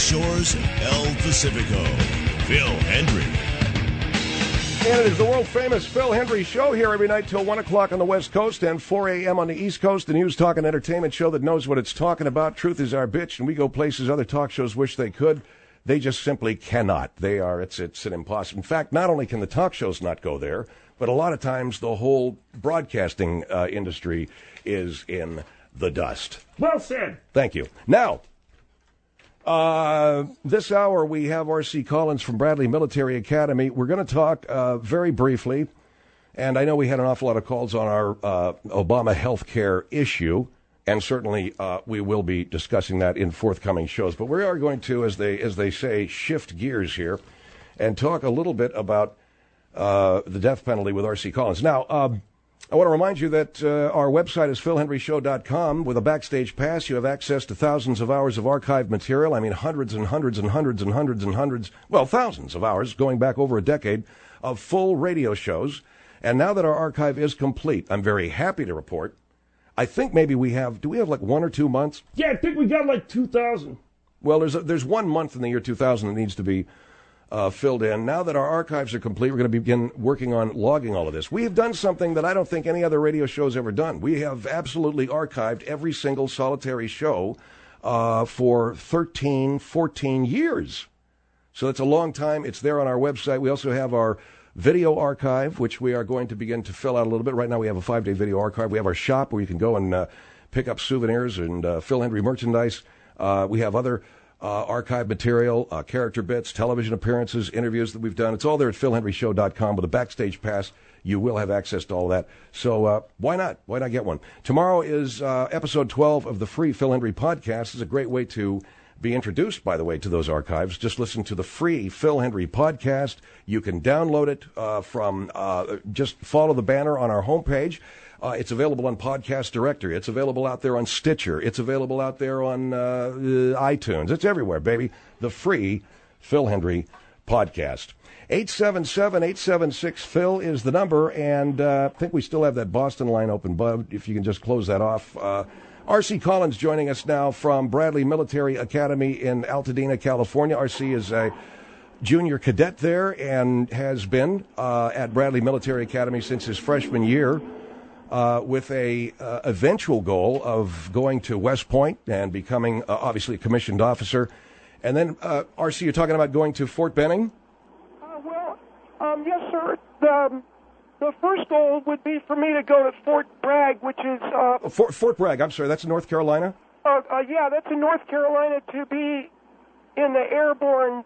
shores of El Pacifico, Phil Hendry. And it is the world-famous Phil Hendry Show here every night till 1 o'clock on the West Coast and 4 a.m. on the East Coast, the news, talk, and entertainment show that knows what it's talking about. Truth is our bitch, and we go places other talk shows wish they could. They just simply cannot. It's an impossible. In fact, not only can the talk shows not go there, but a lot of times the whole broadcasting industry is in the dust. Well said. Thank you. Now, this hour we have R.C. Collins from Bradley Military Academy. We're going to talk very briefly, and I know we had an awful lot of calls on our Obama health care issue, and certainly we will be discussing that in forthcoming shows. But we are going to, as they say, shift gears here and talk a little bit about the death penalty with R.C. Collins. Now, I want to remind you that our website is philhenryshow.com. With a Backstage Pass, you have access to thousands of hours of archived material. I mean, hundreds and hundreds and hundreds and hundreds and hundreds, well, thousands of hours going back over a decade of full radio shows. And now that our archive is complete, I'm very happy to report, I think maybe do we have like 1 or 2 months? Yeah, I think we got like 2,000. Well, there's 1 month in the year 2000 that needs to be filled in. Now that our archives are complete, we're going to begin working on logging all of this. We have done something that I don't think any other radio show has ever done. We have absolutely archived every single solitary show for 13, 14 years. So it's a long time. It's there on our website. We also have our video archive, which we are going to begin to fill out a little bit. Right now we have a 5-day video archive. We have our shop where you can go and pick up souvenirs and Phil Hendry merchandise. We have other archive material, character bits, television appearances, interviews that we've done. It's all there at philhenryshow.com. With a Backstage Pass, you will have access to all that. So why not? Why not get one? Tomorrow is episode 12 of the free Phil Hendry podcast. It's a great way to be introduced, by the way, to those archives. Just listen to the free Phil Hendry podcast. You can download it just follow the banner on our homepage. It's available on Podcast Directory. It's available out there on Stitcher. It's available out there on iTunes. It's everywhere, baby. The free Phil Hendry podcast. 877-876-PHIL is the number, and I think we still have that Boston line open, Bub, if you can just close that off. R.C. Collins joining us now from Bradley Military Academy in Altadena, California. R.C. is a junior cadet there and has been at Bradley Military Academy since his freshman year. With a eventual goal of going to West Point and becoming, obviously, a commissioned officer. And then, R.C., you're talking about going to Fort Benning? Yes, sir. The first goal would be for me to go to Fort Bragg, which is... Fort Bragg, I'm sorry, that's in North Carolina? Yeah, that's in North Carolina, to be in the airborne.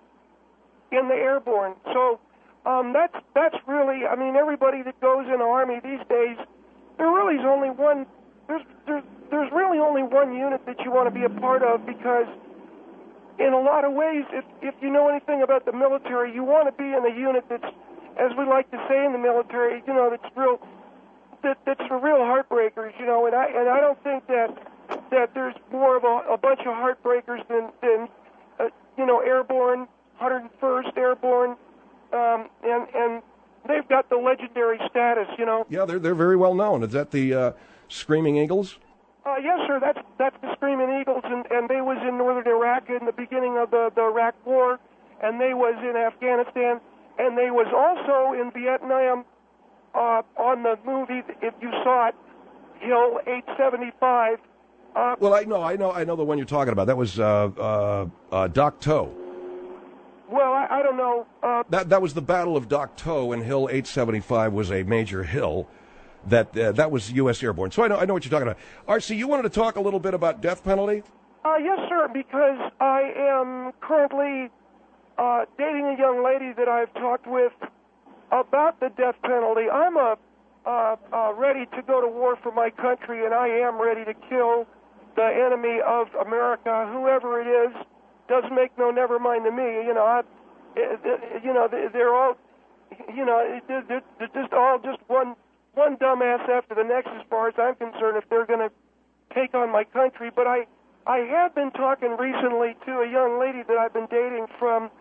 So that's really, I mean, everybody that goes in the Army these days, there really is only one. There's really only one unit that you want to be a part of, because in a lot of ways, if you know anything about the military, you want to be in a unit that's, as we like to say in the military, you know, that's the real heartbreakers, you know. And I don't think that there's more of a bunch of heartbreakers than you know, airborne, 101st Airborne, and they've got the legendary status, you know. Yeah, they're very well known. Is that the Screaming Eagles? Yes, sir. That's the Screaming Eagles, and they was in northern Iraq in the beginning of the Iraq War, and they was in Afghanistan, and they was also in Vietnam on the movie, if you saw it, Hill 875. Well, I know the one you're talking about. That was Dak To. Well, I don't know. That was the Battle of Dak To, and Hill 875 was a major hill. That was U.S. Airborne. So I know what you're talking about. R.C., you wanted to talk a little bit about death penalty? Yes, sir, because I am currently dating a young lady that I've talked with about the death penalty. I'm ready to go to war for my country, and I am ready to kill the enemy of America, whoever it is. Doesn't make no never mind to me. You know, they're all, you know, they're just all just one dumbass after the next, as far as I'm concerned, if they're going to take on my country. But I have been talking recently to a young lady that I've been dating from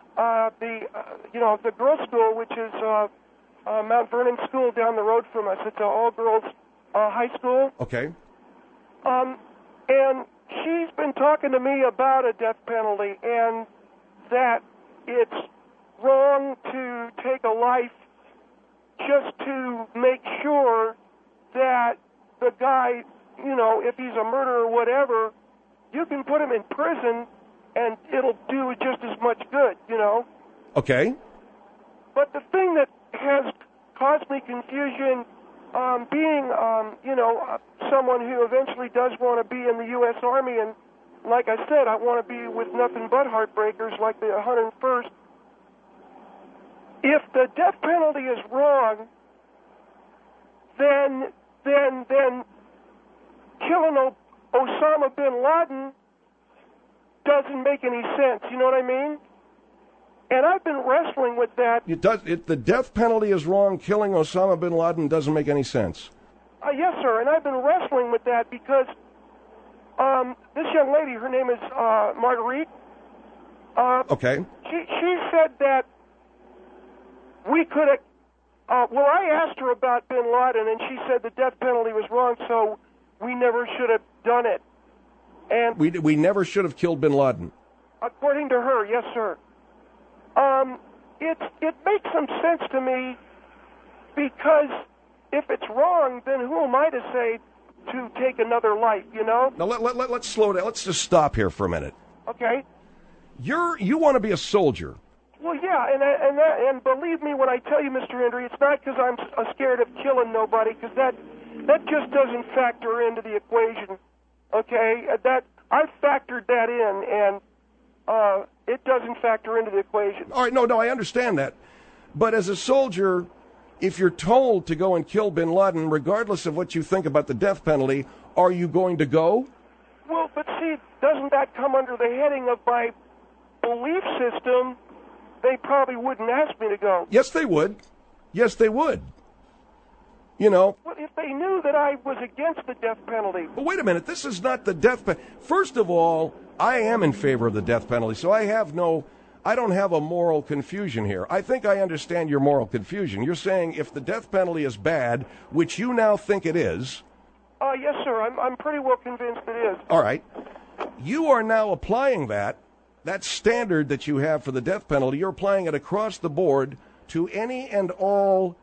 the girls' school, which is Mount Vernon School down the road from us. It's an all-girls high school. Okay. And she's been talking to me about a death penalty and that it's wrong to take a life just to make sure that the guy, you know, if he's a murderer or whatever, you can put him in prison and it'll do just as much good, you know. Okay. But the thing that has caused me confusion, being, you know, someone who eventually does want to be in the U.S. Army, and like I said, I want to be with nothing but heartbreakers like the 101st. If the death penalty is wrong, then killing Osama bin Laden doesn't make any sense. You know what I mean? And I've been wrestling with that. The death penalty is wrong. Killing Osama bin Laden doesn't make any sense. Yes, sir. And I've been wrestling with that because this young lady, her name is Marguerite. Okay. She said that we could have. Well, I asked her about bin Laden, and she said the death penalty was wrong, so we never should have done it. And we never should have killed bin Laden. According to her, yes, sir. It makes some sense to me because if it's wrong, then who am I to say to take another life, you know? Now let's slow down. Let's just stop here for a minute. Okay. You want to be a soldier. Well, yeah, and believe me when I tell you, Mr. Hendry, it's not because I'm scared of killing nobody, because that just doesn't factor into the equation. Okay, that I've factored that in, and it doesn't factor into the equation. All right, no, I understand that. But as a soldier, if you're told to go and kill bin Laden, regardless of what you think about the death penalty, are you going to go? Well, but see, doesn't that come under the heading of my belief system? They probably wouldn't ask me to go. Yes, they would. Yes, they would. You know. Well, if they knew that I was against the death penalty. But wait a minute, this is not the death penalty. First of all, I am in favor of the death penalty, so I don't have a moral confusion here. I think I understand your moral confusion. You're saying if the death penalty is bad, which you now think it is. Yes, sir. I'm pretty well convinced it is. All right. You are now applying that standard that you have for the death penalty, you're applying it across the board to any and all,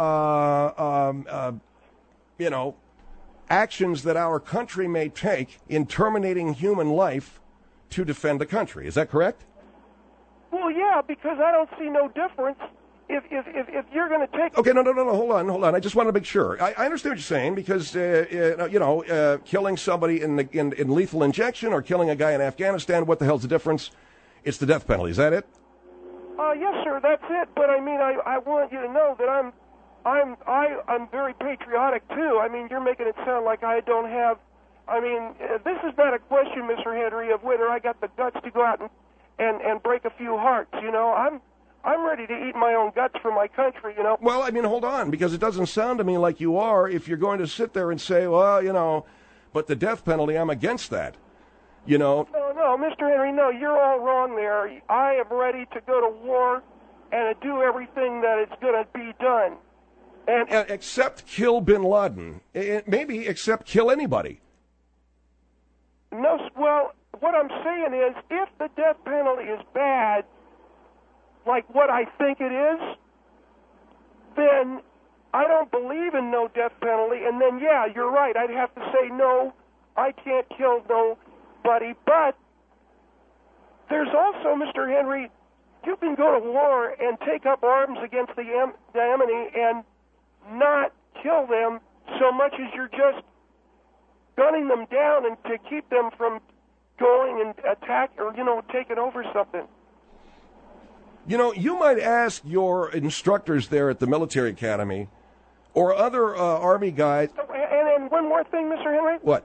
actions that our country may take in terminating human life to defend the country. Is that correct? Well, yeah, because I don't see no difference if you're going to take. Okay, no, hold on. I just want to make sure. I understand what you're saying because killing somebody in lethal injection or killing a guy in Afghanistan, what the hell's the difference? It's the death penalty. Is that it? Yes, sir, that's it. But I mean, I want you to know that I'm very patriotic too. I mean, you're making it sound like I don't have. I mean, this is not a question, Mr. Henry, of whether I got the guts to go out and break a few hearts. You know, I'm ready to eat my own guts for my country, you know. Well, I mean, hold on, because it doesn't sound to me like you are if you're going to sit there and say, well, you know, but the death penalty, I'm against that, you know. No, Mr. Henry, no, you're all wrong there. I am ready to go to war and to do everything that it's going to be done. And except kill bin Laden. Maybe except kill anybody. No, well, what I'm saying is if the death penalty is bad, like what I think it is, then I don't believe in no death penalty, and then, yeah, you're right, I'd have to say, no, I can't kill nobody, but there's also, Mr. Henry, you can go to war and take up arms against the enemy and not kill them so much as you're just gunning them down and to keep them from going and attack or, taking over something. You know, you might ask your instructors there at the military academy or other Army guys. And one more thing, Mr. Henry. What?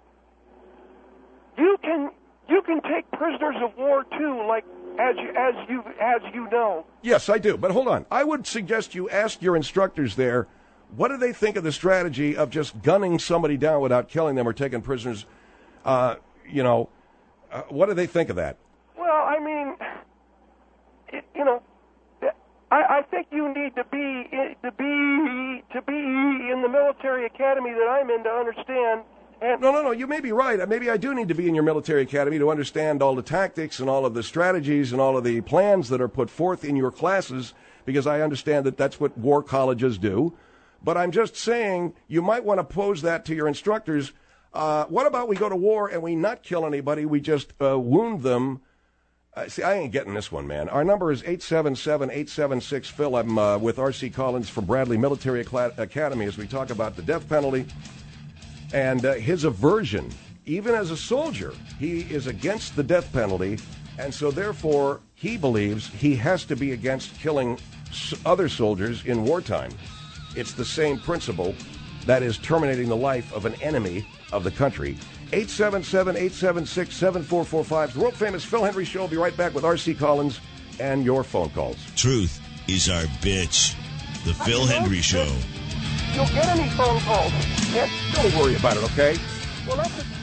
You can take prisoners of war too, like as you know. Yes, I do. But hold on. I would suggest you ask your instructors there, what do they think of the strategy of just gunning somebody down without killing them or taking prisoners? What do they think of that? Well, I mean, I think you need to be in the military academy that I'm in to understand, And No. You may be right. Maybe I do need to be in your military academy to understand all the tactics and all of the strategies and all of the plans that are put forth in your classes, because I understand that that's what war colleges do. But I'm just saying you might want to pose that to your instructors. What about we go to war and we not kill anybody, we just wound them? See, I ain't getting this one, man. Our number is 877-876-PHIL. I'm with R.C. Collins from Bradley Military Academy as we talk about the death penalty and his aversion. Even as a soldier, he is against the death penalty, and so therefore he believes he has to be against killing other soldiers in wartime. It's the same principle, that is terminating the life of an enemy of the country. 877-876-7445. The world-famous Phil Hendrie Show. Will be right back with R.C. Collins and your phone calls. Truth is our bitch. The Phil Hendrie Show. you'll get any phone calls. Yeah. Don't worry about it, okay? Well, that's a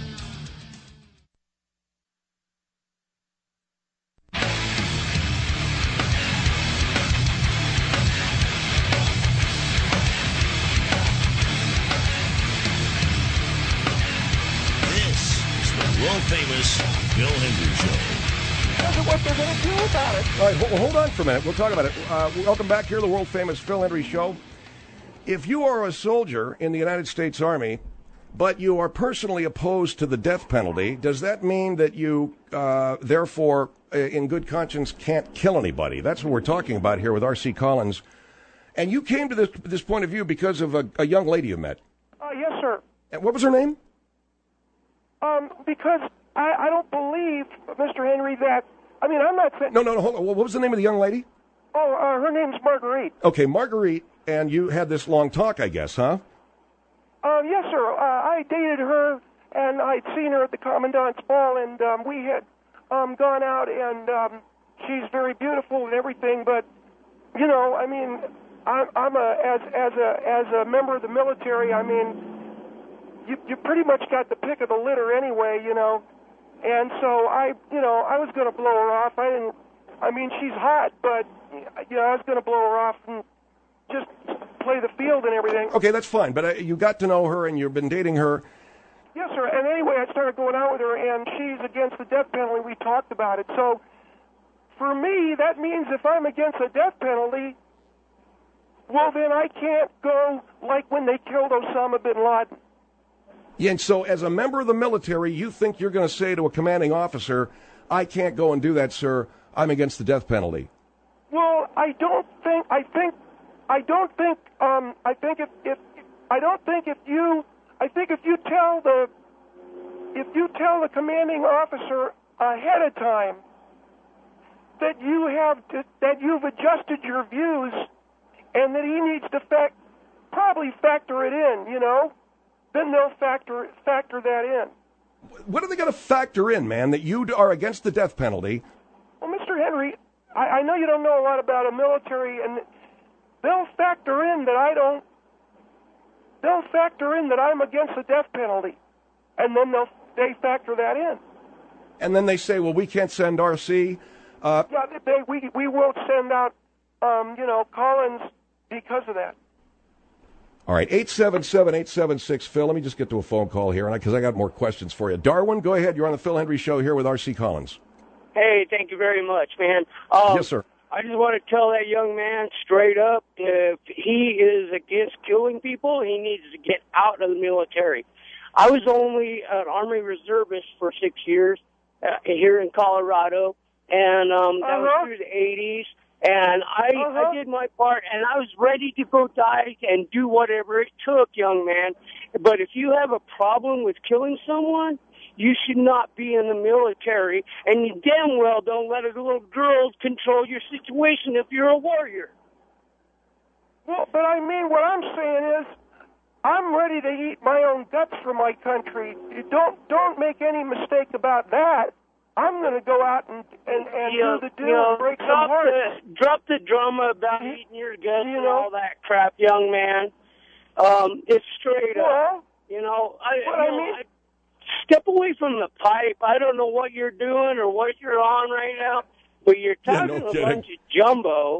world-famous Phil Hendrie Show. That's what they're going to do about it. All right, hold on for a minute. We'll talk about it. Welcome back here to the world-famous Phil Hendrie Show. If you are a soldier in the United States Army, but you are personally opposed to the death penalty, does that mean that you, therefore, in good conscience, can't kill anybody? That's what we're talking about here with R.C. Collins. And you came to this point of view because of a young lady you met. Yes, sir. And what was her name? Because I don't believe, Mr. Henry, that, I mean, I'm not saying... No, hold on. What was the name of the young lady? Oh, her name's Marguerite. Okay, Marguerite, and you had this long talk, I guess, huh? Yes, sir. I dated her, and I'd seen her at the Commandant's Ball, and we had gone out, and she's very beautiful and everything, but, you know, I mean, as a member of the military, I mean... You pretty much got the pick of the litter anyway, you know, and so I was going to blow her off. I mean, she's hot, but, you know, I was going to blow her off and just play the field and everything. Okay, that's fine, but you got to know her and you've been dating her. Yes, sir, and anyway, I started going out with her, and she's against the death penalty. We talked about it. So, for me, that means if I'm against the death penalty, well, then I can't go like when they killed Osama bin Laden. Yeah, and so as a member of the military, you think you're going to say to a commanding officer, I can't go and do that, sir. I'm against the death penalty. Well, I think if you tell the commanding officer ahead of time that you've adjusted your views and that he needs to probably factor it in, you know, then they'll factor that in. What are they going to factor in, man, that you are against the death penalty? Well, Mr. Henry, I know you don't know a lot about a military, and they'll factor in that I'm against the death penalty, and then they factor that in. And then they say, well, we can't send RC. We won't send out, Collins because of that. All right, 877-876-PHIL. Let me just get to a phone call here, because I got more questions for you. Darwin, go ahead. You're on the Phil Hendrie Show here with R.C. Collins. Hey, thank you very much, man. Yes, sir. I just want to tell that young man straight up, if he is against killing people, he needs to get out of the military. I was only an Army reservist for 6 years here in Colorado, and that was through the 80s. And I did my part, and I was ready to go die and do whatever it took, young man. But if you have a problem with killing someone, you should not be in the military, and you damn well don't let a little girl control your situation if you're a warrior. Well, but I mean, what I'm saying is, I'm ready to eat my own guts for my country. You don't make any mistake about that. I'm going to go out and do the deal and break some hearts. Drop the drama about eating your guts and all that crap, young man. It's straight up. I step away from the pipe. I don't know what you're doing or what you're on right now, but you're talking a bunch of jumbo.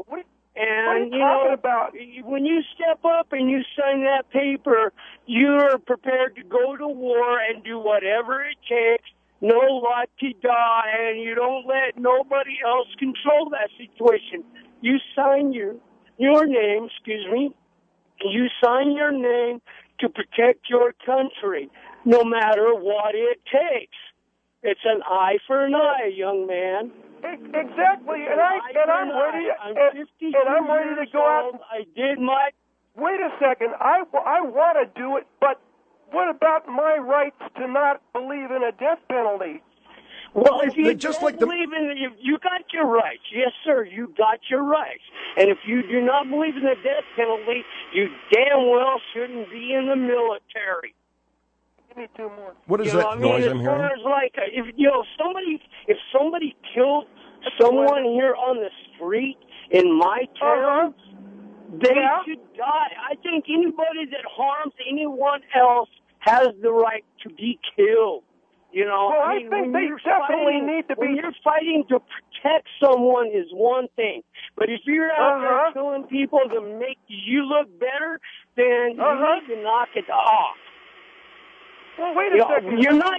And, What are you talking about? when you step up and you sign that paper, you're prepared to go to war and do whatever it takes, no la-ti-da, and you don't let nobody else control that situation. You sign your name, you sign your name to protect your country, no matter what it takes. It's an eye for an eye, young man. Exactly, and I'm ready. I'm 52 and I'm ready to years go out. old. I did my. Wait a second. I want to do it, but what about my rights to not believe in a death penalty? Well, if you just don't like the- believe in it, you got your rights. Yes, sir, you got your rights. And if you do not believe in the death penalty, you damn well shouldn't be in the military. Give me two more. What is You know that what I mean? noise As I'm far hearing? as like, if somebody killed someone here on the street in my town, they should die. I think anybody that harms anyone else has the right to be killed. You know, Well, I think they definitely need to be. When you're fighting to protect someone is one thing, but if you're out there killing people to make you look better, then you need to knock it off. Well, wait a second. You're not.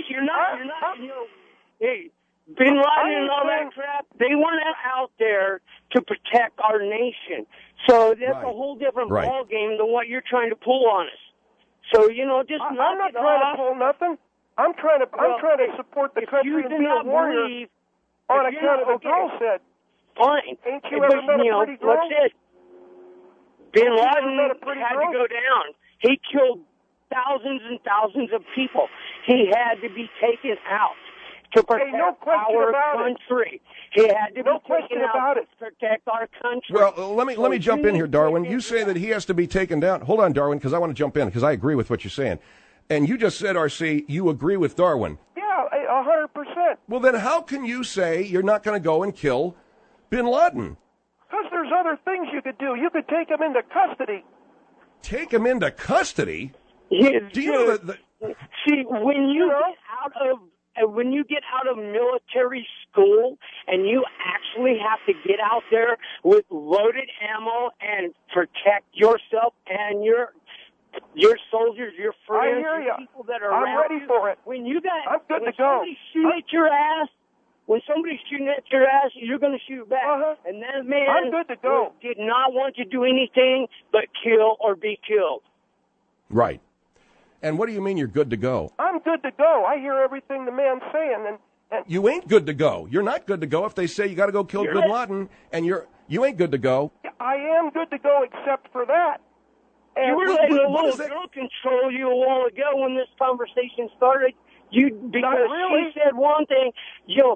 Hey, Bin Laden and all that crap, they weren't out there to protect our nation. So that's a whole different ball game than what you're trying to pull on us. So, just knock it off. I'm not trying to pull nothing. I'm trying to support the country and be a warrior on account of the girl said. Fine. Ain't you ever met a pretty girl? Like I said, Bin Laden had to go down. He killed thousands and thousands of people. He had to be taken out to protect our country. He had to be taken out to protect our country. Well, let me jump in here, Darwin. You say that he has to be taken down. Hold on, Darwin, because I want to jump in, because I agree with what you're saying. And you just said, RC, you agree with Darwin. Yeah, 100%. Well, then how can you say you're not going to go and kill Bin Laden? Because there's other things you could do. You could take him into custody. Take him into custody? Yeah, do you know that? See, when you get out of military school and you actually have to get out there with loaded ammo and protect yourself and your soldiers, your friends, your people that are around you. I'm ready for it. When you got, I'm good when to go. somebody's shooting at your ass, when somebody's shooting at your ass, you're going to shoot back. And that man I'm good to go. did not want to do anything but kill or be killed. Right. And what do you mean you're good to go? I'm good to go. I hear everything the man's saying, and you ain't good to go. You're not good to go if they say you got to go kill Bin Laden, and you ain't good to go. I am good to go, except for that. And you were letting a little girl control you a while ago when this conversation started. Because she said one thing, dude,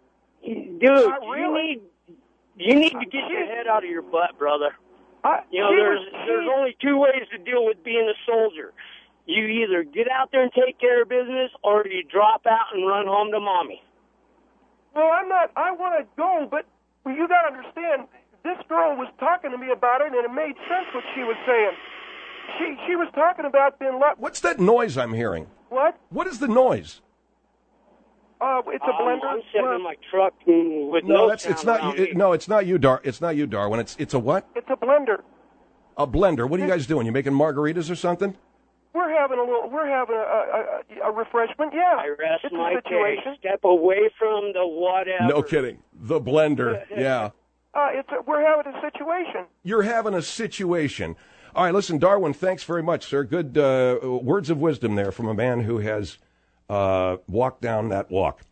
you need to get your head out of your butt, brother. There's only two ways to deal with being a soldier. You either get out there and take care of business, or you drop out and run home to mommy. Well, I want to go, but you got to understand, this girl was talking to me about it, and it made sense what she was saying. She was talking about Bin Laden. What's that noise I'm hearing? What? What is the noise? It's a blender. I'm sitting in my truck with it's not you. No, it's not you, It's not you, Darwin. It's a what? It's a blender. A blender. What are you guys doing? You making margaritas or something? We're having a refreshment. Yeah. I rest it's my a situation. case. Step away from the whatever. No kidding. The blender. Yeah. We're having a situation. You're having a situation. All right, listen, Darwin, thanks very much, sir. Good words of wisdom there from a man who has walked down that walk.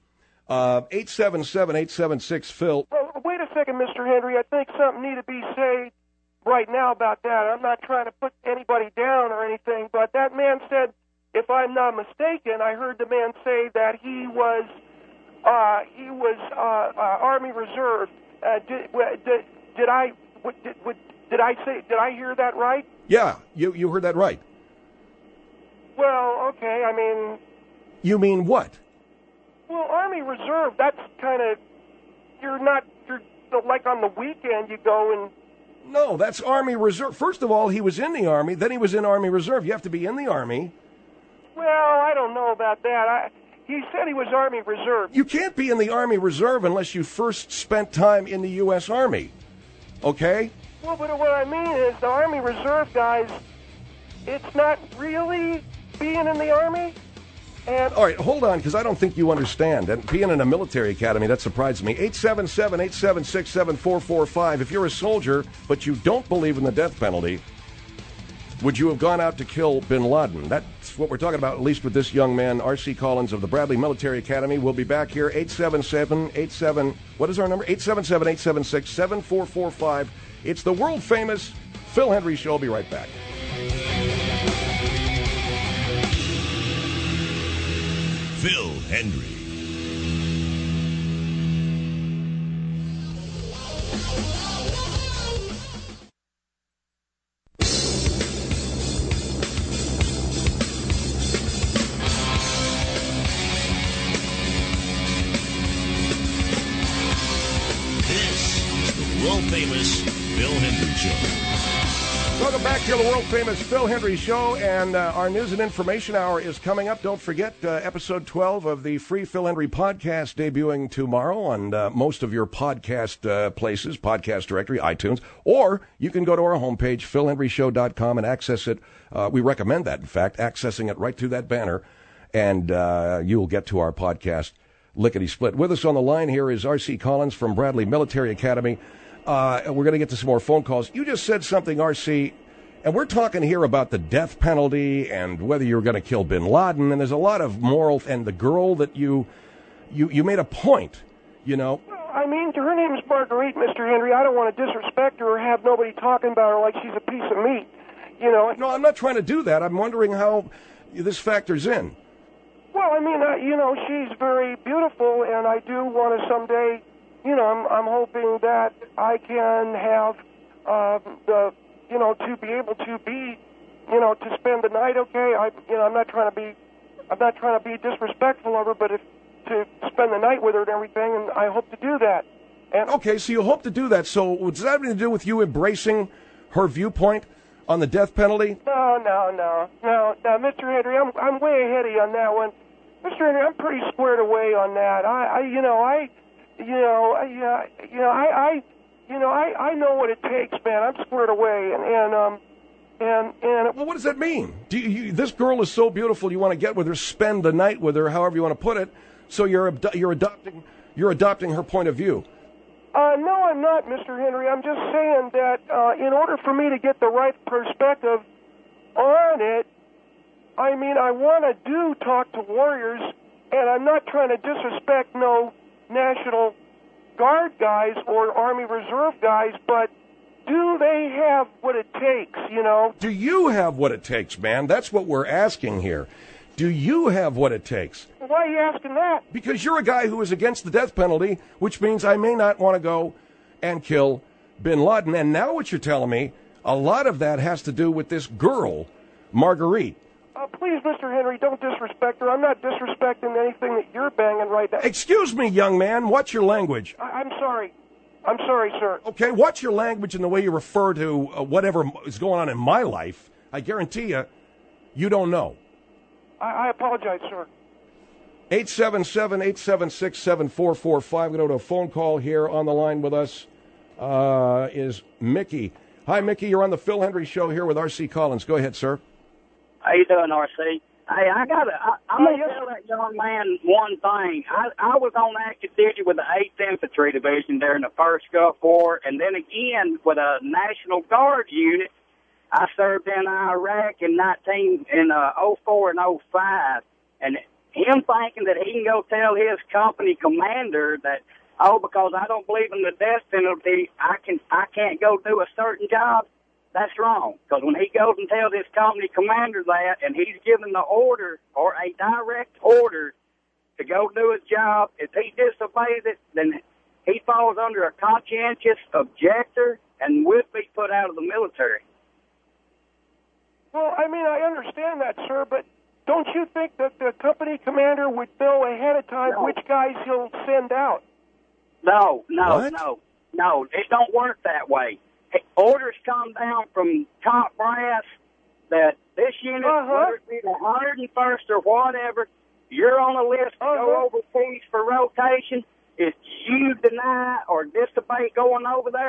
877-876-PHIL. Well, wait a second, Mr. Henry. I think something needs to be said right now about that. I'm not trying to put anybody down or anything, but that man said, if I'm not mistaken, I heard the man say that he was Army Reserve. Did I hear that right? Yeah, you heard that right. Well, okay. I mean, you mean what? Well, Army Reserve. That's kind of you're like on the weekend you go and. No, that's Army Reserve. First of all, he was in the Army. Then he was in Army Reserve. You have to be in the Army. Well, I don't know about that. He said he was Army Reserve. You can't be in the Army Reserve unless you first spent time in the U.S. Army. Okay? Well, but what I mean is the Army Reserve guys, it's not really being in the Army. And all right, hold on, because I don't think you understand. And being in a military academy, that surprises me. 877-876-7445. If you're a soldier, but you don't believe in the death penalty, would you have gone out to kill bin Laden? That's what we're talking about, at least with this young man, R.C. Collins of the Bradley Military Academy. We'll be back here, 877-87... What is our number? 877-876-7445. It's the world-famous Phil Hendrie Show. I'll be right back. Phil Hendrie. This is the world-famous Phil Hendrie Show. Welcome back to the world-famous Phil Hendrie Show, and our news and information hour is coming up. Don't forget, episode 12 of the free Phil Hendrie podcast debuting tomorrow on most of your podcast places, podcast directory, iTunes, or you can go to our homepage, philhendrieshow.com, and access it. We recommend that, in fact, accessing it right through that banner, and you will get to our podcast lickety-split. With us on the line here is R.C. Collins from Bradley Military Academy. We're going to get to some more phone calls. You just said something, R.C., and we're talking here about the death penalty and whether you're going to kill bin Laden, and there's a lot of moral, and the girl that you made a point, you know. I mean, her name is Marguerite, Mr. Hendrie. I don't want to disrespect her or have nobody talking about her like she's a piece of meat, you know. No, I'm not trying to do that. I'm wondering how this factors in. Well, I mean, you know, she's very beautiful, and I do want to someday... You know, I'm hoping that I can have to be able to be, to spend the night. Okay, I'm not trying to be disrespectful of her, but to spend the night with her and everything, and I hope to do that. And okay, so you hope to do that. So does that have anything to do with you embracing her viewpoint on the death penalty? No, Mr. Hendrie, I'm way ahead of you on that one. Mr. Hendrie, I'm pretty squared away on that. I know what it takes, man. I'm squared away, and well, what does that mean? This girl is so beautiful. You want to get with her, spend the night with her, however you want to put it. So you're adopting her point of view. No, I'm not, Mr. Hendrie. I'm just saying that in order for me to get the right perspective on it, I mean, I want to talk to warriors, and I'm not trying to disrespect no National Guard guys or Army Reserve guys, but do they have what it takes, you know? Do you have what it takes, man? That's what we're asking here. Do you have what it takes? Why are you asking that? Because you're a guy who is against the death penalty, which means I may not want to go and kill bin Laden. And now what you're telling me, a lot of that has to do with this girl, Marguerite. Please, Mr. Hendrie, don't disrespect her. I'm not disrespecting anything that you're banging right now. Excuse me, young man. What's your language? I'm sorry. I'm sorry, sir. Okay, what's your language in the way you refer to whatever is going on in my life? I guarantee you don't know. I apologize, sir. 877-876-7445. We're going to go to a phone call here. On the line with us is Mickey. Hi, Mickey. You're on the Phil Hendrie Show here with R.C. Collins. Go ahead, sir. How you doing, R.C.? Hey, I'm going to tell that young man one thing. I was on active duty with the 8th Infantry Division during the First Gulf War, and then again with a National Guard unit. I served in Iraq in 04 and 05, and him thinking that he can go tell his company commander that, because I don't believe in the death penalty, I can't go do a certain job. That's wrong, because when he goes and tells his company commander that, and he's given the order or a direct order to go do his job, if he disobeys it, then he falls under a conscientious objector and would be put out of the military. Well, I mean, I understand that, sir, but don't you think that the company commander would know ahead of time which guys he'll send out? No, it don't work that way. Orders come down from top brass that this unit, whether it be the 101st or whatever, you're on a list to go overseas for rotation. If you deny or disobey going over there,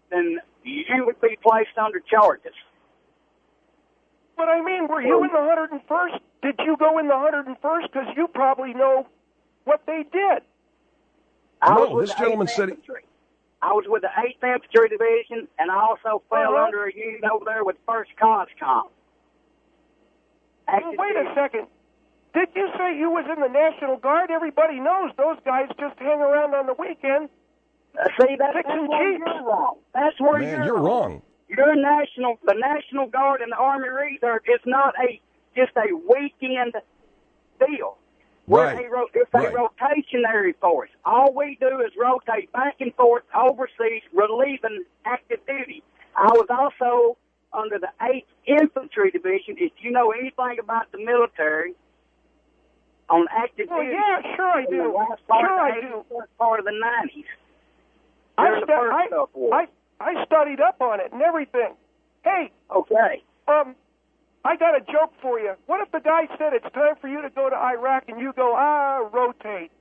then you would be placed under charges. But I mean, were you in the 101st? Did you go in the 101st? Because you probably know what they did. No, this gentleman said... I was with the 8th Infantry Division, and I also fell under a unit over there with 1st CONSCOM. Well, wait a second. Did you say you was in the National Guard? Everybody knows those guys just hang around on the weekend. See, that's where you're wrong. That's where you're wrong. The National Guard and the Army Reserve is not just a weekend deal. Right. It's a rotationary force. All we do is rotate back and forth overseas, relieving active duty. I was also under the 8th Infantry Division. If you know anything about the military, on active duty. Yeah, sure I do. Part of the 90s. I studied up on it and everything. Hey. Okay. I got a joke for you. What if the guy said it's time for you to go to Iraq and you go, rotate?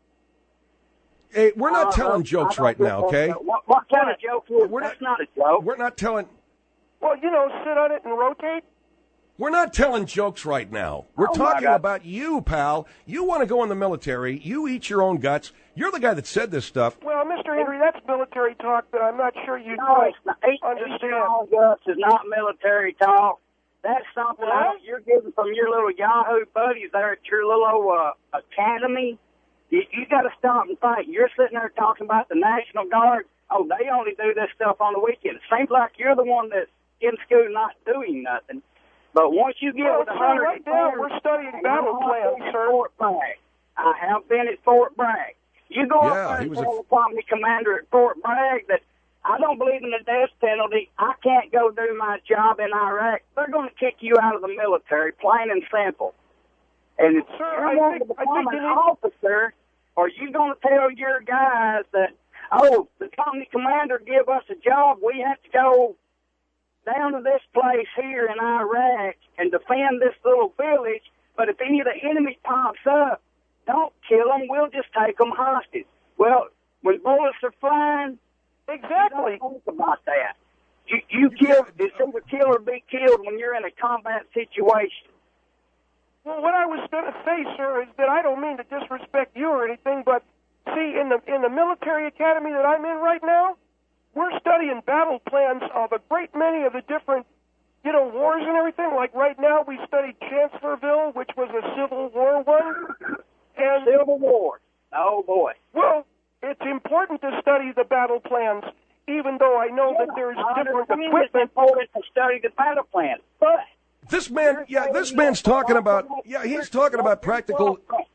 Hey, we're not telling jokes right now, okay? What kind of joke is it? That's not a joke. We're not telling... Well, sit on it and rotate. We're not telling jokes right now. We're talking about you, pal. You want to go in the military. You eat your own guts. You're the guy that said this stuff. Well, Mr. Henry, that's military talk that I'm not sure you understand. Eating your own guts is not military talk. That's something you're getting from your little Yahoo buddies there at your little academy. You got to stop and think. You're sitting there talking about the National Guard. Oh, they only do this stuff on the weekend. It seems like you're the one that's in school not doing nothing. But once you get with 100, right now we're studying battle plans, sir. Fort Bragg. I have been at Fort Bragg. You go up there and tell the company commander at Fort Bragg that I don't believe in the death penalty. I can't go do my job in Iraq. They're going to kick you out of the military, plain and simple. And if you're going to become an officer, are you going to tell your guys that, the company commander give us a job, we have to go down to this place here in Iraq and defend this little village, but if any of the enemy pops up, don't kill them, we'll just take them hostage. Well, when bullets are flying, exactly. You don't think about that. You kill, it's either kill or be killed when you're in a combat situation. Well, what I was going to say, sir, is that I don't mean to disrespect you or anything, but see, in the military academy that I'm in right now, we're studying battle plans of a great many of the different, wars and everything. Like right now, we studied Chancellorsville, which was a Civil War one. And Civil War. Oh, boy. Well, it's important to study the battle plans, even though I know that there's different equipment. It's important to study the battle plan, but... This man's talking about, he's talking about practical...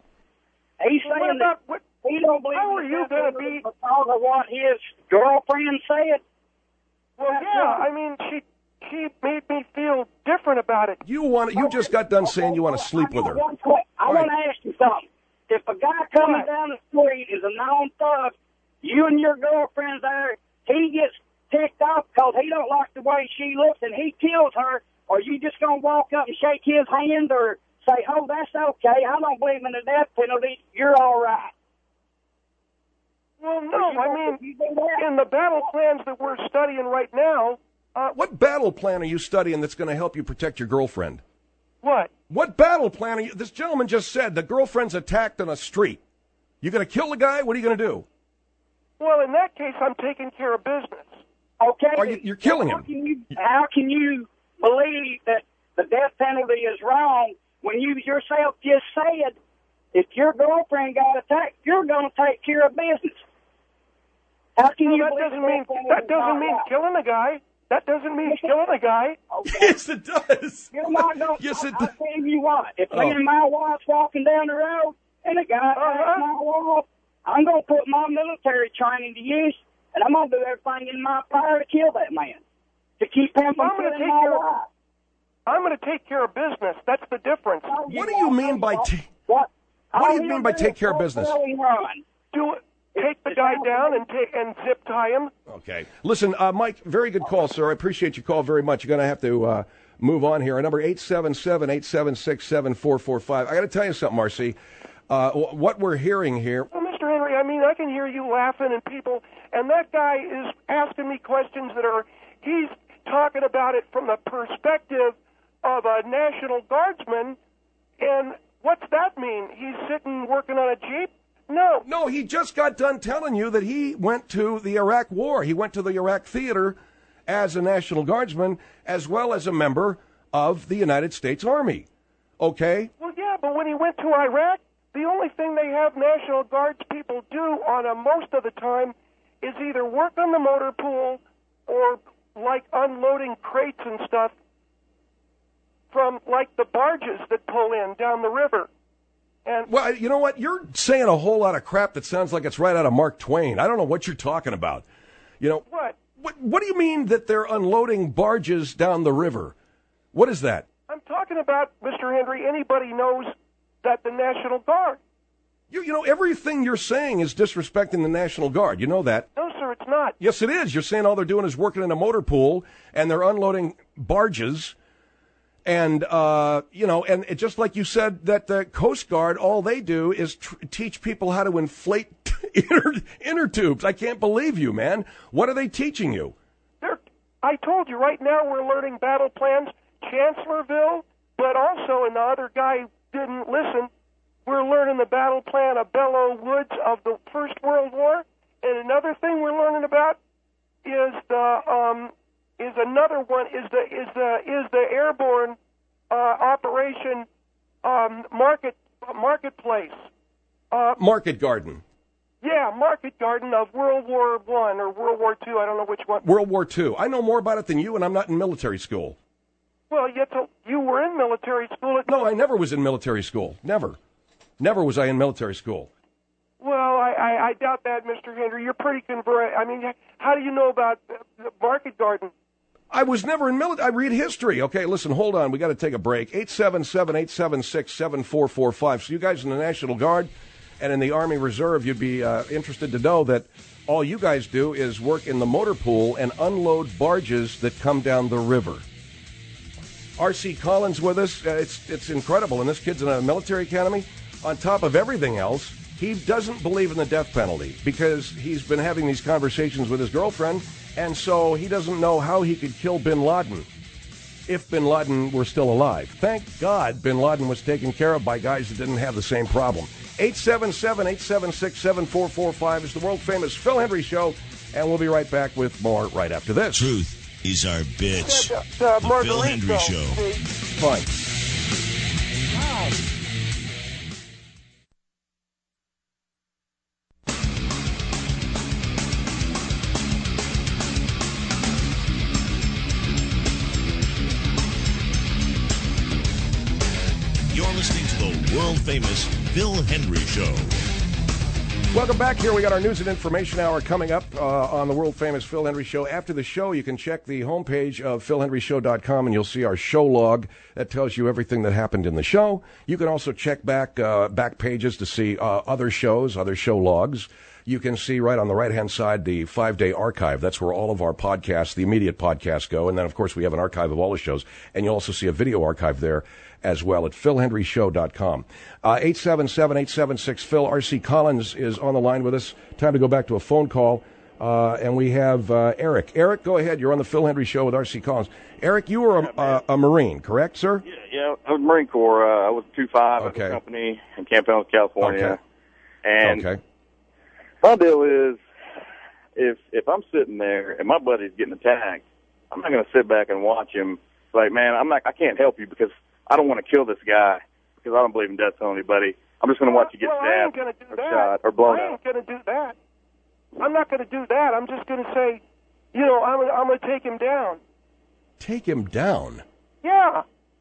He's saying that he don't believe how are you going to be... because of what his girlfriend said. Well, I mean, she made me feel different about it. You just got done saying you want to sleep with her. I want to ask you something. If a guy coming down the street is a known thug, you and your girlfriend's there, he gets ticked off because he don't like the way she looks and he kills her, are you just going to walk up and shake his hand or say, oh, that's okay, I don't believe in the death penalty, you're all right? Well, no, I mean, in the battle plans that we're studying right now... what battle plan are you studying that's going to help you protect your girlfriend? What? What battle plan are you... This gentleman just said the girlfriend's attacked on a street. You going to kill the guy? What are you going to do? Well, in that case, I'm taking care of business. Okay. You're killing him. How can you believe that the death penalty is wrong when you yourself just said if your girlfriend got attacked, you're going to take care of business? How can you that doesn't mean killing a guy. That doesn't mean killing a guy. Okay. Yes, it does. You're not going to. Yes, it I'll does. tell you what. If me and my wife's walking down the road and a guy attacks my wife, I'm going to put my military training to use, and I'm going to do everything in my power to kill that man, to keep him from killing my wife. I'm going to take care of business. That's the difference. What do you mean by what do you mean by take care of business? Take the guy down and zip tie him. Okay. Listen, Mike, very good call, sir. I appreciate your call very much. You're going to have to move on here. Our number 877-876-7445. I got to tell you something, Marcy. What we're hearing here. Well, Mr. Henry, I mean, I can hear you laughing and people, and that guy is asking me questions he's talking about it from the perspective of a National Guardsman, and what's that mean? He's sitting working on a Jeep? No. No, he just got done telling you that he went to the Iraq War. He went to the Iraq theater as a National Guardsman as well as a member of the United States Army. Okay? Well, yeah, but when he went to Iraq, the only thing they have National Guards people do most of the time is either work on the motor pool or like unloading crates and stuff from like the barges that pull in down the river. And well, you know what? You're saying a whole lot of crap that sounds like it's right out of Mark Twain. I don't know what you're talking about. You know what? What do you mean that they're unloading barges down the river? What is that? I'm talking about, Mr. Henry, anybody knows that the National Guard. You know, everything you're saying is disrespecting the National Guard. You know that. No, sir, it's not. Yes, it is. You're saying all they're doing is working in a motor pool and they're unloading barges. And, and it, just like you said, that the Coast Guard, all they do is teach people how to inflate inner tubes. I can't believe you, man. What are they teaching you? I told you, right now we're learning battle plans, Chancellorsville, but also, and the other guy didn't listen, we're learning the battle plan of Belleau Woods of the First World War. And another thing we're learning about is the airborne operation marketplace. Market Garden. Yeah, Market Garden of World War I or World War II. I don't know which one. World War II. I know more about it than you, and I'm not in military school. Well, you were in military school. No, I never was in military school. Never. Never was I in military school. Well, I doubt that, Mr. Henry. You're pretty converted. I mean, how do you know about the Market Garden? I was never in military. I read history. Okay, listen, hold on. We got to take a break. 877-876-7445. So you guys in the National Guard and in the Army Reserve, you'd be interested to know that all you guys do is work in the motor pool and unload barges that come down the river. R.C. Collins with us. It's incredible. And this kid's in a military academy. On top of everything else, he doesn't believe in the death penalty because he's been having these conversations with his girlfriend, and so he doesn't know how he could kill bin Laden if bin Laden were still alive. Thank God bin Laden was taken care of by guys that didn't have the same problem. 877-876-7445 is the world-famous Phil Hendrie Show, and we'll be right back with more right after this. Truth is our bitch. The Phil Hendrie Show. Fine. Wow. You're listening to the world-famous Phil Hendrie Show. Welcome back. Here we got our news and information hour coming up on the world-famous Phil Hendrie Show. After the show, you can check the homepage of philhendrieshow.com, and you'll see our show log that tells you everything that happened in the show. You can also check back pages to see other shows, other show logs. You can see right on the right-hand side the 5-day archive. That's where all of our podcasts, the immediate podcasts, go. And then, of course, we have an archive of all the shows. And you'll also see a video archive there as well at philhendrieshow.com. 877-876-PHIL. R.C. Collins is on the line with us. Time to go back to a phone call. And we have Eric. Eric, go ahead. You're on the Phil Hendrie Show with R.C. Collins. Eric, you were a Marine, correct, sir? Yeah, I was Marine Corps. I was 2-5 at the company in Camp Pendleton, California. Okay. And my deal is, if I'm sitting there and my buddy's getting attacked, I'm not going to sit back and watch him. Like, man, I can't help you because I don't want to kill this guy because I don't believe in death penalty, buddy. I'm just going to watch you get stabbed or shot or blown out. I ain't going to do that. I'm not going to do that. I'm just going to say, I'm going to take him down. Take him down? Yeah.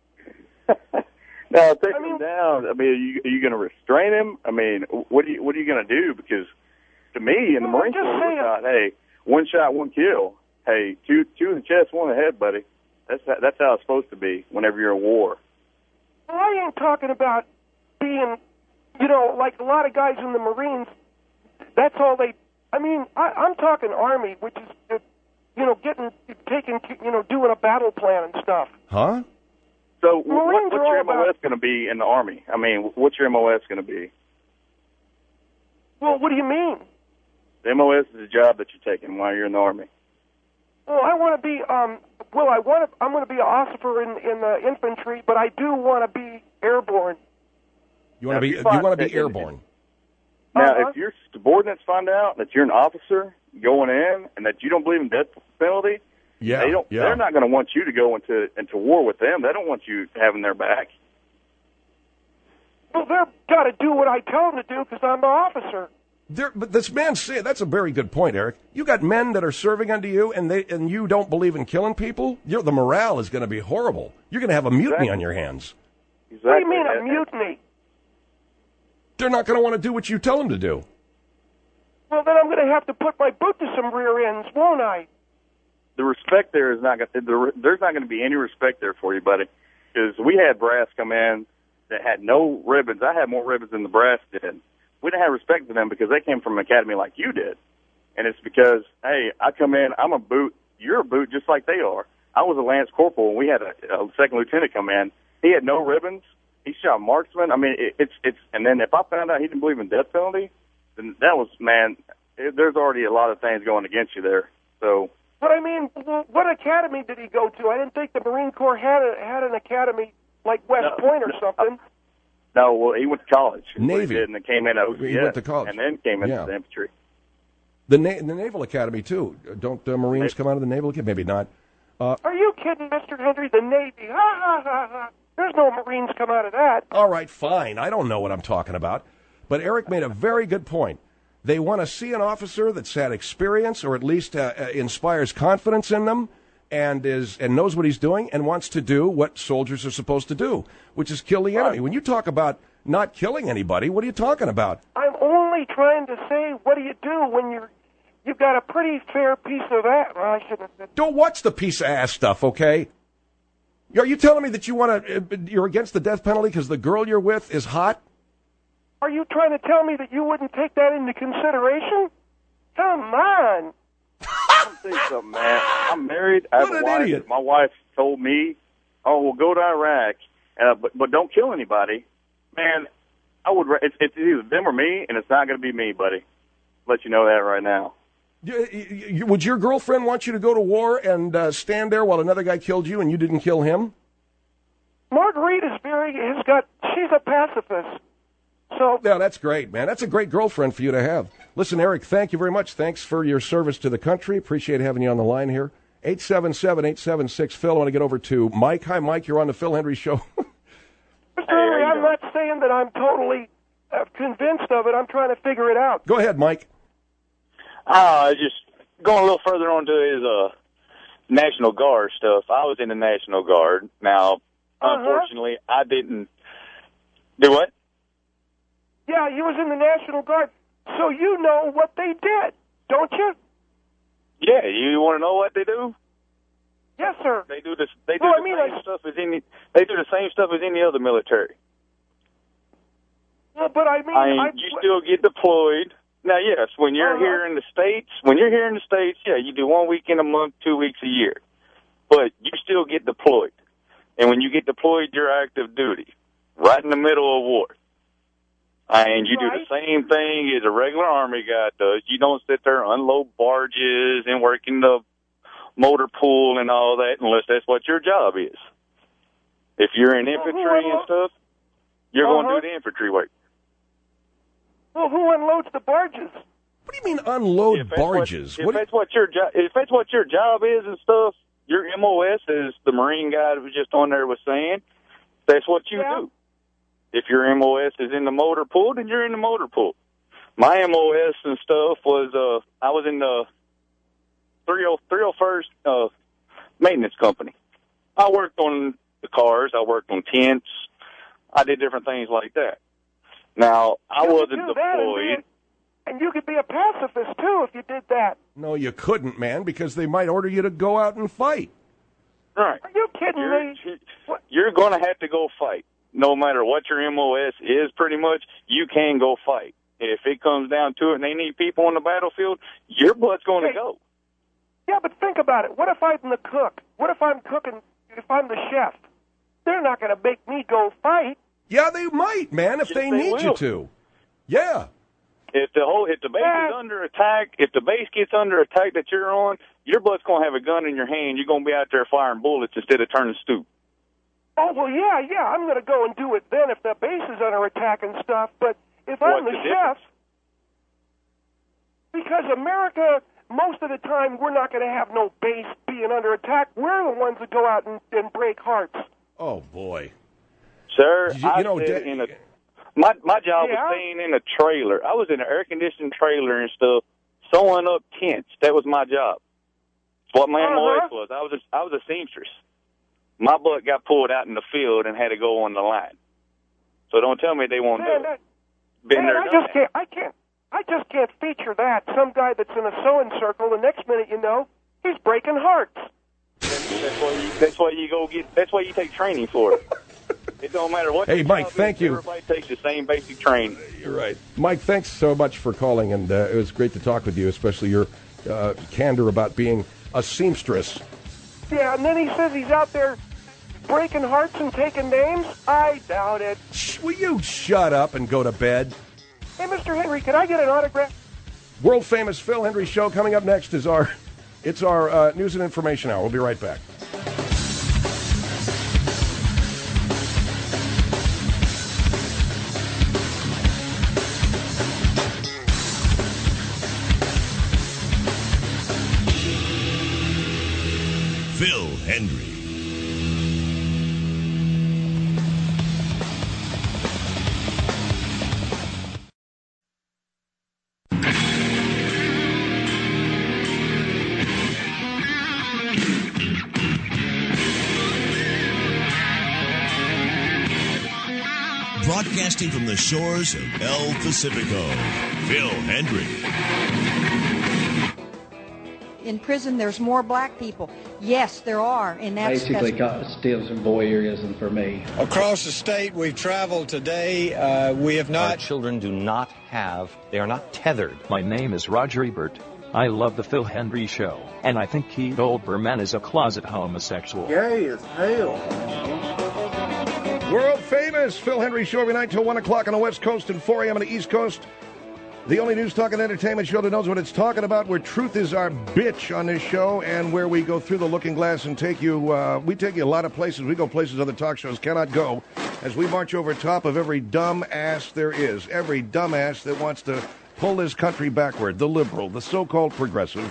No, take him down. I mean, are you going to restrain him? I mean, what are you going to do? Because to me, in the Marine Corps, we thought, hey, one shot, one kill. Hey, two in the chest, one in the head, buddy. That's how it's supposed to be whenever you're in war. Well, I ain't talking about being, like a lot of guys in the Marines, that's all they, I'm talking Army, which is, doing a battle plan and stuff. Huh? So what's your MOS going to be in the Army? I mean, what's your MOS going to be? Well, what do you mean? The MOS is a job that you're taking while you're in the Army. Well, I want to be, I'm going to be an officer in the infantry, but I do want to be airborne. You want to be airborne? Now, if your subordinates find out that you're an officer going in and that you don't believe in death penalty, they're not going to want you to go into war with them. They don't want you having their back. Well, they've got to do what I tell them to do because I'm the officer. But this man said that's a very good point, Eric. You got men that are serving under you, and you don't believe in killing people. The morale is going to be horrible. You're going to have a mutiny on your hands. Exactly. What do you mean a mutiny? They're not going to want to do what you tell them to do. Well, then I'm going to have to put my boot to some rear ends, won't I? The respect there is not. There's not going to be any respect there for you, buddy. Because we had brass come in that had no ribbons. I had more ribbons than the brass did. We didn't have respect for them because they came from an academy like you did. And it's because, hey, I come in, I'm a boot, you're a boot just like they are. I was a Lance Corporal, and we had a second lieutenant come in. He had no ribbons. He shot marksman. I mean, it's and then if I found out he didn't believe in death penalty, then that was, man, there's already a lot of things going against you there. So. But I mean, what academy did he go to? I didn't think the Marine Corps had an academy like West Point or something. No, well, he went to college. Navy. And then came in OCS. He went to college. And then came into the infantry. The Naval Academy, too. Don't Marines come out of the Naval Academy? Maybe not. Are you kidding, Mr. Henry? The Navy. Ha, ha, ha, ha. There's no Marines come out of that. All right, fine. I don't know what I'm talking about. But Eric made a very good point. They want to see an officer that's had experience or at least inspires confidence in them and knows what he's doing and wants to do what soldiers are supposed to do, which is kill the enemy. When you talk about not killing anybody, what are you talking about? I'm only trying to say, what do you do when you've got a pretty fair piece of ass? Well, I shouldn't have said. Don't watch the piece of ass stuff, okay? Are you telling me that you're against the death penalty because the girl you're with is hot? Are you trying to tell me that you wouldn't take that into consideration? Come on. Let me tell you something, man. I'm married. I have a wife. Idiot. My wife told me, "Oh, we'll go to Iraq, but don't kill anybody." Man, I would. It's either them or me, and it's not going to be me, buddy. Let you know that right now. Would your girlfriend want you to go to war and stand there while another guy killed you and you didn't kill him? Marguerite she's a pacifist. So yeah, that's great, man. That's a great girlfriend for you to have. Listen, Eric, thank you very much. Thanks for your service to the country. Appreciate having you on the line here. 877-876-PHIL. I want to get over to Mike. Hi, Mike. You're on the Phil Hendry Show. Mr. Henry, I'm not saying that I'm totally convinced of it. I'm trying to figure it out. Go ahead, Mike. Just going a little further on to his National Guard stuff. I was in the National Guard. Now, unfortunately, I didn't do what? Yeah, you was in the National Guard, so you know what they did, don't you? Yeah, you want to know what they do? Yes, sir. They do this. They do the same stuff as any. They do the same stuff as any other military. Well, but I mean, you still get deployed. Now, yes, when you're here in the States, yeah, you do 1 week in a month, 2 weeks a year, but you still get deployed. And when you get deployed, you're active duty, right in the middle of war. And you do the same thing as a regular Army guy does. You don't sit there, unload barges, and work in the motor pool and all that unless that's what your job is. If you're in infantry and stuff, you're going to do the infantry work. Well, who unloads the barges? What do you mean unload barges? If that's what your job is and stuff, your MOS, as the Marine guy that was just on there was saying, that's what you do. If your MOS is in the motor pool, then you're in the motor pool. My MOS and stuff was, I was in the 301st maintenance company. I worked on the cars. I worked on tents. I did different things like that. Now, I wasn't deployed. And you could be a pacifist, too, if you did that. No, you couldn't, man, because they might order you to go out and fight. Right. Are you kidding me? You're going to have to go fight. No matter what your MOS is, pretty much, you can go fight. If it comes down to it and they need people on the battlefield, your butt's going to go. Yeah, but think about it. What if I'm the cook? What if I'm cooking, if I'm the chef? They're not going to make me go fight. Yeah, they might, man, if they need you to. Yeah. If the base is under attack, if the base gets under attack that you're on, your butt's gonna have a gun in your hand. You're gonna be out there firing bullets instead of turning stoop. Oh, well, yeah, I'm going to go and do it then if the base is under attack and stuff. But if I'm the chef, because America, most of the time, we're not going to have no base being under attack. We're the ones that go out and break hearts. Oh, boy. Sir, my job was staying in a trailer. I was in an air-conditioned trailer and stuff, sewing up tents. That was my job. That's what my MOS was. I was a seamstress. My butt got pulled out in the field and had to go on the line. So don't tell me they won't do it. I just can't feature that. Some guy that's in a sewing circle, the next minute you know, he's breaking hearts. That's why you take training for it. It don't matter what. Hey, Mike, thank you. Everybody takes the same basic training. You're right. Mike, thanks so much for calling, and it was great to talk with you, especially your candor about being a seamstress. Yeah, and then he says he's out there breaking hearts and taking names? I doubt it. Will you shut up and go to bed? Hey, Mr. Henry, can I get an autograph? World-famous Phil Hendrie Show. Coming up next is our news and information hour. We'll be right back. Phil Hendrie. Broadcasting from the shores of El Pacifico, Phil Hendrie. In prison, there's more black people. Yes, there are, and that's basically still some voyeurism for me. Across the state we've traveled today, we have not. Our children they are not tethered. My name is Roger Ebert. I love the Phil Hendrie Show, and I think Keith Olbermann is a closet homosexual. Gay as hell. World famous Phil Hendrie Show every night till 1 o'clock on the West Coast and 4 a.m. on the East Coast. The only news, talk, and entertainment show that knows what it's talking about, where truth is our bitch on this show, and where we go through the looking glass and take you a lot of places. We go places other talk shows cannot go, as we march over top of every dumb ass there is, every dumbass that wants to pull this country backward, the liberal, the so-called progressive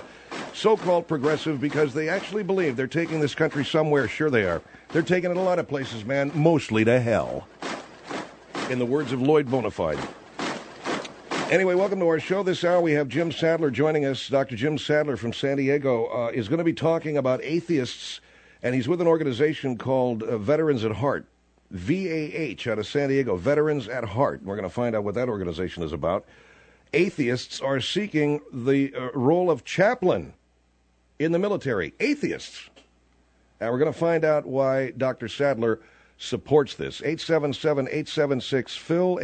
because they actually believe they're taking this country somewhere. Sure they are. They're taking it a lot of places, man, mostly to hell. In the words of Lloyd Bonafide. Anyway, welcome to our show. This hour we have Jim Sadler joining us. Dr. Jim Sadler from San Diego is going to be talking about atheists, and he's with an organization called Veterans at Heart, VAH, out of San Diego, Veterans at Heart. We're going to find out what that organization is about. Atheists are seeking the role of chaplain in the military. Atheists. And we're going to find out why Dr. Sadler supports this. 877-876-PHIL,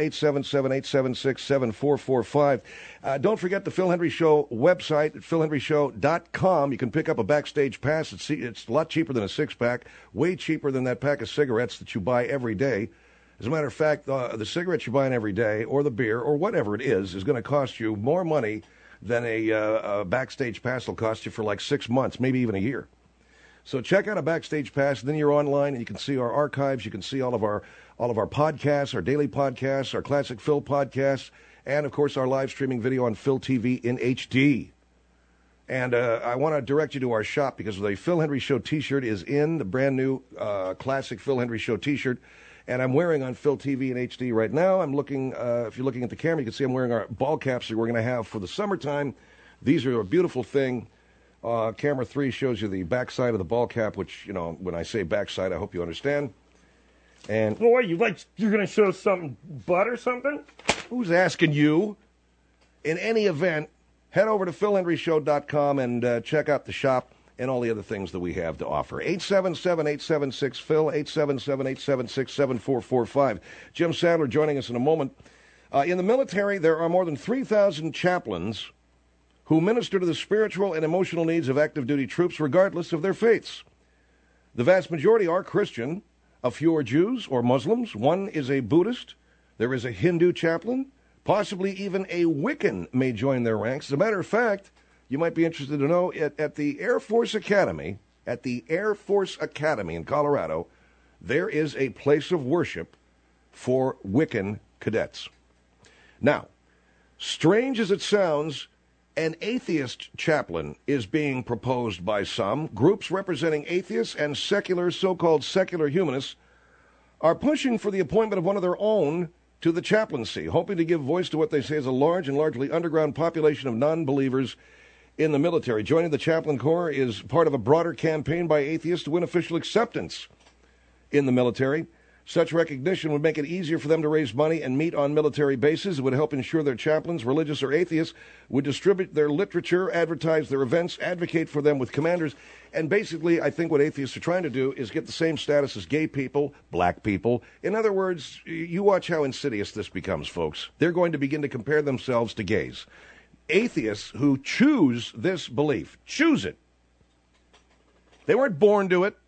877-876-7445. Don't forget the Phil Hendrie Show website at philhendrieshow.com. You can pick up a backstage pass. It's a lot cheaper than a six-pack, way cheaper than that pack of cigarettes that you buy every day. As a matter of fact, the cigarettes you're buying every day, or the beer, or whatever it is going to cost you more money than a backstage pass will cost you for like 6 months, maybe even a year. So check out a backstage pass, then you're online and you can see our archives, you can see all of our podcasts, our daily podcasts, our classic Phil podcasts, and of course our live streaming video on Phil TV in HD. And I want to direct you to our shop because the Phil Hendrie Show t-shirt is in, the brand new classic Phil Hendrie Show t-shirt. And I'm wearing on Phil TV in HD right now. I'm looking, if you're looking at the camera, you can see I'm wearing our ball caps that we're going to have for the summertime. These are a beautiful thing. Camera 3 shows you the backside of the ball cap, which, you know, when I say backside, I hope you understand. And well, what, you're going to show something butt or something? Who's asking you? In any event, head over to philhendrieshow.com and check out the shop and all the other things that we have to offer. 877-876-PHIL, 877-876-7445. Jim Sadler joining us in a moment. In the military, there are more than 3,000 chaplains who minister to the spiritual and emotional needs of active duty troops regardless of their faiths. The vast majority are Christian. A few are Jews or Muslims. One is a Buddhist. There is a Hindu chaplain, Possibly even a Wiccan may join their ranks. As a matter of fact, you might be interested to know at the Air Force Academy, in Colorado, there is a place of worship for Wiccan cadets. Now, strange as it sounds, an atheist chaplain is being proposed by some. Groups representing atheists and so-called secular humanists are pushing for the appointment of one of their own to the chaplaincy, hoping to give voice to what they say is a large and largely underground population of non-believers in the military. Joining the chaplain corps is part of a broader campaign by atheists to win official acceptance in the military. Such recognition would make it easier for them to raise money and meet on military bases. It would help ensure their chaplains, religious or atheists, would distribute their literature, advertise their events, advocate for them with commanders. And basically, I think what atheists are trying to do is get the same status as gay people, black people. In other words, you watch how insidious this becomes, folks. They're going to begin to compare themselves to gays. Atheists who choose this belief, choose it. They weren't born to it.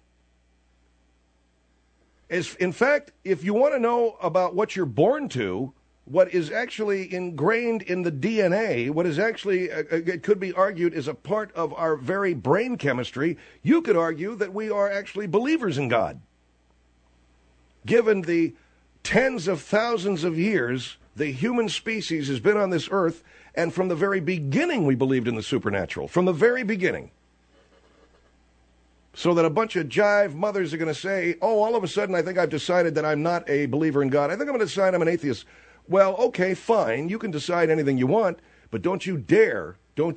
In fact, if you want to know about what you're born to, what is actually ingrained in the DNA, what is actually, it could be argued, is a part of our very brain chemistry, you could argue that we are actually believers in God. Given the tens of thousands of years the human species has been on this earth, and from the very beginning we believed in the supernatural, from the very beginning. So that a bunch of jive mothers are going to say, oh, all of a sudden I think I've decided that I'm not a believer in God. I think I'm going to decide I'm an atheist. Well, okay, fine. You can decide anything you want, but don't you dare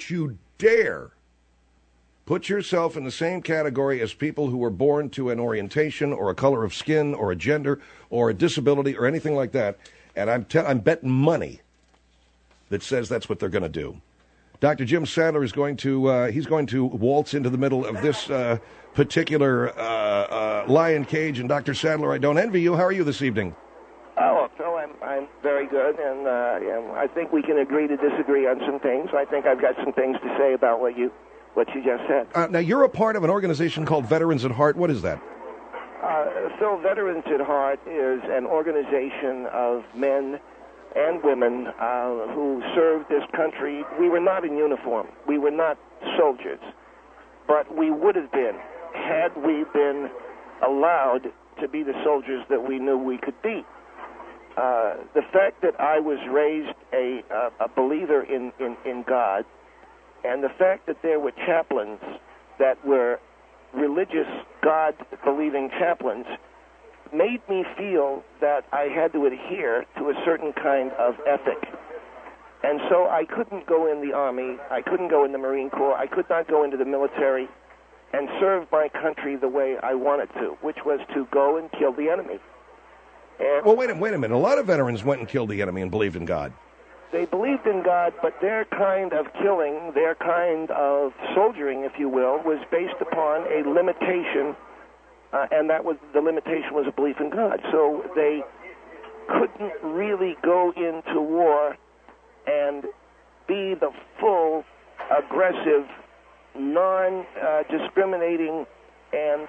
put yourself in the same category as people who were born to an orientation or a color of skin or a gender or a disability or anything like that. And I'm betting money that says that's what they're going to do. Dr. Jim Sadler is going to waltz into the middle of this particular lion cage. And Dr. Sadler, I don't envy you. How are you this evening? Oh, Phil, I'm very good, and I think we can agree to disagree on some things. I think I've got some things to say about what you just said. Now, you're a part of an organization called Veterans at Heart. What is that? Phil, Veterans at Heart is an organization of men and women who served this country. We were not in uniform. We were not soldiers. But we would have been had we been allowed to be the soldiers that we knew we could be. The fact that I was raised a believer in God, and the fact that there were chaplains that were religious, God-believing chaplains, made me feel that I had to adhere to a certain kind of ethic. And so I couldn't go in the Army, I couldn't go in the Marine Corps, I could not go into the military and serve my country the way I wanted to, which was to go and kill the enemy. And well, wait a minute. A lot of veterans went and killed the enemy and believed in God. They believed in God, but their kind of killing, their kind of soldiering, if you will, was based upon a limitation, and the limitation was a belief in God. So they couldn't really go into war and be the full, aggressive, non-discriminating, and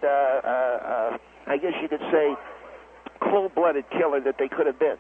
I guess you could say cold-blooded killer that they could have been.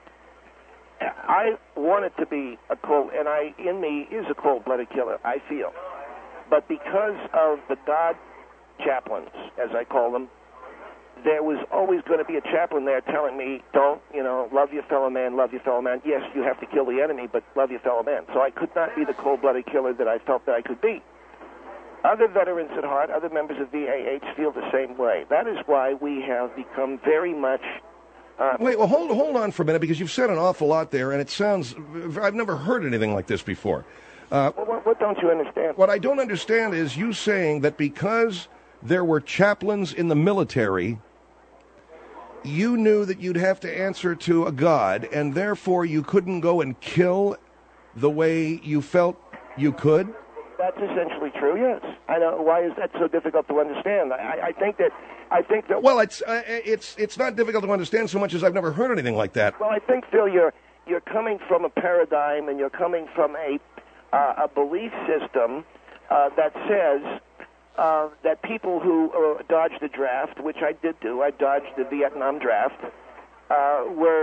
I wanted to be in me is a cold-blooded killer, I feel. But because of the God chaplains, as I call them, there was always going to be a chaplain there telling me, don't, love your fellow man, love your fellow man. Yes, you have to kill the enemy, but love your fellow man. So I could not be the cold-blooded killer that I felt that I could be. Other Veterans at Heart, other members of VAH feel the same way. That is why we have become very much... Wait, well, hold on for a minute, because you've said an awful lot there, and it sounds... I've never heard anything like this before. What don't you understand? What I don't understand is you saying that because there were chaplains in the military, you knew that you'd have to answer to a God, and therefore you couldn't go and kill the way you felt you could? That's essentially true, yes. I know. Why is that so difficult to understand? I think that. Well, it's not difficult to understand so much as I've never heard anything like that. Well, I think, Phil, you're coming from a paradigm, and you're coming from a belief system that says that people who dodged the draft, which I did do, I dodged the Vietnam draft, were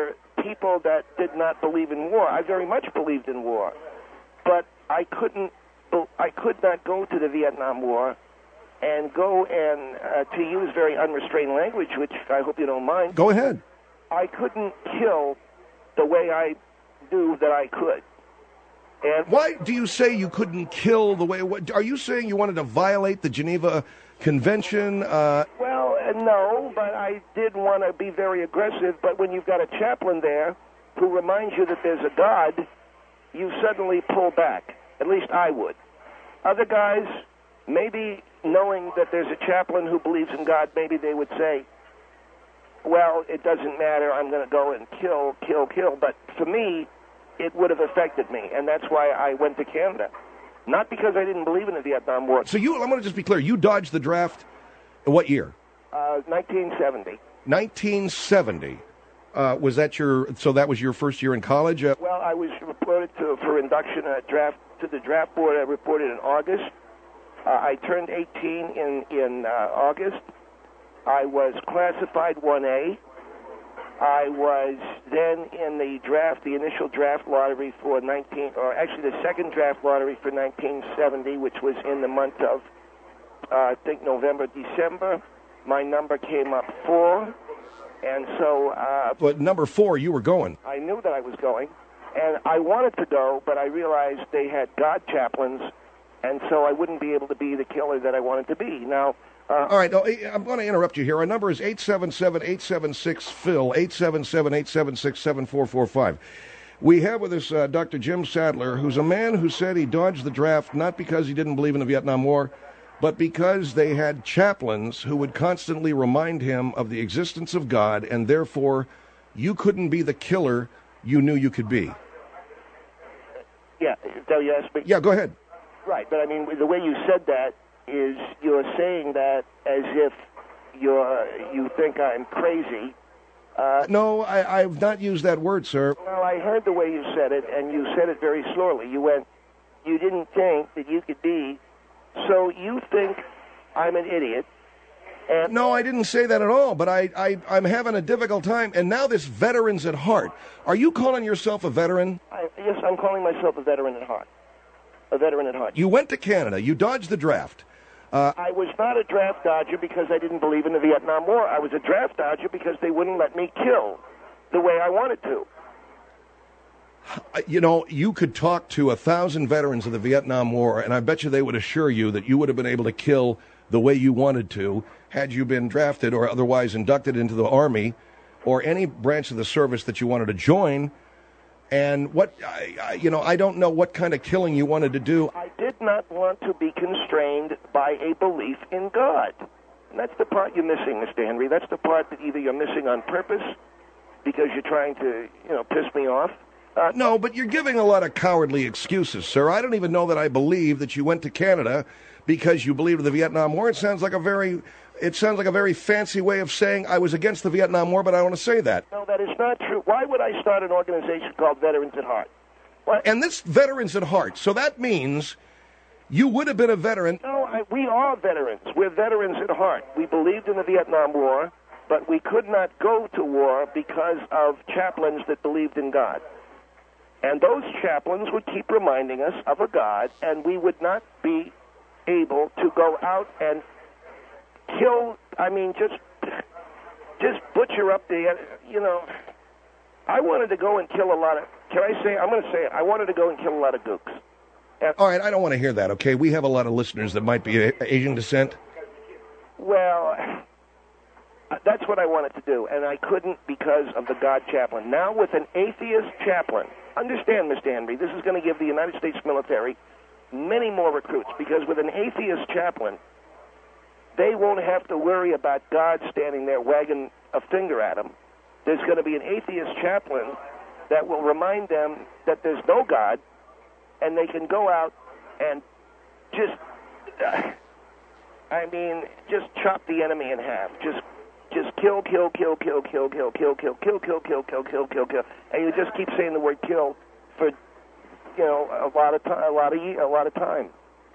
people that did not believe in war. I very much believed in war, but I could not go to the Vietnam War and go and, to use very unrestrained language, which I hope you don't mind. Go ahead. I couldn't kill the way I knew that I could. And why do you say you couldn't kill the way? Are you saying you wanted to violate the Geneva Convention? Well, no, but I did want to be very aggressive. But when you've got a chaplain there who reminds you that there's a God, you suddenly pull back. At least I would. Other guys, maybe knowing that there's a chaplain who believes in God, maybe they would say, well, it doesn't matter, I'm going to go and kill. But for me, it would have affected me, and that's why I went to Canada. Not because I didn't believe in the Vietnam War. So I'm going to just be clear, you dodged the draft in what year? 1970. 1970. Was that that was your first year in college? Well, I was reported for induction to the draft board. I reported in August. I turned 18 in August. I was classified 1A. I was then in the initial draft lottery for the second draft lottery for 1970, which was in the month of, I think, November, December. My number came up 4, and so... but number 4, you were going. I knew that I was going, and I wanted to go, but I realized they had God chaplains, and so I wouldn't be able to be the killer that I wanted to be. Now... all right, I'm going to interrupt you here. Our number is 877-876-PHIL, 877-876-7445. We have with us Dr. Jim Sadler, who's a man who said he dodged the draft not because he didn't believe in the Vietnam War, but because they had chaplains who would constantly remind him of the existence of God, and therefore you couldn't be the killer you knew you could be. Yeah, so you asked me. Yeah, go ahead. Right, but I mean, the way you said that is you're saying that as if you think I'm crazy. No, I've not used that word, sir. Well, I heard the way you said it, and you said it very slowly. You went, you didn't think that you could be, so you think I'm an idiot. And no, I didn't say that at all, but I'm having a difficult time. And now this Veterans at Heart. Are you calling yourself a veteran? Yes, I'm calling myself a veteran at heart. A veteran at heart. You went to Canada. You dodged the draft. I was not a draft dodger because I didn't believe in the Vietnam War. I was a draft dodger because they wouldn't let me kill the way I wanted to. You know, you could talk to 1,000 veterans of the Vietnam War, and I bet you they would assure you that you would have been able to kill the way you wanted to had you been drafted or otherwise inducted into the Army or any branch of the service that you wanted to join. And I don't know what kind of killing you wanted to do. I did not want to be constrained by a belief in God. And that's the part you're missing, Mr. Henry. That's the part that either you're missing on purpose because you're trying to, piss me off. No, but you're giving a lot of cowardly excuses, sir. I don't even know that I believe that you went to Canada because you believed in the Vietnam War. It sounds like a very fancy way of saying I was against the Vietnam War, but I want to say that. No, that is not true. Why would I start an organization called Veterans at Heart? What? And this Veterans at Heart, so that means you would have been a veteran. No, we are veterans. We're veterans at heart. We believed in the Vietnam War, but we could not go to war because of chaplains that believed in God. And those chaplains would keep reminding us of a God, and we would not be able to go out and kill, just butcher up I wanted to go and kill a lot of, I'm going to say it, I wanted to go and kill a lot of gooks. All right, I don't want to hear that, okay? We have a lot of listeners that might be Asian descent. Well, that's what I wanted to do, and I couldn't because of the God chaplain. Now with an atheist chaplain, understand, Mr. Henry, this is going to give the United States military many more recruits, because with an atheist chaplain, they won't have to worry about God standing there wagging a finger at them. There's going to be an atheist chaplain that will remind them that there's no God, and they can go out and just chop the enemy in half. Just kill, and you just keep saying the word kill for a lot of time.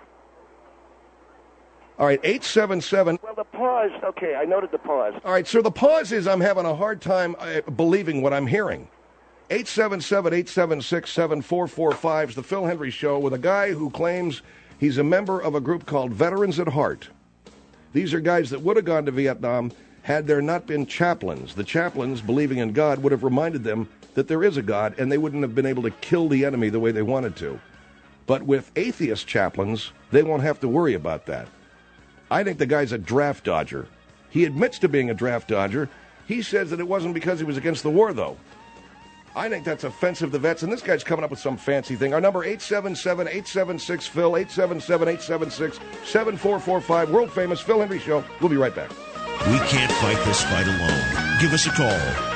All right, 877. Well, the pause. Okay, I noted the pause. All right, so the pause is I'm having a hard time believing what I'm hearing. 877-876-7445 is the Phil Hendry Show with a guy who claims he's a member of a group called Veterans at Heart. These are guys that would have gone to Vietnam had there not been chaplains. The chaplains, believing in God, would have reminded them that there is a God, and they wouldn't have been able to kill the enemy the way they wanted to. But with atheist chaplains, they won't have to worry about that. I think the guy's a draft dodger. He admits to being a draft dodger. He says that it wasn't because he was against the war, though. I think that's offensive to vets, and this guy's coming up with some fancy thing. Our number, 877-876-PHIL, 877-876-7445, world-famous Phil Hendry Show. We'll be right back. We can't fight this fight alone. Give us a call,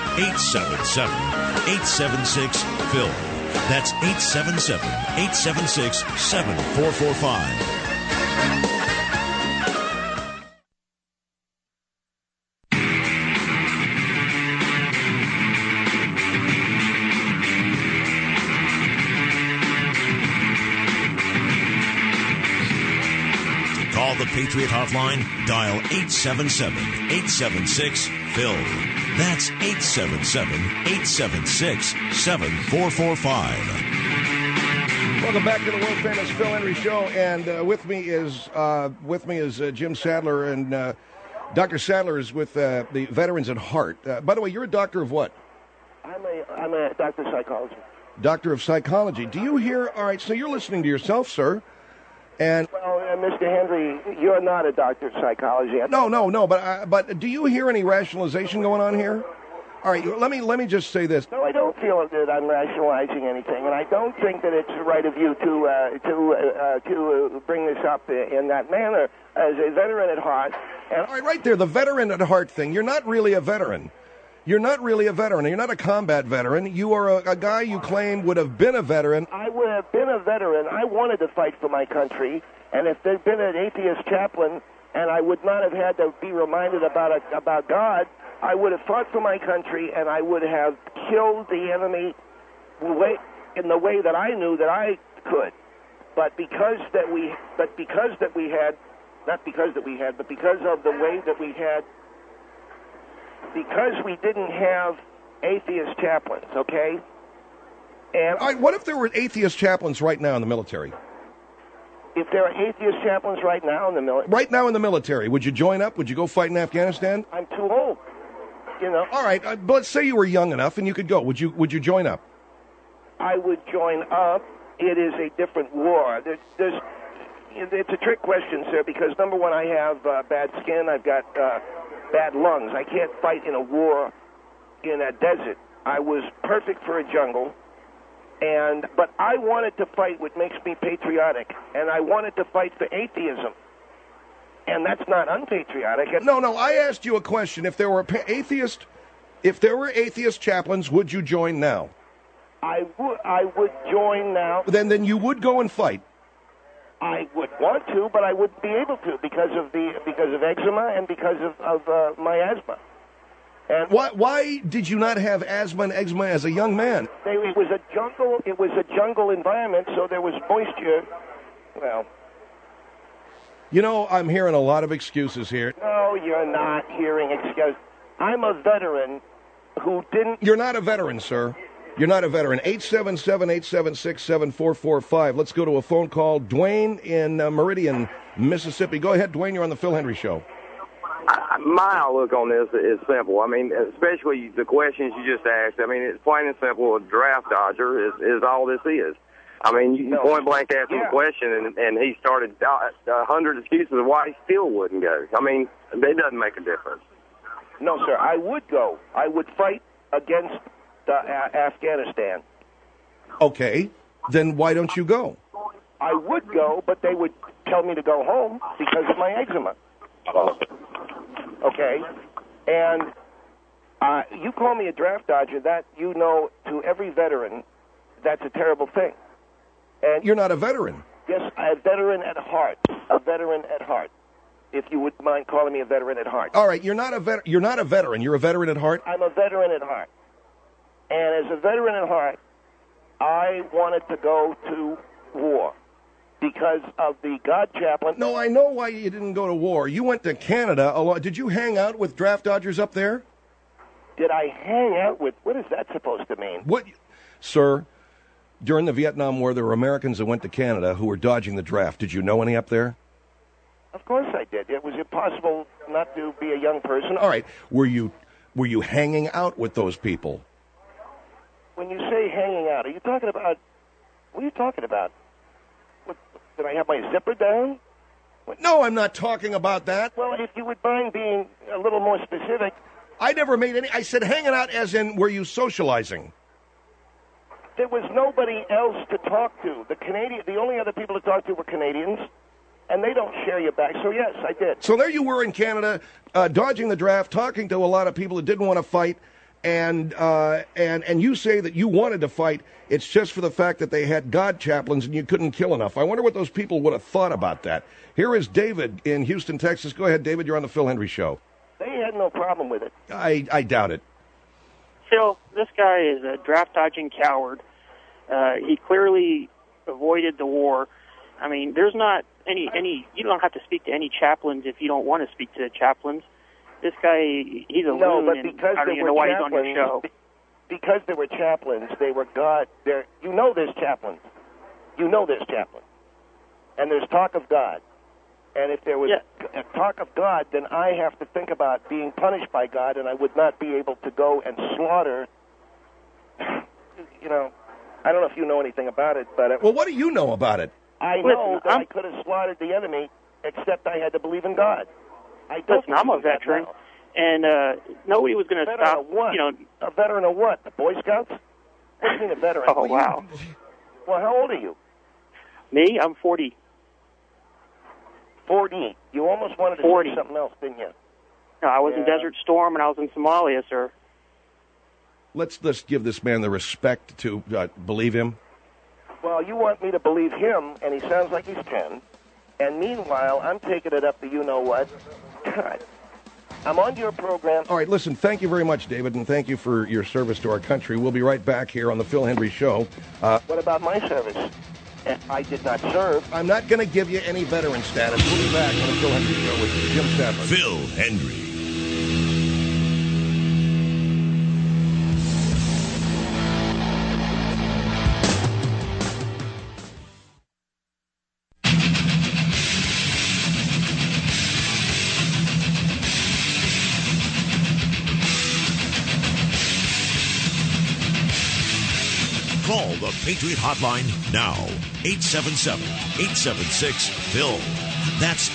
877-876-PHIL. That's 877-876-7445. Call the Patriot Hotline, dial 877-876-PHIL. That's 877-876-7445. Welcome back to the world-famous Phil Hendry Show, and with me is Jim Sadler, and Dr. Sadler is with the Veterans at Heart. By the way, you're a doctor of what? I'm a doctor of psychology. Doctor of psychology. Do you hear? All right, so you're listening to yourself, sir. And well, Mr. Henry, you're not a doctor of psychology. No. But do you hear any rationalization going on here? All right, let me just say this. No, I don't feel that I'm rationalizing anything, and I don't think that it's right of you to bring this up in that manner as a veteran at heart. And all right, right there, the veteran at heart thing. You're not really a veteran. You're not really a veteran. You're not a combat veteran. You are a guy you claim would have been a veteran. I would have been a veteran. I wanted to fight for my country, and if there'd been an atheist chaplain, and I would not have had to be reminded about God, I would have fought for my country, and I would have killed the enemy in the way that I knew that I could. But because of the way that we had. Because we didn't have atheist chaplains, okay? And all right, what if there were atheist chaplains right now in the military? If there are atheist chaplains right now in the military? Right now in the military, would you join up? Would you go fight in Afghanistan? I'm too old, you know. All right, but let's say you were young enough and you could go. Would you join up? I would join up. It is a different war. It's a trick question, sir, because number one, I have bad skin. I've got bad lungs. I can't fight in a war in a desert. I was perfect for a jungle, but I wanted to fight what makes me patriotic, and I wanted to fight for atheism, and that's not unpatriotic. No, I asked you a question. If there were atheist chaplains, would you join now? I would join now. Then you would go and fight. I would want to, but I wouldn't be able to because of eczema and because of my asthma. And why did you not have asthma and eczema as a young man? It was a jungle. It was a jungle environment, so there was moisture. Well, you know, I'm hearing a lot of excuses here. No, you're not hearing excuses. I'm a veteran who didn't. You're not a veteran, sir. You're not a veteran. 877-876-7445. Let's go to a phone call. Dwayne in Meridian, Mississippi. Go ahead, Dwayne. You're on the Phil Hendry Show. My outlook on this is simple. I mean, especially the questions you just asked. I mean, it's plain and simple. A draft dodger is all this is. I mean, you point blank asked him a question, and he started 100 excuses of why he still wouldn't go. I mean, it doesn't make a difference. No, sir. I would go. I would fight against Afghanistan. Okay, then why don't you go? I would go, but they would tell me to go home because of my eczema. Okay, and you call me a draft dodger. That, you know, to every veteran, that's a terrible thing. And you're not a veteran. Yes, a veteran at heart. A veteran at heart. If you would mind calling me a veteran at heart. All right, you're not a veteran. You're a veteran at heart. I'm a veteran at heart. And as a veteran at heart, I wanted to go to war because of the God chaplain. No, I know why you didn't go to war. You went to Canada a lot. Did you hang out with draft dodgers up there? Did I hang out with? What is that supposed to mean? What, sir? During the Vietnam War, there were Americans that went to Canada who were dodging the draft. Did you know any up there? Of course I did. It was impossible not to be a young person. All right. Were you hanging out with those people? When you say hanging out, are you talking about? What are you talking about? What, did I have my zipper down? What? No, I'm not talking about that. Well, if you would mind being a little more specific. I never made any. I said hanging out as in were you socializing? There was nobody else to talk to. The only other people to talk to were Canadians, and they don't share your back. So yes, I did. So there you were in Canada, dodging the draft, talking to a lot of people that didn't want to fight, and you say that you wanted to fight. It's just for the fact that they had God chaplains and you couldn't kill enough. I wonder what those people would have thought about that. Here is David in Houston, Texas. Go ahead, David. You're on the Phil Hendrie Show. They had no problem with it. I doubt it. Phil, this guy is a draft-dodging coward. He clearly avoided the war. I mean, there's not any. You don't have to speak to any chaplains if you don't want to speak to the chaplains. This guy, he's a loon, but and because I don't even know why he's on your show. Because there were chaplains, they were God. You know there's chaplains. You know there's chaplains. And there's talk of God. And if there was a talk of God, then I have to think about being punished by God, and I would not be able to go and slaughter. You know, I don't know if you know anything about it, but... Well, what do you know about it? I know that I could have slaughtered the enemy, except I had to believe in God. I'm a veteran, and nobody was going to stop... What? You know, a veteran of what? The Boy Scouts? What do you mean a veteran? Oh, wow. Well, how old are you? Me? I'm 40. 40. You almost wanted to 40. say something else, didn't you? No, I was in Desert Storm, and I was in Somalia, sir. Let's give this man the respect to believe him. Well, you want me to believe him, and he sounds like he's 10. And meanwhile, I'm taking it up to you-know-what. God. I'm on your program. All right, listen, thank you very much, David, and thank you for your service to our country. We'll be right back here on the Phil Hendrie Show. What about my service? I did not serve. I'm not going to give you any veteran status. We'll be back on the Phil Hendrie Show with Jim Sadler. Phil Hendrie. Call the Patriot Hotline now. 877-876-PHIL. That's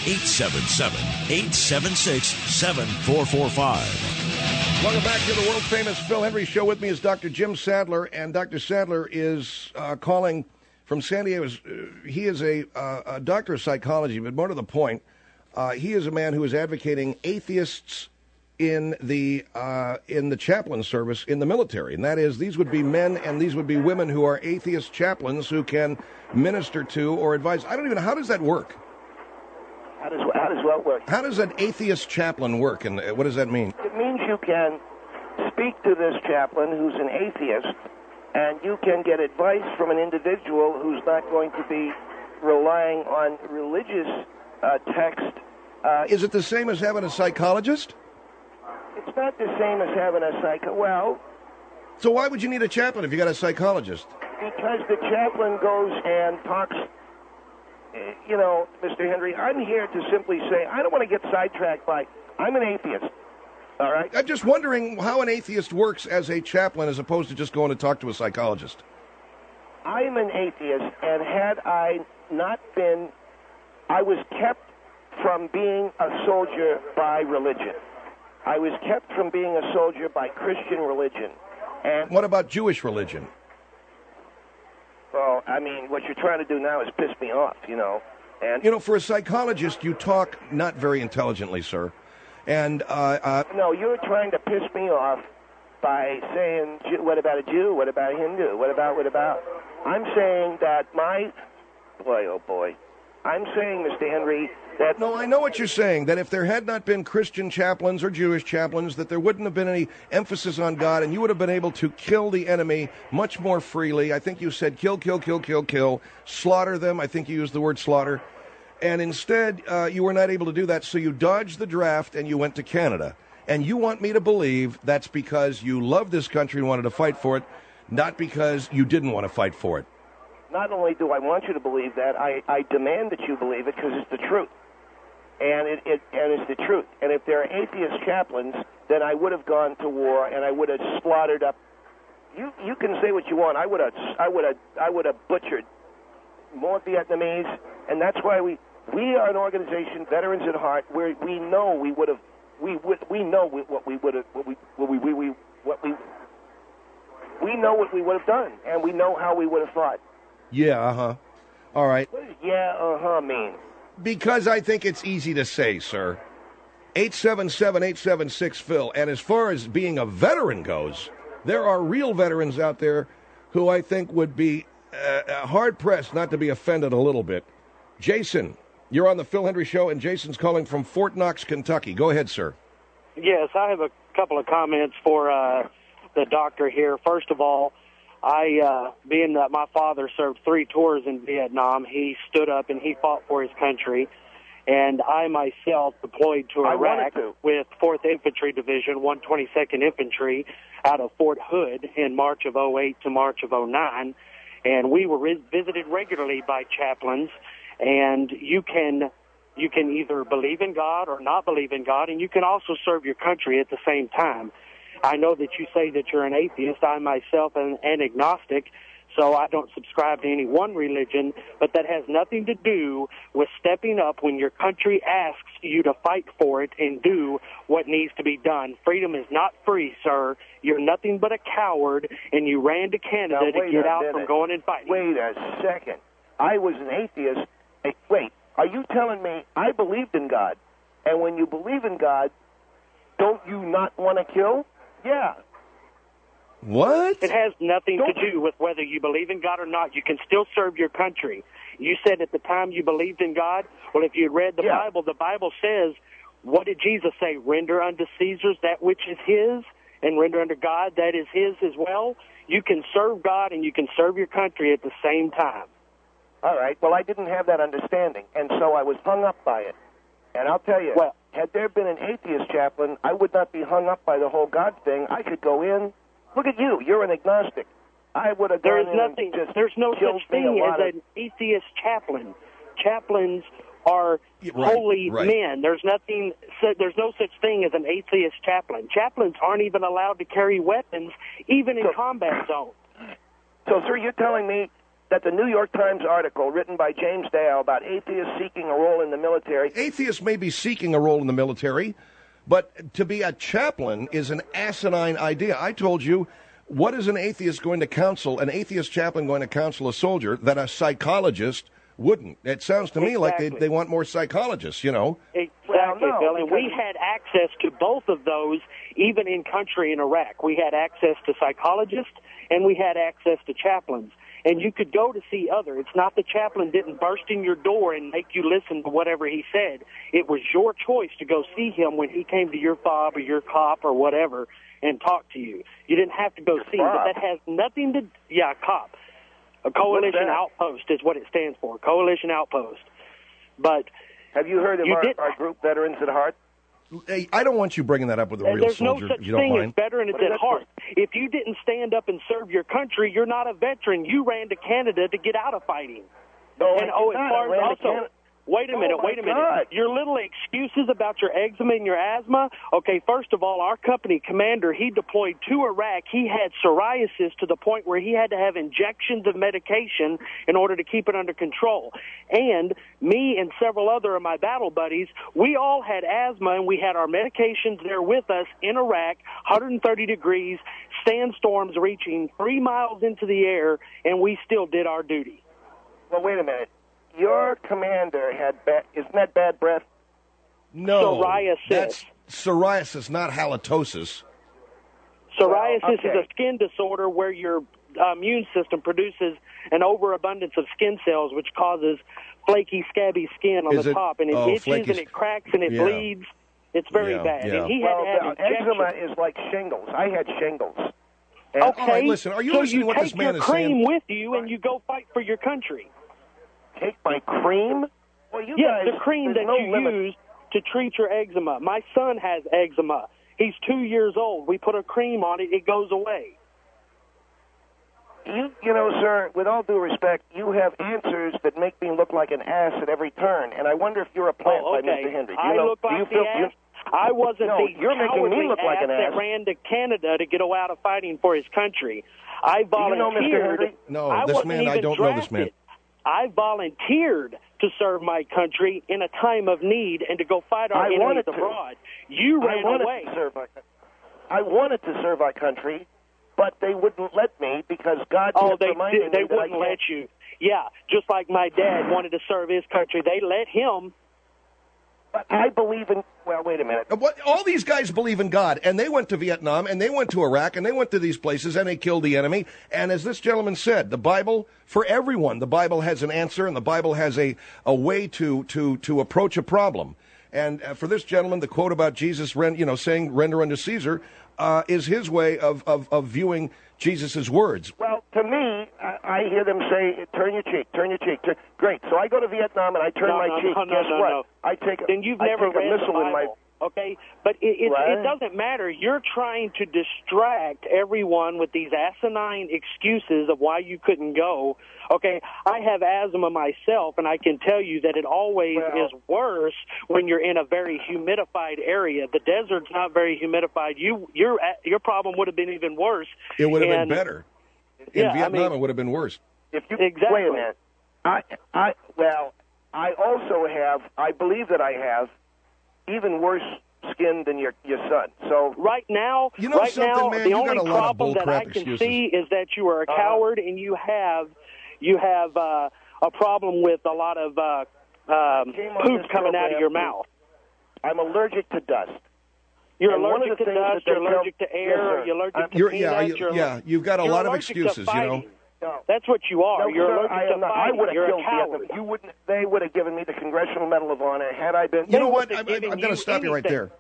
877-876-7445. Welcome back to the world-famous Phil Hendrie Show. With me is Dr. Jim Sadler, and Dr. Sadler is calling from San Diego. He is a doctor of psychology, but more to the point, he is a man who is advocating atheists in the chaplain service in the military, and that is, these would be men and these would be women who are atheist chaplains who can minister to or advise. I don't even know, how does that work? How does what work? How does an atheist chaplain work, and what does that mean? It means you can speak to this chaplain who's an atheist, and you can get advice from an individual who's not going to be relying on religious text. Is it the same as having a psychologist? It's not the same as having a well... So why would you need a chaplain if you got a psychologist? Because the chaplain goes and talks... You know, Mr. Hendrie, I'm here to simply say, I don't want to get sidetracked by... I'm an atheist, all right? I'm just wondering how an atheist works as a chaplain as opposed to just going to talk to a psychologist. I'm an atheist, and had I not been... I was kept from being a soldier by religion. I was kept from being a soldier by Christian religion. And what about Jewish religion? Well, I mean, what you're trying to do now is piss me off, you know. And you know, for a psychologist, you talk not very intelligently, sir. And no, you're trying to piss me off by saying, what about a Jew? What about a Hindu? What about? I'm saying that oh boy. I'm saying, Mr. Hendrie, that... No, I know what you're saying, that if there had not been Christian chaplains or Jewish chaplains, that there wouldn't have been any emphasis on God, and you would have been able to kill the enemy much more freely. I think you said kill, slaughter them. I think you used the word slaughter. And instead, you were not able to do that, so you dodged the draft and you went to Canada. And you want me to believe that's because you love this country and wanted to fight for it, not because you didn't want to fight for it. Not only do I want you to believe that, I demand that you believe it because it's the truth. And it's the truth. And if there are atheist chaplains, then I would have gone to war and I would have slaughtered up. You can say what you want. I would have butchered more Vietnamese, and that's why we are an organization, Veterans at Heart, where we know we would have we know what we would have we know what we would have done, and we know how we would have fought. Yeah, All right. What does yeah, mean? Because I think it's easy to say, sir. 877-876-PHIL. And as far as being a veteran goes, there are real veterans out there who I think would be hard-pressed not to be offended a little bit. Jason, you're on the Phil Hendrie Show, and Jason's calling from Fort Knox, Kentucky. Go ahead, sir. Yes, I have a couple of comments for the doctor here. First of all, being that my father served 3 tours in Vietnam, he stood up and he fought for his country. And I myself deployed to Iraq with 4th Infantry Division, 122nd Infantry, out of Fort Hood in March of 08 to March of 09. And we were visited regularly by chaplains. And you can either believe in God or not believe in God, and you can also serve your country at the same time. I know that you say that you're an atheist. I myself am an agnostic, so I don't subscribe to any one religion, but that has nothing to do with stepping up when your country asks you to fight for it and do what needs to be done. Freedom is not free, sir. You're nothing but a coward, and you ran to Canada to get out from going and fighting. Wait a second. I was an atheist. Wait, are you telling me I believed in God? And when you believe in God, don't you not want to kill? Yeah. What? It has nothing to do with whether you believe in God or not. You can still serve your country. You said at the time you believed in God. Well, if you read the Bible says, what did Jesus say? Render unto Caesar that which is his, and render unto God that is his as well. You can serve God and you can serve your country at the same time. All right. Well, I didn't have that understanding, and so I was hung up by it. And I'll tell you, had there been an atheist chaplain, I would not be hung up by the whole God thing. I could go in. Look at you. You're an agnostic. I would have gone in and just There's no such thing as an atheist chaplain. Chaplains are holy men. There's no such thing as an atheist chaplain. Chaplains aren't even allowed to carry weapons, even in combat zones. So, sir, you're telling me that the New York Times article written by James Dale about atheists seeking a role in the military... Atheists may be seeking a role in the military, but to be a chaplain is an asinine idea. I told you, what is an atheist going to counsel, an atheist chaplain going to counsel a soldier that a psychologist wouldn't? It sounds to me like they want more psychologists, you know. Exactly, Bill. And we had access to both of those, even in country in Iraq. We had access to psychologists, and we had access to chaplains. And you could go to see others. It's not the chaplain didn't burst in your door and make you listen to whatever he said. It was your choice to go see him when he came to your fob or your cop or whatever and talk to you. You didn't have to go see him, but that has nothing to... Yeah, cop. A coalition outpost is what it stands for, coalition outpost. But... Have you heard of our group, Veterans at Heart? Hey, I don't want you bringing that up with a real soldier, if you don't mind. There's no such thing as Veterans at Heart. If you didn't stand up and serve your country, you're not a veteran. You ran to Canada to get out of fighting. No, and wait a minute. Your little excuses about your eczema and your asthma. Okay, first of all, our company commander, he deployed to Iraq. He had psoriasis to the point where he had to have injections of medication in order to keep it under control. And me and several other of my battle buddies, we all had asthma, and we had our medications there with us in Iraq, 130 degrees, sandstorms reaching 3 miles into the air, and we still did our duty. Well, wait a minute. Your commander had isn't that bad breath? No. Psoriasis. That's psoriasis, not halitosis. Psoriasis is a skin disorder where your immune system produces an overabundance of skin cells, which causes flaky, scabby skin on the top, and it itches and it cracks and it bleeds. It's very bad. Yeah. And he had eczema is like shingles. I had shingles. And all right, listen, are you listening to what this man is saying? So you take your cream with you and you go fight for your country. Take my cream? Well, the cream that you use to treat your eczema. My son has eczema. He's 2 years old. We put a cream on it, it goes away. You know, sir, with all due respect, you have answers that make me look like an ass at every turn, and I wonder if you're a plant by Mr. Henry. Look like the ass? I wasn't the you're making me look like an ass that ran to Canada to get out of fighting for his country. I volunteered. You know Mr. Henry? No, this man, I don't know this man. I volunteered to serve my country in a time of need and to go fight our enemies abroad. You ran away. I wanted to serve our country, but they wouldn't let me because God reminded me they wouldn't let you. Yeah, just like my dad wanted to serve his country. They let him. But I believe in, well, wait a minute. All these guys believe in God, and they went to Vietnam, and they went to Iraq, and they went to these places, and they killed the enemy. And as this gentleman said, the Bible, for everyone, the Bible has an answer, and the Bible has a way to approach a problem. And for this gentleman, the quote about Jesus, saying, render unto Caesar, is his way of viewing Jesus' words. Well, to me, I hear them say, turn your cheek, turn your cheek. Great. So I go to Vietnam and I turn my cheek. Guess what? No. I take then you've never read a missile the Bible. in my... Okay, but it doesn't matter. You're trying to distract everyone with these asinine excuses of why you couldn't go. Okay, I have asthma myself, and I can tell you that it always is worse when you're in a very humidified area. The desert's not very humidified. Your problem would have been even worse. It would have been better. In Vietnam, it would have been worse. If you wait a minute, I also have. I believe that I have even worse skin than your son. So right now, man, the only problem that I can see is that you are a coward and you have a problem with a lot of poop coming out of your mouth. I'm allergic to dust. You're allergic to dust. You're allergic to air. You're allergic to peanuts. You've got a lot of excuses. No. That's what you are. No, you're sir, allergic to fighting. I would have You're killed a coward. Vietnam. You wouldn't. They would have given me the Congressional Medal of Honor had I been. You know what? I'm going to stop you right there.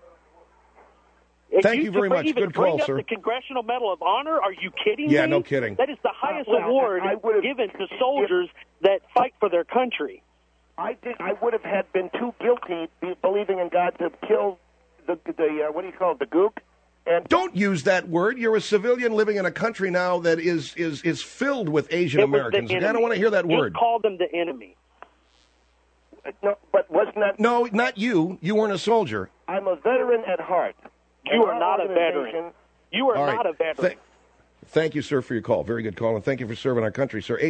Thank you very much. Good call, sir. The Congressional Medal of Honor? Are you kidding me? Yeah, no kidding. That is the highest award given to soldiers that fight for their country. I would have been too guilty believing in God to kill the what do you call it, the gook? And don't use that word. You're a civilian living in a country now that is filled with Asian Americans. I don't want to hear that word. Just call them the enemy. No, but wasn't that? No, not you. You weren't a soldier. I'm a veteran at heart. You are not a veteran. You are not a veteran. Thank you, sir, for your call. Very good call, and thank you for serving our country, sir.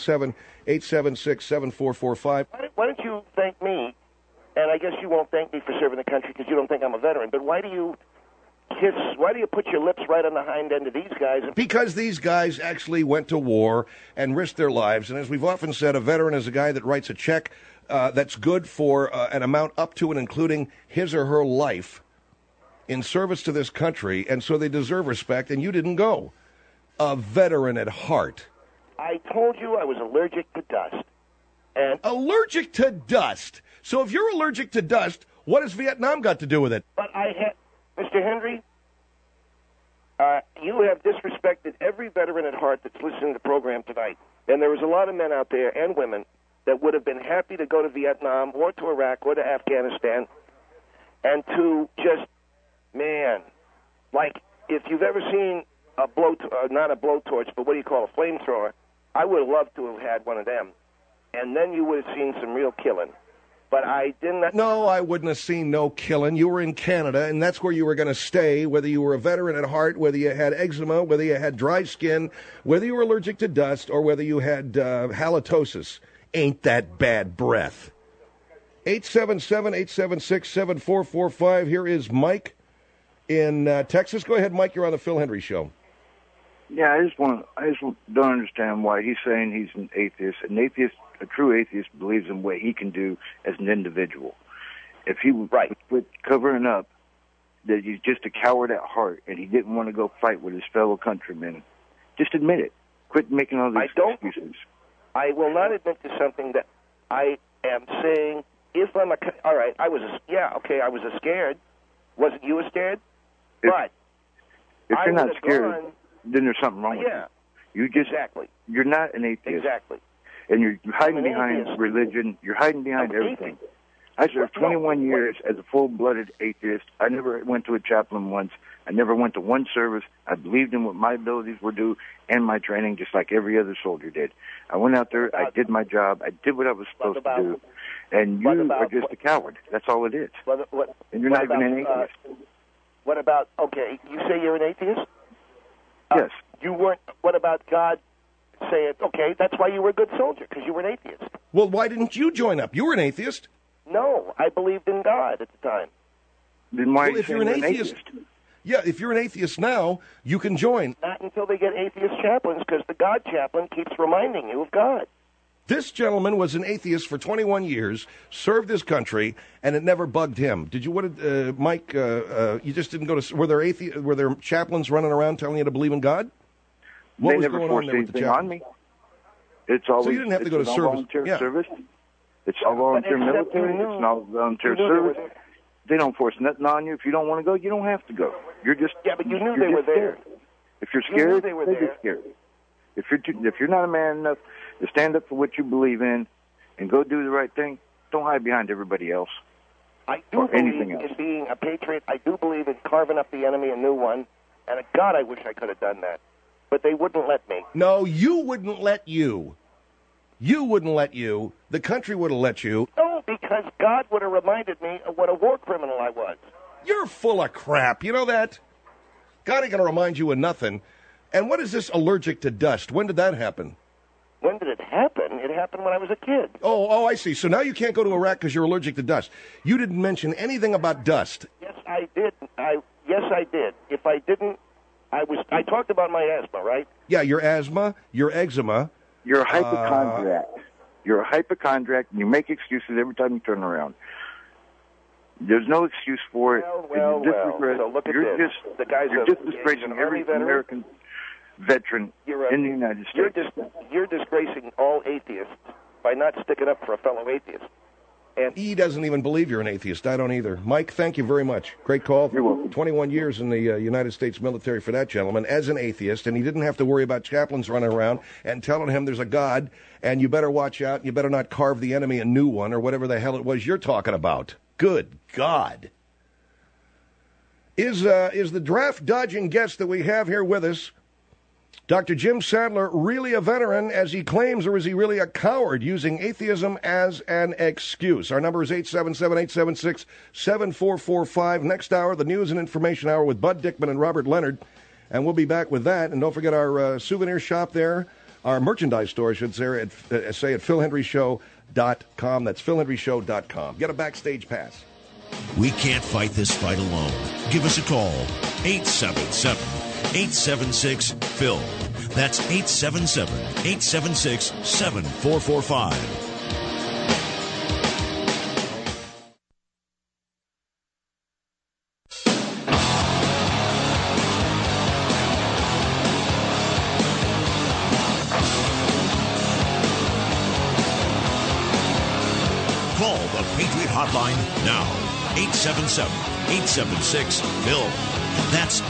877-876-7445. Why don't you thank me? And I guess you won't thank me for serving the country because you don't think I'm a veteran. But why do you put your lips right on the hind end of these guys? Because these guys actually went to war and risked their lives. And as we've often said, a veteran is a guy that writes a check that's good for an amount up to and including his or her life in service to this country. And so they deserve respect, and you didn't go. A veteran at heart. I told you I was allergic to dust. And allergic to dust? So if you're allergic to dust, what has Vietnam got to do with it? But I had... Mr. Henry, you have disrespected every veteran at heart that's listening to the program tonight. And there was a lot of men out there and women that would have been happy to go to Vietnam or to Iraq or to Afghanistan and to just, man, like if you've ever seen a not a blowtorch, but what do you call a flamethrower, I would have loved to have had one of them. And then you would have seen some real killing. But I didn't... No, I wouldn't have seen no killing. You were in Canada, and that's where you were going to stay, whether you were a veteran at heart, whether you had eczema, whether you had dry skin, whether you were allergic to dust, or whether you had halitosis. Ain't that bad breath. 877-876-7445. Here is Mike in Texas. Go ahead, Mike. You're on the Phil Hendry Show. Yeah, I just don't understand why he's saying he's an atheist. A true atheist believes in what he can do as an individual. If he would quit covering up that he's just a coward at heart and he didn't want to go fight with his fellow countrymen, just admit it. Quit making all these excuses. I will not admit to something that I am saying. If I'm all right, I was scared. Wasn't you scared? But if you're not scared, then there's something wrong with you. You're not an atheist. Exactly. And you're hiding behind religion. You're hiding behind everything. I served 21 years as a full-blooded atheist. I never went to a chaplain once. I never went to one service. I believed in what my abilities were due and my training, just like every other soldier did. I went out there. I did my job. I did what I was supposed to do. And you are just a coward. That's all it is. And you're not even an atheist. What about, okay, you say you're an atheist? Yes. You weren't, what about God saying, okay, that's why you were a good soldier, because you were an atheist. Well, why didn't you join up? You were an atheist. No, I believed in God at the time. Then why well, if you're an atheist? Yeah, if you're an atheist now, you can join. Not until they get atheist chaplains, because the God chaplain keeps reminding you of God. This gentleman was an atheist for 21 years, served his country, and it never bugged him. Did you, Mike? You just didn't go to. Were there chaplains running around telling you to believe in God? What they was never going forced on there with the anything on me. It's always. So you didn't have to go to service. Volunteer service. It's all volunteer military. It's not volunteer service. They don't force nothing on you. If you don't want to go, you don't have to go. You're just. Yeah, but you knew they were there. If you're scared, they get scared. If you're not a man enough to stand up for what you believe in and go do the right thing, don't hide behind everybody else. I do believe in being a patriot. I do believe in carving up the enemy a new one. And God, I wish I could have done that. But they wouldn't let me. No, you wouldn't let you. You wouldn't let you. The country would have let you. No, because God would have reminded me of what a war criminal I was. You're full of crap. You know that? God ain't going to remind you of nothing. And what is this allergic to dust? When did that happen? When did it happen? It happened when I was a kid. Oh, I see. So now you can't go to Iraq because you're allergic to dust. You didn't mention anything about dust. Yes, I did. Yes, I did. If I didn't, I talked about my asthma, right? Yeah, your asthma, your eczema. You're a hypochondriac. You're a hypochondriac, and you make excuses every time you turn around. There's no excuse for it. Well. So look at this. You're just disgracing every American veteran in the United States. You're disgracing all atheists by not sticking up for a fellow atheist. And he doesn't even believe you're an atheist. I don't either. Mike, thank you very much. Great call. You're welcome. 21 years in the United States military for that gentleman as an atheist, and he didn't have to worry about chaplains running around and telling him there's a God, and you better watch out, and you better not carve the enemy a new one, or whatever the hell it was you're talking about. Good God. Is the draft-dodging guest that we have here with us, Dr. Jim Sadler, really a veteran, as he claims, or is he really a coward using atheism as an excuse? Our number is 877-876-7445. Next hour, the News and Information Hour with Bud Dickman and Robert Leonard. And we'll be back with that. And don't forget our souvenir shop there, our merchandise store, I should say, at philhendryshow.com. That's philhendryshow.com. Get a backstage pass. We can't fight this fight alone. Give us a call, 877-876-PHIL. That's 877-876-7445. Call the Patriot Hotline now, 877-876-PHIL. That's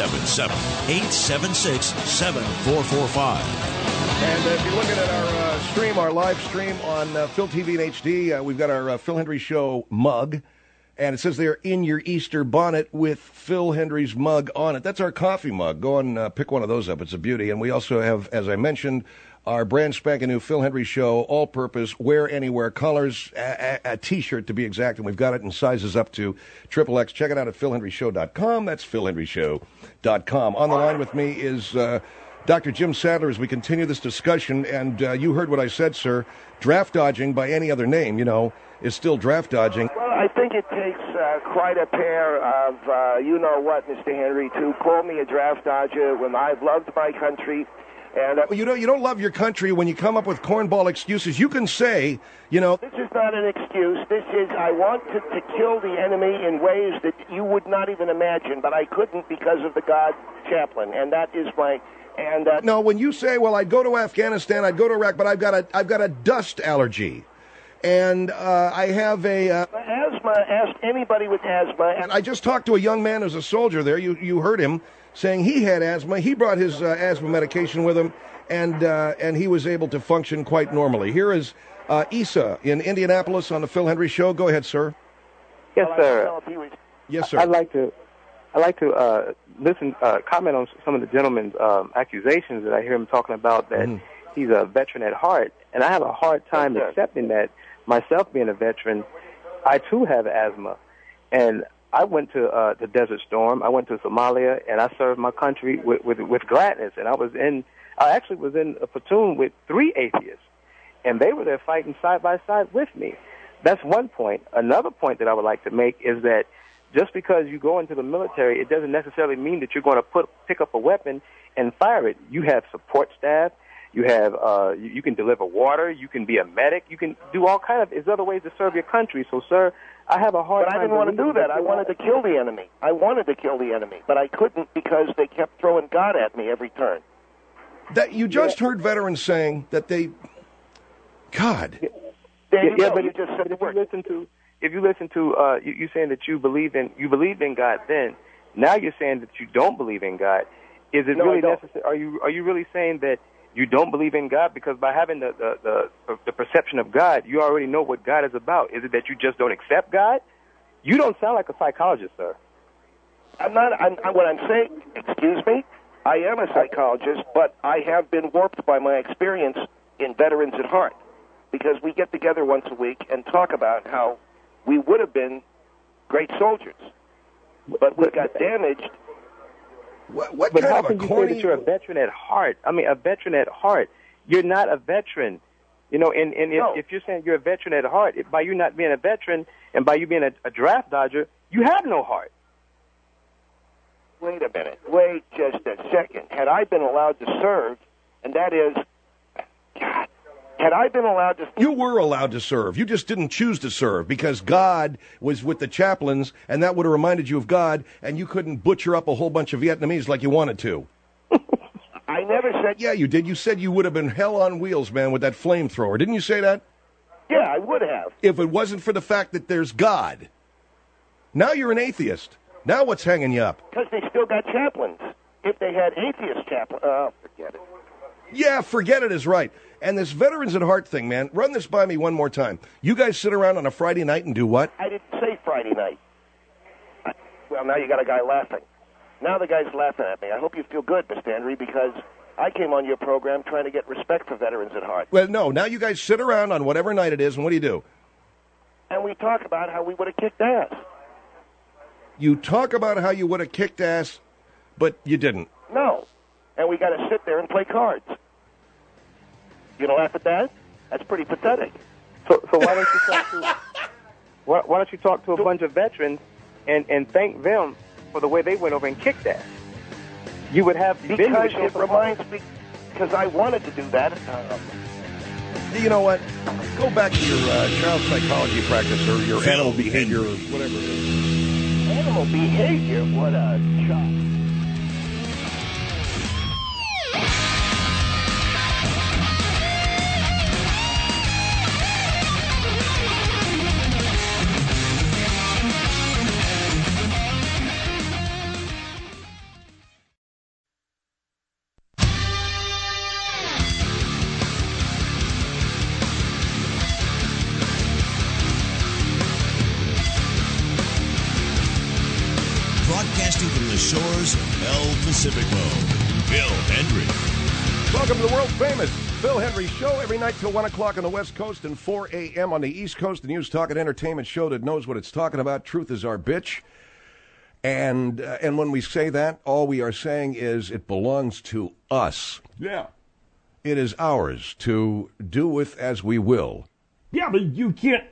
877-876-7445. And if you're looking at our stream, our live stream on Phil TV and HD, we've got our Phil Hendry Show mug. And it says there, in your Easter bonnet with Phil Hendry's mug on it. That's our coffee mug. Go and pick one of those up. It's a beauty. And we also have, as I mentioned, our brand spanking new Phil Hendry Show all-purpose, wear anywhere colors, a T-shirt to be exact, and we've got it in sizes up to XXX. Check it out at philhendryshow.com. That's philhendryshow.com. On the line with me is Dr. Jim Sadler as we continue this discussion, and you heard what I said, sir. Draft dodging by any other name, is still draft dodging. Well, I think it takes quite a pair of you-know-what, Mr. Henry, to call me a draft dodger when I've loved my country. And you don't love your country when you come up with cornball excuses. You can say, This is not an excuse. This is, I want to kill the enemy in ways that you would not even imagine, but I couldn't because of the God chaplain, and that is my... And no, when you say, well, I'd go to Afghanistan, I'd go to Iraq, but I've got a dust allergy. And I have asthma. Ask anybody with asthma. And I just talked to a young man who's a soldier there. You heard him saying he had asthma. He brought his asthma medication with him, and he was able to function quite normally. Here is Isa in Indianapolis on the Phil Hendry Show. Go ahead, sir. Yes, sir. Yes, sir. I'd like to comment on some of the gentleman's accusations that I hear him talking about that he's a veteran at heart, and I have a hard time accepting that. Myself being a veteran, I too have asthma, and I went to the Desert Storm. I went to Somalia, and I served my country with gladness. And I actually was in a platoon with 3 atheists, and they were there fighting side by side with me. That's one point. Another point that I would like to make is that just because you go into the military, it doesn't necessarily mean that you're going to pick up a weapon and fire it. You have support staff. You have you can deliver water. You can be a medic. You can do all kind of. There's other ways to serve your country. So, sir, I have a hard time. But I didn't want to do that. I wanted to kill the enemy. But I couldn't because they kept throwing God at me every turn. That you just heard veterans saying that they, God. But if you listen to you saying that you believed in God, then now you're saying that you don't believe in God. Is it really necessary? Are you really saying that you don't believe in God? Because by having the perception of God, you already know what God is about. Is it that you just don't accept God? You don't sound like a psychologist, sir. I'm not. What I'm saying, excuse me, I am a psychologist, but I have been warped by my experience in Veterans at Heart, because we get together once a week and talk about how we would have been great soldiers, but we got damaged. But how can you say that you're a veteran at heart? I mean, a veteran at heart. You're not a veteran. You know, and if you're saying you're a veteran at heart, by you not being a veteran and by you being a draft dodger, you have no heart. Wait a minute. Wait just a second. Had I been allowed to serve, and that is, God, had I been allowed to... You were allowed to serve. You just didn't choose to serve because God was with the chaplains, and that would have reminded you of God, and you couldn't butcher up a whole bunch of Vietnamese like you wanted to. I never said... Yeah, you did. You said you would have been hell on wheels, man, with that flamethrower. Didn't you say that? Yeah, I would have. If it wasn't for the fact that there's God. Now you're an atheist. Now what's hanging you up? Because they still got chaplains. If they had atheist chaplains... forget it. Yeah, forget it is right. And this Veterans at Heart thing, man, run this by me one more time. You guys sit around on a Friday night and do what? I didn't say Friday night. Well, now you got a guy laughing. Now the guy's laughing at me. I hope you feel good, Mr. Henry, because I came on your program trying to get respect for Veterans at Heart. Well, no, now you guys sit around on whatever night it is, and what do? And we talk about how we would have kicked ass. You talk about how you would have kicked ass, but you didn't. No. And we got to sit there and play cards. You gonna laugh at that? That's pretty pathetic. So why don't you talk to why don't you talk to a bunch of veterans and thank them for the way they went over and kicked ass? You would have because it reminds me because I wanted to do that. You know what? Go back to your child psychology practice or your animal behavior or whatever it is. Animal behavior? What a chop. Broadcasting from the shores of El Pacifico, Phil Hendry. Welcome to the world-famous Phil Hendry Show, every night till 1 o'clock on the West Coast and 4 a.m. on the East Coast. The news, talk, and entertainment show that knows what it's talking about. Truth is our bitch. And when we say that, all we are saying is it belongs to us. Yeah. It is ours to do with as we will. Yeah, but you can't,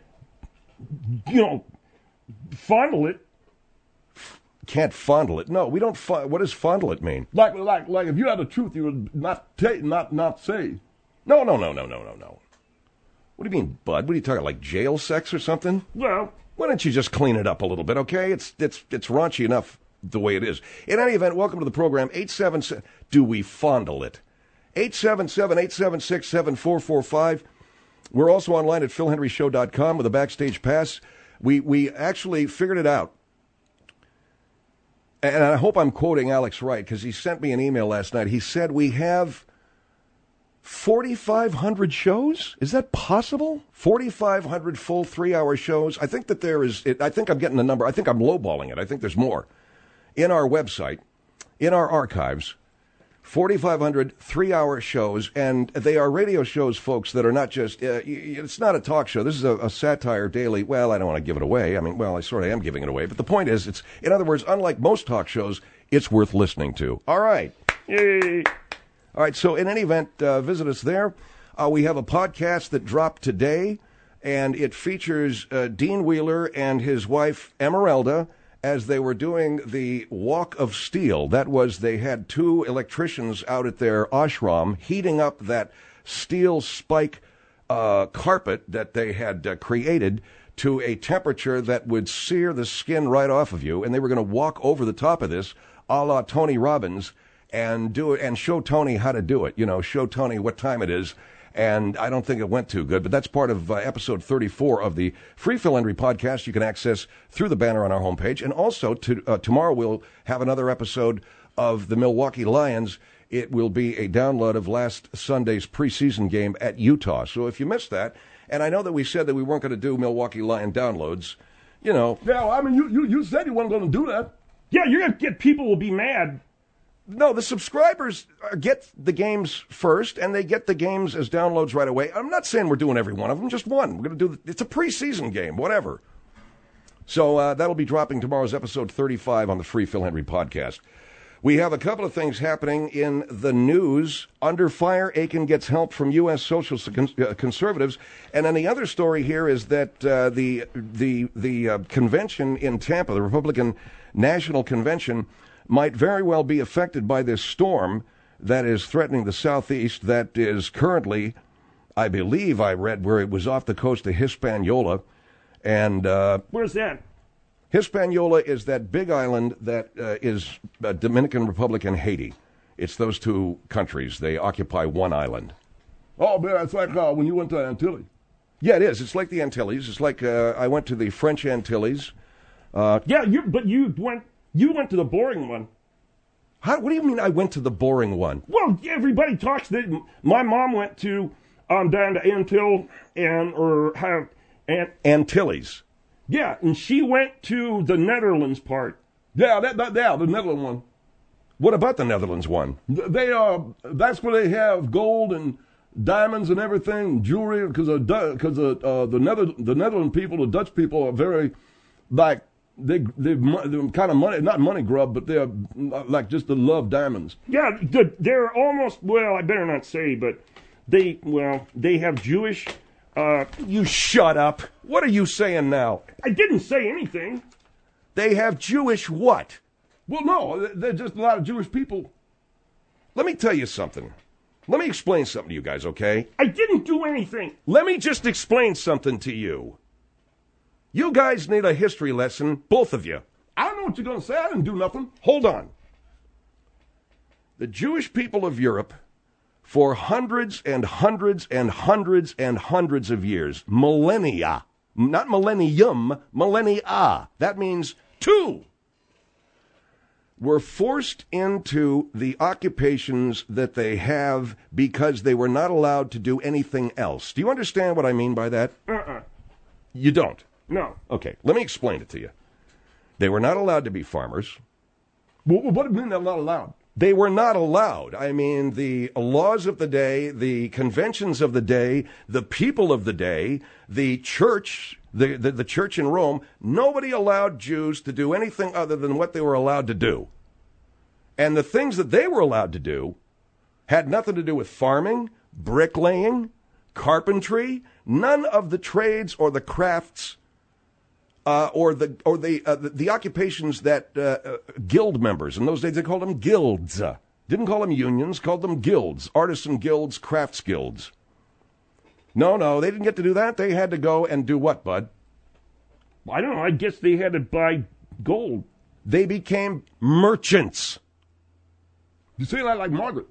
fondle it. Can't fondle it. No, we don't. What does fondle it mean? Like if you had the truth, you would not say. No. What do you mean, bud? What are you talking, like jail sex or something? Well, why don't you just clean it up a little bit, okay? It's raunchy enough the way it is. In any event, welcome to the program. 877. Do we fondle it? 877-876-7445. We're also online at philhenryshow.com with a backstage pass. We actually figured it out. and I hope I'm quoting Alex right, because he sent me an email last night. He said we have 4,500 shows? Is that possible? 4,500 full 3-hour shows? I think that there is, I think I'm getting the number, I think I'm lowballing it. I think there's more. In our website, in our archives, 4,500 3-hour shows, and they are radio shows, folks, that are not just, it's not a talk show. This is a satire daily. Well, I don't want to give it away. I mean, well, I sort of am giving it away. But the point is, it's, in other words, unlike most talk shows, it's worth listening to. All right. Yay. All right, so in any event, visit us there. We have a podcast that dropped today, and it features Dean Wheeler and his wife, Emeralda, as they were doing the Walk of Steel. That was, they had 2 electricians out at their ashram heating up that steel spike carpet that they had created to a temperature that would sear the skin right off of you, and they were going to walk over the top of this, a la Tony Robbins, and do it, and show Tony how to do it. You know, show Tony what time it is. And I don't think it went too good, but that's part of episode 34 of the Free Phil Hendrie podcast you can access through the banner on our homepage. And also, tomorrow we'll have another episode of the Milwaukee Lions. It will be a download of last Sunday's preseason game at Utah. So if you missed that, and I know that we said that we weren't going to do Milwaukee Lion downloads, you know. Yeah, I mean, you said you weren't going to do that. Yeah, you're going to get people will be mad. No, the subscribers get the games first, and they get the games as downloads right away. I'm not saying we're doing every one of them, just one. We're going to do it's a preseason game, whatever. So that'll be dropping tomorrow's episode 35 on the Free Phil Hendrie podcast. We have a couple of things happening in the news. Under fire, Aiken gets help from U.S. social conservatives. And then the other story here is that the convention in Tampa, the Republican National Convention, might very well be affected by this storm that is threatening the southeast, that is currently, I believe I read, where it was off the coast of Hispaniola. And where's that? Hispaniola is that big island that is Dominican Republic and Haiti. It's those 2 countries. They occupy one island. Oh, man, it's like when you went to Antilles. Yeah, it is. It's like the Antilles. It's like I went to the French Antilles. Yeah, but you went to the boring one. What do you mean I went to the boring one? Well, everybody talks that my mom went to down to Antilles Antilles. Yeah, and she went to the Netherlands part. Yeah, the Netherlands one. What about the Netherlands one? That's where they have gold and diamonds and everything, jewelry, because the Netherlands people, the Dutch people, are very like. They're kind of not money grub, but they're like just the love diamonds. Yeah, they're almost, well, I better not say, but they have Jewish. You shut up. What are you saying now? I didn't say anything. They have Jewish what? Well, no, they're just a lot of Jewish people. Let me tell you something. Let me explain something to you guys, okay? I didn't do anything. Let me just explain something to you. You guys need a history lesson, both of you. I don't know what you're going to say. I didn't do nothing. Hold on. The Jewish people of Europe, for hundreds and hundreds and hundreds and hundreds of years, millennia, not millennium, millennia, that means 2, were forced into the occupations that they have because they were not allowed to do anything else. Do you understand what I mean by that? You don't? No. Okay, let me explain it to you. They were not allowed to be farmers. What do you mean they're not allowed? They were not allowed. I mean, the laws of the day, the conventions of the day, the people of the day, the church, the church in Rome, nobody allowed Jews to do anything other than what they were allowed to do. And the things that they were allowed to do had nothing to do with farming, bricklaying, carpentry, none of the trades or the crafts or the occupations that guild members, in those days they called them guilds, didn't call them unions, called them guilds, artisan guilds, crafts guilds. No, they didn't get to do that. They had to go and do what, Bud? I don't know. I guess they had to buy gold. They became merchants. You say that like Margaret.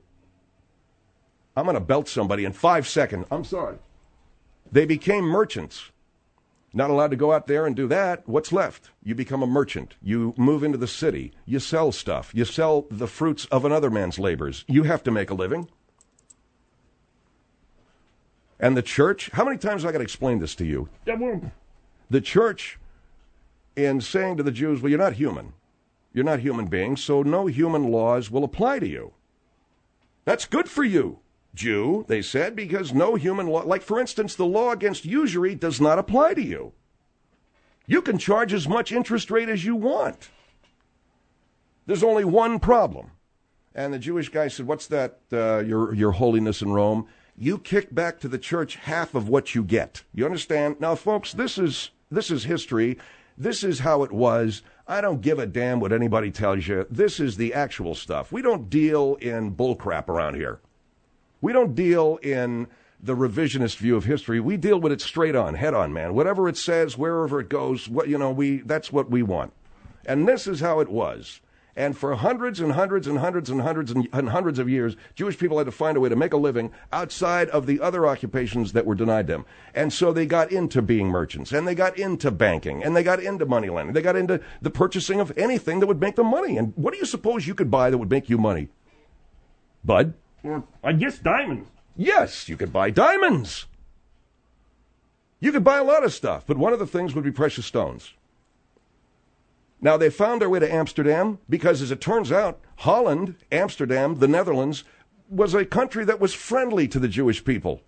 I'm going to belt somebody in 5 seconds. I'm sorry. They became merchants. Not allowed to go out there and do that. What's left? You become a merchant. You move into the city. You sell stuff. You sell the fruits of another man's labors. You have to make a living. And the church, how many times have I got to explain this to you? The church, in saying to the Jews, well, you're not human. You're not human beings, so no human laws will apply to you. That's good for you, Jew, they said, because no human law, like for instance, the law against usury does not apply to you. You can charge as much interest rate as you want. There's only one problem. And the Jewish guy said, what's that, your holiness in Rome? You kick back to the church half of what you get. You understand? Now, folks, this is history. This is how it was. I don't give a damn what anybody tells you. This is the actual stuff. We don't deal in bullcrap around here. We don't deal in the revisionist view of history. We deal with it straight on, head on, man. Whatever it says, wherever it goes, that's what we want. And this is how it was. And for hundreds and hundreds and hundreds and hundreds and hundreds of years, Jewish people had to find a way to make a living outside of the other occupations that were denied them. And so they got into being merchants, and they got into banking, and they got into money lending. They got into the purchasing of anything that would make them money. And what do you suppose you could buy that would make you money? Bud? Well, I guess diamonds. Yes, you could buy diamonds. You could buy a lot of stuff, but one of the things would be precious stones. Now, they found their way to Amsterdam because, as it turns out, Holland, Amsterdam, the Netherlands, was a country that was friendly to the Jewish people.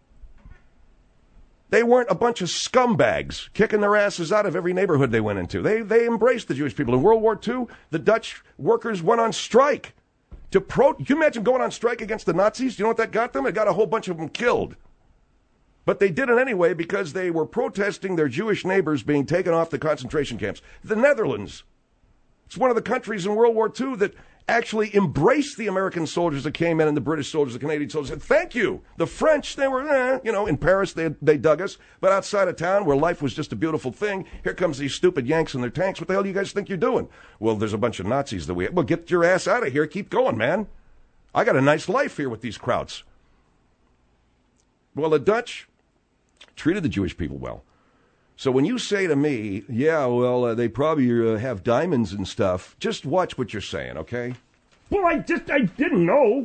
They weren't a bunch of scumbags kicking their asses out of every neighborhood they went into. They embraced the Jewish people. In World War II, the Dutch workers went on strike. Can you imagine going on strike against the Nazis? Do you know what that got them? It got a whole bunch of them killed. But they did it anyway because they were protesting their Jewish neighbors being taken off the concentration camps. The Netherlands. It's one of the countries in World War II that actually embraced the American soldiers that came in and the British soldiers, the Canadian soldiers, said, thank you. The French, they were, in Paris, they dug us. But outside of town, where life was just a beautiful thing, here comes these stupid Yanks in their tanks. What the hell do you guys think you're doing? Well, there's a bunch of Nazis that well, get your ass out of here. Keep going, man. I got a nice life here with these krauts. Well, the Dutch treated the Jewish people well. So when you say to me, they probably have diamonds and stuff, just watch what you're saying, okay? Well, I didn't know.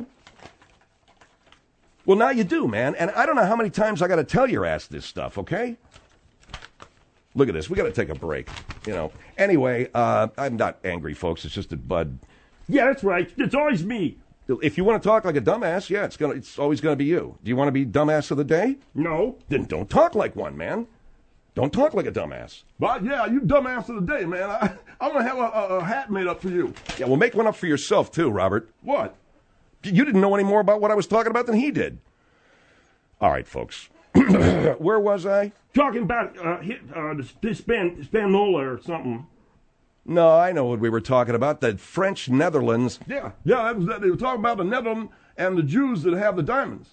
Well, now you do, man. And I don't know how many times I got to tell your ass this stuff, okay? Look at this. We got to take a break, Anyway, I'm not angry, folks. It's just that Bud. Yeah, that's right. It's always me. If you want to talk like a dumbass, it's always going to be you. Do you want to be dumbass of the day? No. Then don't talk like one, man. Don't talk like a dumbass. But yeah, you dumbass of the day, man. I'm going to have a hat made up for you. Yeah, well, make one up for yourself, too, Robert. What? You didn't know any more about what I was talking about than he did. All right, folks. Where was I? Talking about the Spanola or something. No, I know what we were talking about. The French Netherlands. Yeah, that they were talking about the Netherlands and the Jews that have the diamonds.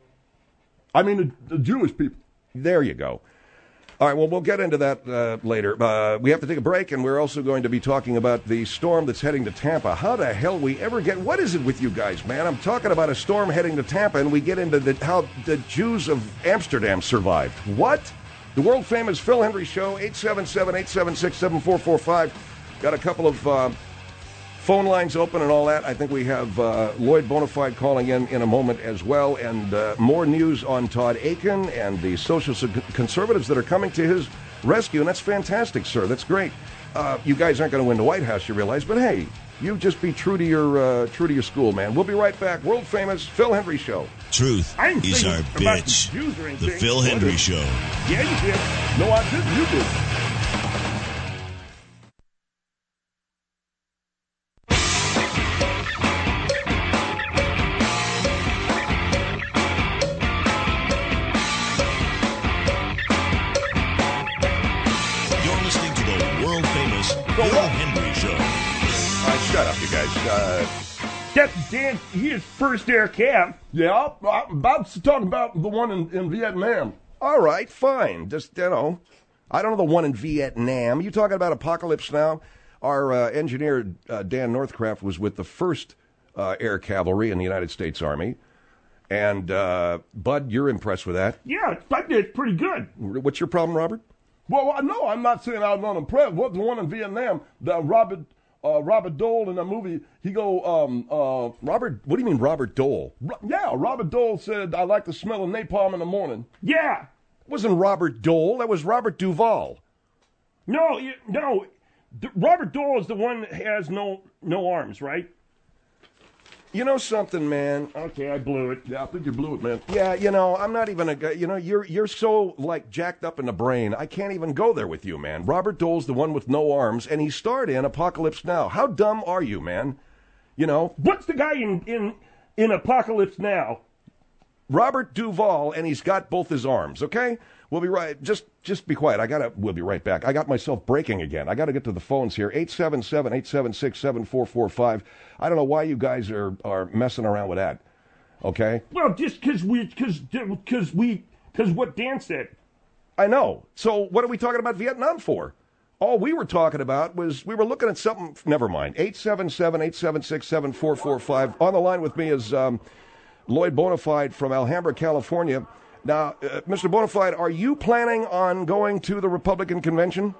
I mean, the Jewish people. There you go. All right, well, we'll get into that later. We have to take a break, and we're also going to be talking about the storm that's heading to Tampa. How the hell we ever get... What is it with you guys, man? I'm talking about a storm heading to Tampa, and we get into how the Jews of Amsterdam survived. What? The world-famous Phil Hendrie Show, 877-876-7445. Got a couple of phone lines open and all that. I think we have Lloyd Bonafide calling in a moment as well, and more news on Todd Akin and the social conservatives that are coming to his rescue, and that's fantastic, sir. That's great. You guys aren't going to win the White House, you realize, but hey, you just be true to your school, man. We'll be right back. World famous Phil Hendrie Show. Truth is our bitch. The Phil Hendrie Show. Yeah, you did. No, I didn't. You did. Shut up, you guys. That's Dan, his first air cab. Yeah, I'm about to talk about the one in Vietnam. All right, fine. Just, I don't know the one in Vietnam. You talking about Apocalypse Now? Our engineer, Dan Northcraft, was with the 1st Air Cavalry in the United States Army. And, Bud, you're impressed with that? Yeah, it's pretty good. What's your problem, Robert? Well, no, I'm not saying I was unimpressed. What the one in Vietnam, the Robert Dole in the movie, he go, Robert, what do you mean Robert Dole? Yeah, Robert Dole said, I like the smell of napalm in the morning. Yeah. It wasn't Robert Dole, that was Robert Duvall. No. Robert Dole is the one that has no arms, right? You know something, man? Okay, I blew it. Yeah, I think you blew it, man. Yeah, I'm not even a guy. You're so, like, jacked up in the brain. I can't even go there with you, man. Robert Dole's the one with no arms, and he starred in Apocalypse Now. How dumb are you, man? What's the guy in Apocalypse Now? Robert Duvall, and he's got both his arms, okay? We'll be right. Just be quiet. We'll be right back. I got myself breaking again. I got to get to the phones here. 877-876-7445. I don't know why you guys are messing around with that. Okay? Well, just because what Dan said. I know. So what are we talking about Vietnam for? All we were talking about was we were looking at something. Never mind. 877-876-7445. On the line with me is Lloyd Bonafide from Alhambra, California. Now, Mr. Bonafide, are you planning on going to the Republican convention?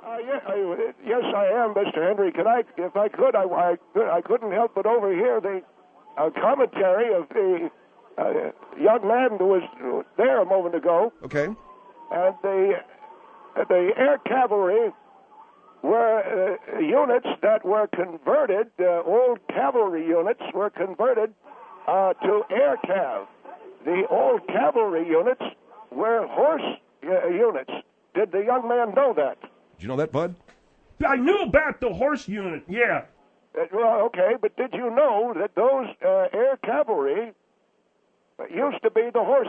Yes, I am, Mr. Henry. If I could, I couldn't help but overhear the commentary of the young man who was there a moment ago. Okay. And the air cavalry were units that were converted. Old cavalry units were converted to air cav. The old cavalry units were horse units. Did the young man know that? Did you know that, Bud? I knew about the horse unit, yeah. Well, okay, but did you know that those air cavalry used to be the horse?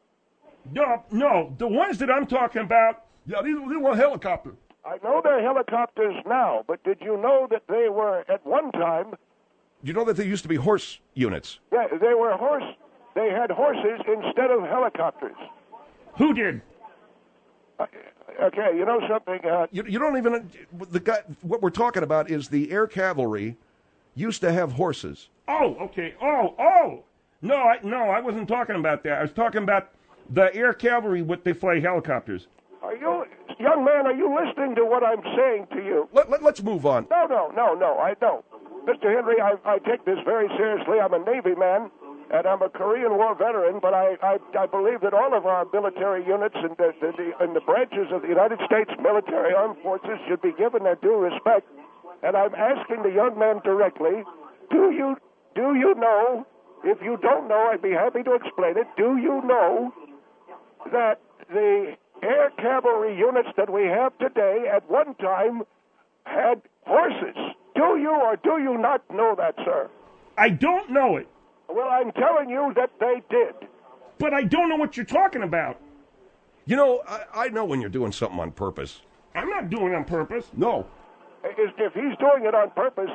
No, the ones that I'm talking about... Yeah, these were helicopters. I know they're helicopters now, but did you know that they were, at one time... You know that they used to be horse units? Yeah, they were horse... They had horses instead of helicopters. Who did? Okay, you know something? You don't even... The guy. What we're talking about is the air cavalry used to have horses. Oh, okay. Oh. No, I wasn't talking about that. I was talking about the air cavalry they fly helicopters. Young man, are you listening to what I'm saying to you? Let's move on. No, I don't. Mr. Henry, I take this very seriously. I'm a Navy man. And I'm a Korean War veteran, but I believe that all of our military units and the branches of the United States military armed forces should be given their due respect. And I'm asking the young man directly, do you know, if you don't know, I'd be happy to explain it, do you know that the air cavalry units that we have today at one time had horses? Do you or do you not know that, sir? I don't know it. Well, I'm telling you that they did. But I don't know what you're talking about. You know, I know when you're doing something on purpose. I'm not doing it on purpose. No. If he's doing it on purpose,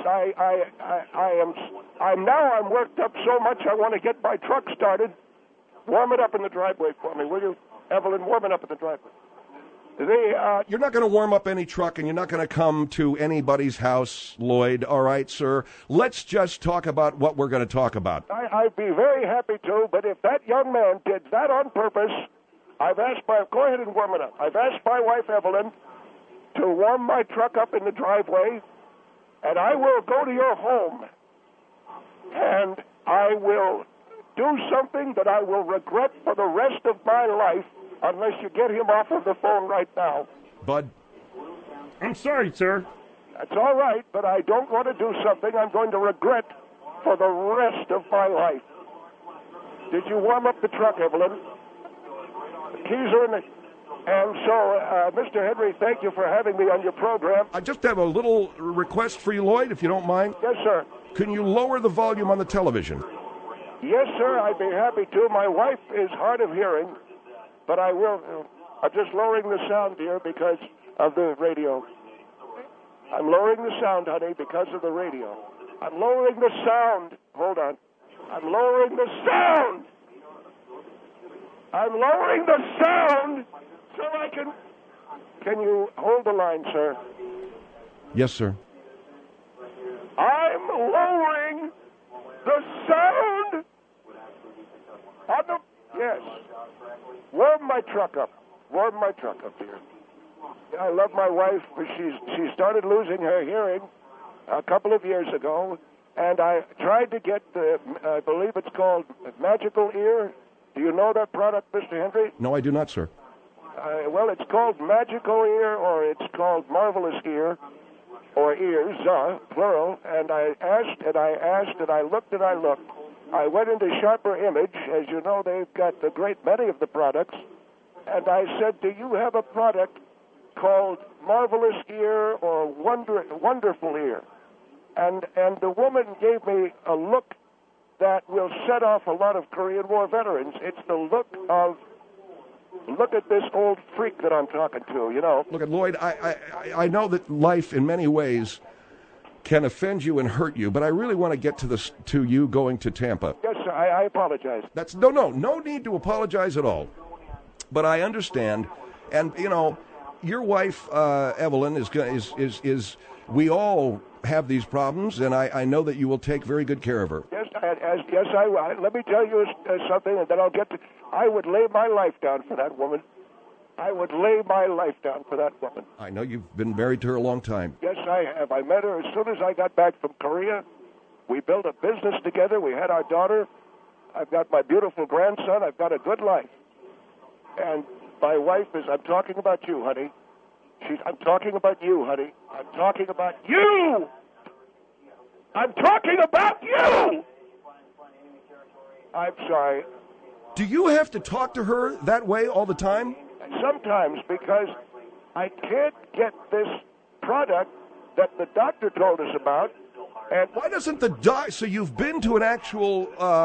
I'm worked up so much I want to get my truck started. Warm it up in the driveway for me, will you, Evelyn? Warm it up in the driveway. You're not going to warm up any truck, and you're not going to come to anybody's house, Lloyd. All right, sir. Let's just talk about what we're going to talk about. I'd be very happy to, but if that young man did that on purpose, go ahead and warm it up. I've asked my wife, Evelyn, to warm my truck up in the driveway, and I will go to your home, and I will do something that I will regret for the rest of my life, unless you get him off of the phone right now. Bud? I'm sorry, sir. That's all right, but I don't want to do something I'm going to regret for the rest of my life. Did you warm up the truck, Evelyn? The keys are in the... And so, Mr. Henry, thank you for having me on your program. I just have a little request for you, Lloyd, if you don't mind. Yes, sir. Can you lower the volume on the television? Yes, sir, I'd be happy to. My wife is hard of hearing. But I will. I'm just lowering the sound, dear, because of the radio. I'm lowering the sound, honey, because of the radio. I'm lowering the sound. Hold on. I'm lowering the sound. I'm lowering the sound so I can... Can you hold the line, sir? Yes, sir. I'm lowering the sound on the... Yes. Warm my truck up. Warm my truck up, dear. I love my wife. She started losing her hearing a couple of years ago, and I tried to get I believe it's called Magical Ear. Do you know that product, Mr. Henry? No, I do not, sir. Well, it's called Magical Ear, or it's called Marvelous Ear, or ears, plural. And I asked, and I asked, and I looked, and I looked. I went into Sharper Image. As you know, they've got a great many of the products. And I said, do you have a product called Marvelous Ear or Wonderful Ear? And the woman gave me a look that will set off a lot of Korean War veterans. It's the look of, look at this old freak that I'm talking to, you know. Look at Lloyd, I know that life in many ways can offend you and hurt you, but I really want to get to you going to Tampa. Yes, sir, I apologize. That's no need to apologize at all. But I understand, and you know, your wife Evelyn is we all have these problems, and I know that you will take very good care of her. Yes, I will. Let me tell you something, and then I'll get to. I would lay my life down for that woman. I would lay my life down for that woman. I know you've been married to her a long time. Yes, I have. I met her as soon as I got back from Korea. We built a business together. We had our daughter. I've got my beautiful grandson. I've got a good life. And my wife is, I'm talking about you, honey. I'm talking about you, honey. I'm talking about you! I'm talking about you! I'm sorry. Do you have to talk to her that way all the time? Sometimes, because I can't get this product that the doctor told us about. And why doesn't the doc? So you've been to an actual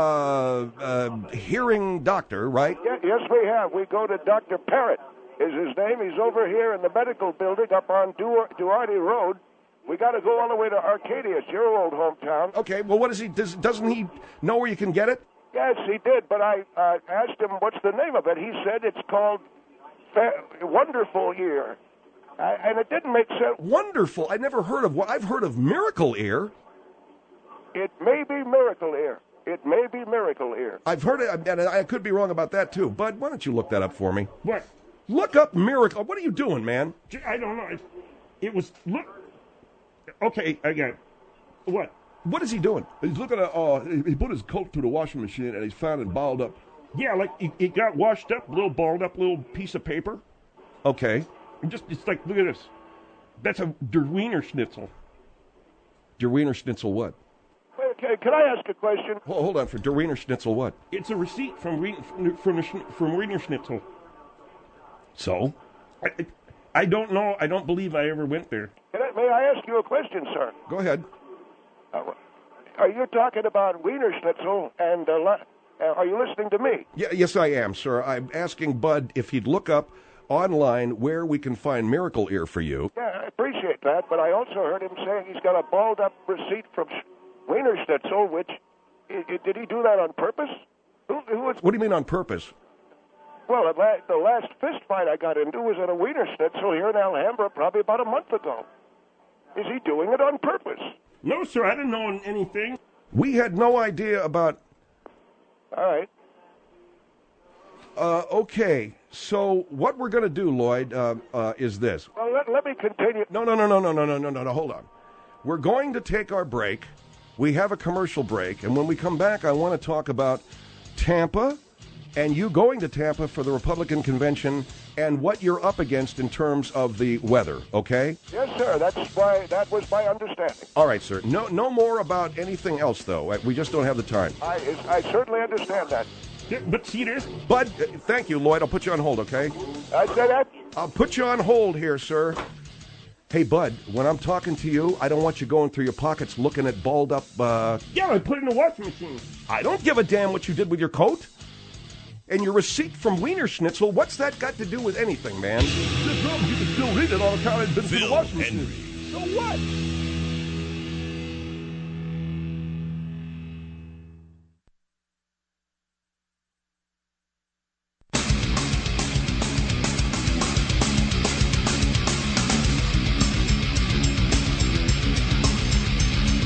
hearing doctor, right? Yes, we have. We go to Dr. Parrott, is his name. He's over here in the medical building up on Duarte Road. We got to go all the way to Arcadia, it's your old hometown. Okay, well, what is he? Doesn't he know where you can get it? Yes, he did, but I asked him what's the name of it. He said it's called Wonderful Ear, and it didn't make sense. Wonderful? I never heard of. I've heard of Miracle Ear. It may be Miracle Ear. It may be Miracle Ear. I've heard it, and I could be wrong about that too. Bud, why don't you look that up for me? What? Look up Miracle. What are you doing, man? I don't know. It was look. Okay, I got it. What? What is he doing? He's looking at. He put his coat through the washing machine, and he's found it balled up. Yeah, like it got washed up, little balled up, little piece of paper. Okay. And it's like, look at this. That's a Der Wiener Schnitzel. Der Wiener Schnitzel what? Okay, can I ask a question? Hold on, for Der Wiener Schnitzel what? It's a receipt from Wiener Schnitzel. So? I don't know. I don't believe I ever went there. May I ask you a question, sir? Go ahead. Are you talking about Wiener Schnitzel, and are you listening to me? Yes, I am, sir. I'm asking Bud if he'd look up online where we can find Miracle Ear for you. Yeah, I appreciate that, but I also heard him saying he's got a balled-up receipt from Wiener Schnitzel, which, did he do that on purpose? What do you mean on purpose? Well, the last fist fight I got into was at a Wiener Schnitzel here in Alhambra probably about a month ago. Is he doing it on purpose? No, sir, I didn't know anything. We had no idea about... All right. Okay, so what we're going to do, Lloyd, is this. Well, let me continue. No, hold on. We're going to take our break. We have a commercial break, and when we come back, I want to talk about Tampa and you going to Tampa for the Republican convention and what you're up against in terms of the weather, okay? Yes, sir. That was my understanding. All right, sir. No more about anything else, though. We just don't have the time. I certainly understand that. Yeah, but see this? Bud, thank you, Lloyd. I'll put you on hold, okay? I said that? I'll put you on hold here, sir. Hey, Bud, when I'm talking to you, I don't want you going through your pockets looking at balled up, Yeah, I put it in the washing machine. I don't give a damn what you did with your coat. And your receipt from Wiener Schnitzel, what's that got to do with anything, man? You can still read it on account it's been through the washing machine. So what?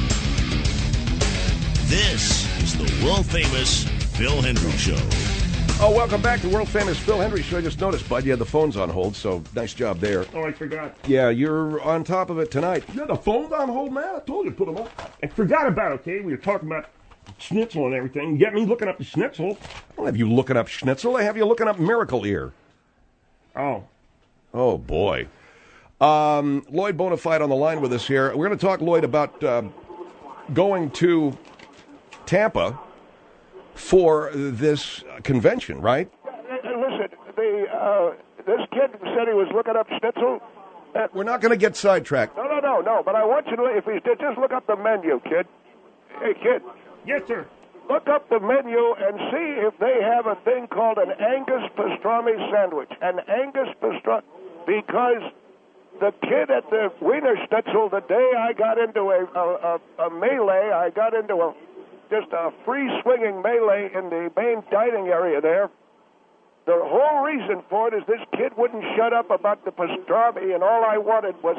This is the world-famous Phil Hendrie Show. Oh, welcome back to the world-famous Phil Hendrie Show. I just noticed, Bud, you had the phones on hold, so nice job there. Oh, I forgot. Yeah, you're on top of it tonight. Yeah, the phone's on hold, man. I told you to put them on. I forgot about it, okay? We were talking about schnitzel and everything. You get me looking up the schnitzel. I don't have you looking up schnitzel. I have you looking up Miracle Ear. Oh. Oh, boy. Lloyd Bonafide on the line with us here. We're going to talk, Lloyd, about going to Tampa for this convention, right? Listen, this kid said he was looking up schnitzel. We're not going to get sidetracked. No. But I want you to, if he did, just look up the menu, kid. Hey, kid. Yes, sir. Look up the menu and see if they have a thing called an Angus pastrami sandwich. An Angus pastrami, because the kid at the Wiener Schnitzel, the day I got into a melee, I got into just a free-swinging melee in the main dining area there. The whole reason for it is this kid wouldn't shut up about the pastrami, and all I wanted was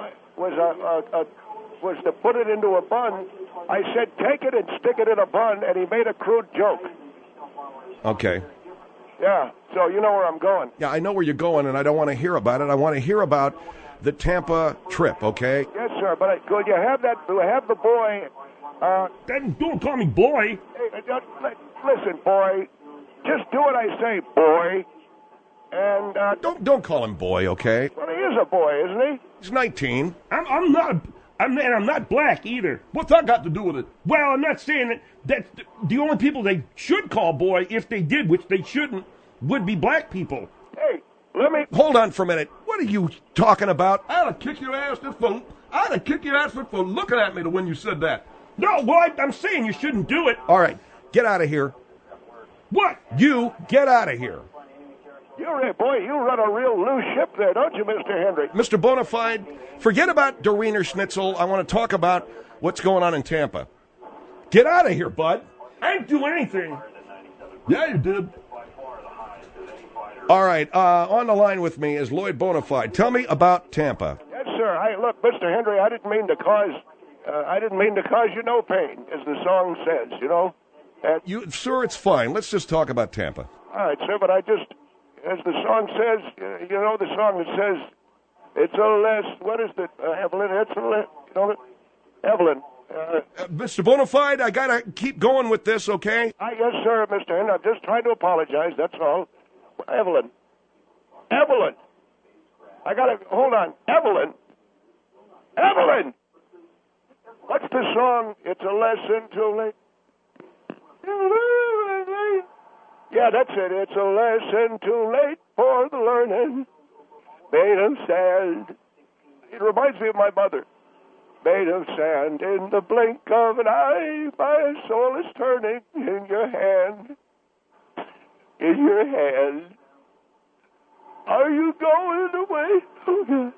was to put it into a bun. I said, take it and stick it in a bun, and he made a crude joke. Okay. Yeah, so you know where I'm going. Yeah, I know where you're going, and I don't want to hear about it. I want to hear about the Tampa trip, okay? Yes, sir, but could you have the boy... don't call me boy. Hey, listen, boy. Just do what I say, boy. And don't call him boy, okay? Well, he is a boy, isn't he? He's 19. I'm not black either. What's that got to do with it? Well, I'm not saying that. That's the only people they should call boy, if they did, which they shouldn't, would be black people. Hey, let me... Hold on for a minute. What are you talking about? I had to kick your ass for looking at me when you said that. No, well, I'm saying you shouldn't do it. All right, get out of here. What? You get out of here. You run a real loose ship there, don't you, Mr. Hendrie? Mr. Bonafide, forget about Der Wiener Schnitzel. I want to talk about what's going on in Tampa. Get out of here, bud. I didn't do anything. Yeah, you did. All right, on the line with me is Lloyd Bonafide. Tell me about Tampa. Yes, sir. Look, Mr. Hendrie, I didn't mean to cause you no pain, as the song says, you know. Sir, it's fine. Let's just talk about Tampa. All right, sir, but as the song says, you know the song that says, it's a less, what is it, Evelyn? It's a less, you know, Evelyn. Mr. Bonafide, I got to keep going with this, okay? Yes, sir, Mr. Hendrie. I'm just trying to apologize, that's all. Evelyn. I got to, hold on. Evelyn. What's the song? It's a lesson too late. Yeah, that's it. It's a lesson too late for the learning. Made of sand. It reminds me of my mother. Made of sand in the blink of an eye. My soul is turning in your hand. In your hand. Are you going away?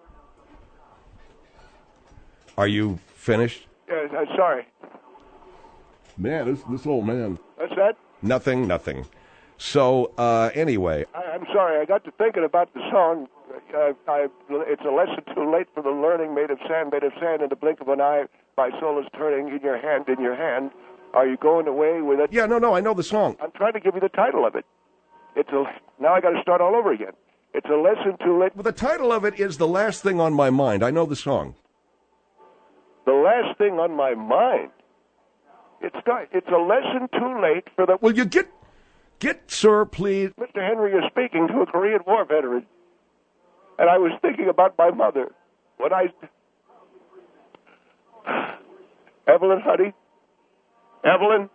Are you finished? Yes, I'm sorry. Man, this old man. What's that? Nothing. So, anyway. I'm sorry. I got to thinking about the song. It's a lesson too late for the learning, made of sand, in the blink of an eye. My soul is turning in your hand. Are you going away with it? Yeah, no, I know the song. I'm trying to give you the title of it. Now I got to start all over again. It's a lesson too late. Well, the title of it is The Last Thing on My Mind. I know the song. The last thing on my mind. It's a lesson too late for the... Will you get, sir, please? Mr. Hendrie is speaking to a Korean War veteran. And I was thinking about my mother. When Evelyn, honey? Evelyn?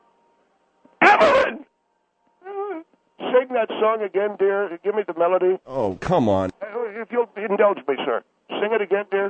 Sing that song again, dear. Give me the melody. Oh, come on. If you'll indulge me, sir. Sing it again, dear.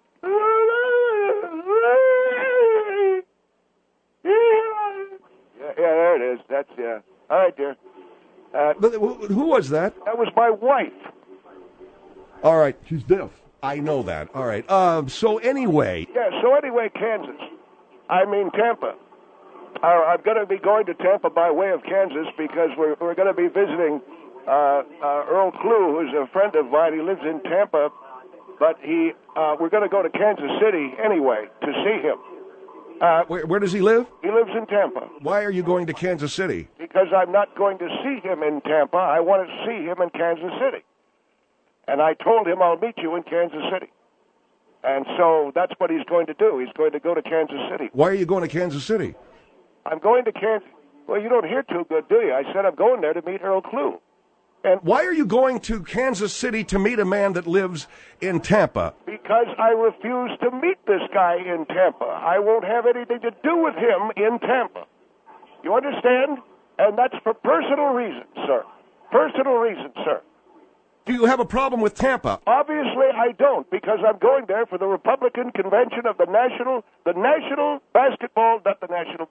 Yeah, there it is. That's, yeah. All right, dear. But who was that? That was my wife. All right. She's deaf. I know that. All right. So anyway. Yeah, Kansas. Tampa. I'm going to be going to Tampa by way of Kansas because we're going to be visiting Earl Clue, who's a friend of mine. He lives in Tampa, but we're going to go to Kansas City anyway to see him. Where does he live? He lives in Tampa. Why are you going to Kansas City? because I'm not going to see him in Tampa. I want to see him in Kansas City. And I told him I'll meet you in Kansas City. And so that's what he's going to do. He's going to go to Kansas City. Why are you going to Kansas City? I'm going to Kansas. Well, you don't hear too good, do you? I said I'm going there to meet Earl Klugh. And why are you going to Kansas City to meet a man that lives in Tampa? Because I refuse to meet this guy in Tampa. I won't have anything to do with him in Tampa. You understand? And that's for personal reasons, sir. Personal reasons, sir. Do you have a problem with Tampa? Obviously, I don't, because I'm going there for the Republican convention of the national basketball, not the national,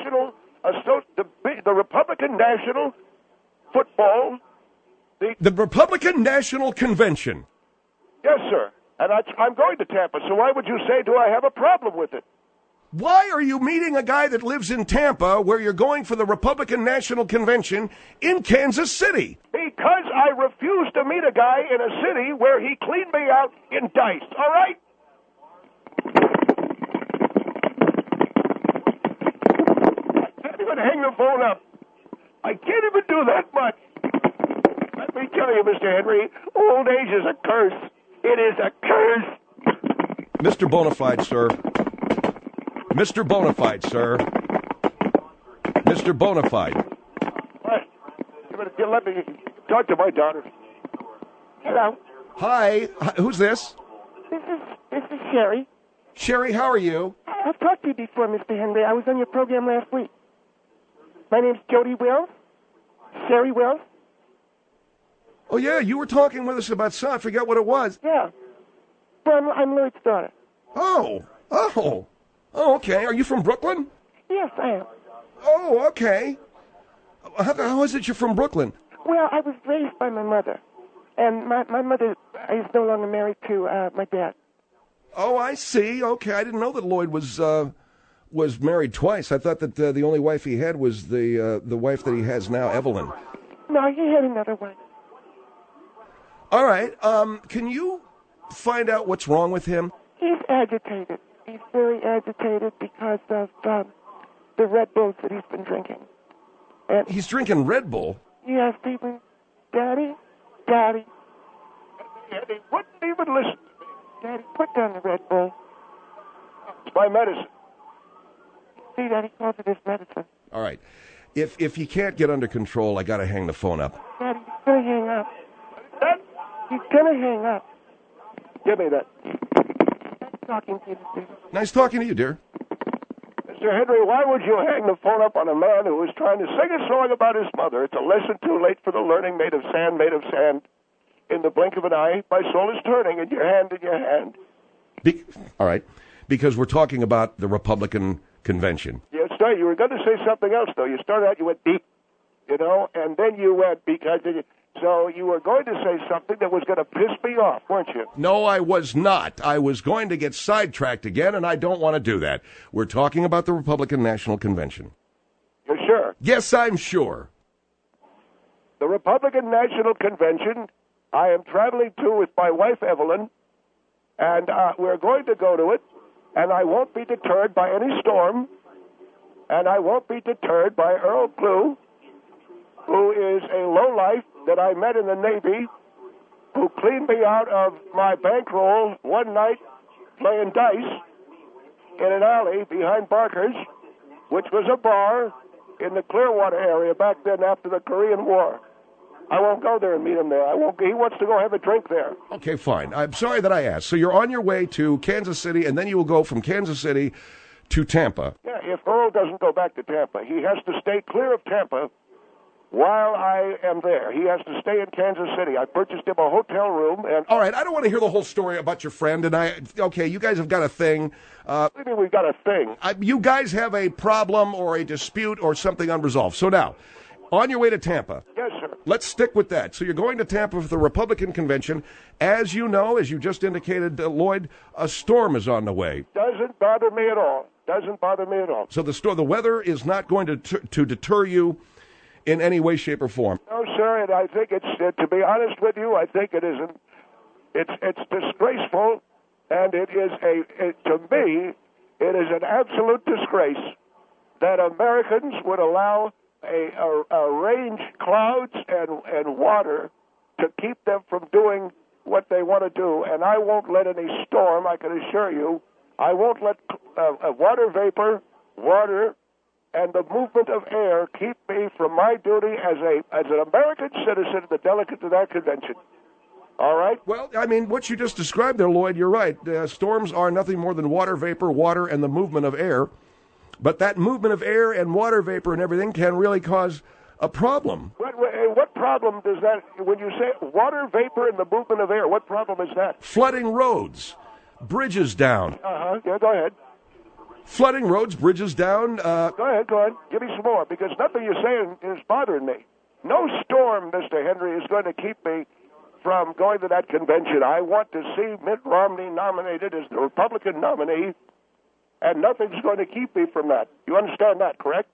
the Republican National Football. The Republican National Convention. Yes, sir. And I'm going to Tampa, so why would you say, do I have a problem with it? Why are you meeting a guy that lives in Tampa where you're going for the Republican National Convention in Kansas City? Because I refuse to meet a guy in a city where he cleaned me out in dice, all right? I can't even hang the phone up. I can't even do that much. Let me tell you, Mr. Henry, old age is a curse. It is a curse. Mr. Bonafide, sir. Mr. Bonafide, sir. Mr. Bonafide. What? You let me talk to my daughter. Hello. Hi. Who's this? This is Sherry. Sherry, how are you? I've talked to you before, Mr. Henry. I was on your program last week. My name's Jody Wills. Sherry Wills. Oh, yeah, you were talking with us about son. I forget what it was. Yeah. Well, I'm Lloyd's daughter. Oh, okay. Are you from Brooklyn? Yes, I am. Oh, okay. How is it you're from Brooklyn? Well, I was raised by my mother. And my mother is no longer married to my dad. Oh, I see. Okay, I didn't know that Lloyd was married twice. I thought that the only wife he had was the wife that he has now, Evelyn. No, he had another wife. All right. Can you find out what's wrong with him? He's agitated. He's very agitated because of the Red Bulls that he's been drinking. And he's drinking Red Bull? Yes, Stephen. Daddy. Daddy wouldn't even listen to me. Daddy, put down the Red Bull. It's my medicine. See, Daddy calls it his medicine. All right. If you can't get under control, I got to hang the phone up. Daddy, he's going to hang up. He's going to hang up. Give me that. Nice talking to you, Stephen. Nice talking to you, dear. Mr. Henry, why would you hang the phone up on a man who is trying to sing a song about his mother? It's a lesson too late for the learning, made of sand. In the blink of an eye, my soul is turning in your hand. All right. Because we're talking about the Republican convention. Yes, sir. You were going to say something else, though. You started out, you went beep, and then you went because... So you were going to say something that was going to piss me off, weren't you? No, I was not. I was going to get sidetracked again, and I don't want to do that. We're talking about the Republican National Convention. You're sure? Yes, I'm sure. The Republican National Convention, I am traveling to with my wife, Evelyn, and we're going to go to it, and I won't be deterred by any storm, and I won't be deterred by Earl Klugh, who is a lowlife that I met in the Navy, who cleaned me out of my bankroll one night playing dice in an alley behind Barker's, which was a bar in the Clearwater area back then after the Korean War. I won't go there and meet him there. He wants to go have a drink there. Okay, fine. I'm sorry that I asked. So you're on your way to Kansas City, and then you will go from Kansas City to Tampa. Yeah, if Earl doesn't go back to Tampa, he has to stay clear of Tampa while I am there. He has to stay in Kansas City. I purchased him a hotel room. And all right, I don't want to hear the whole story about your friend. Okay, you guys have got a thing. What do you mean we've got a thing? You guys have a problem or a dispute or something unresolved. So now, on your way to Tampa. Yes, sir. Let's stick with that. So you're going to Tampa for the Republican convention. As you know, as you just indicated, Lloyd, a storm is on the way. Doesn't bother me at all. So the weather is not going to deter you in any way, shape, or form. No, sir, and I think it's, to be honest with you, I think it isn't. It's disgraceful, and it is to me, it is an absolute disgrace that Americans would allow arrange clouds and water to keep them from doing what they want to do, and I won't let any storm, I can assure you, I won't let water vapor, water, and the movement of air keep me from my duty as an American citizen, the delegate to that convention. All right? Well, I mean, what you just described there, Lloyd, you're right. Storms are nothing more than water vapor, water, and the movement of air. But that movement of air and water vapor and everything can really cause a problem. What problem does that, when you say water vapor and the movement of air, what problem is that? Flooding roads, bridges down. Yeah, go ahead. Flooding roads, bridges down. Go ahead. Give me some more, because nothing you're saying is bothering me. No storm, Mr. Henry, is going to keep me from going to that convention. I want to see Mitt Romney nominated as the Republican nominee, and nothing's going to keep me from that. You understand that, correct?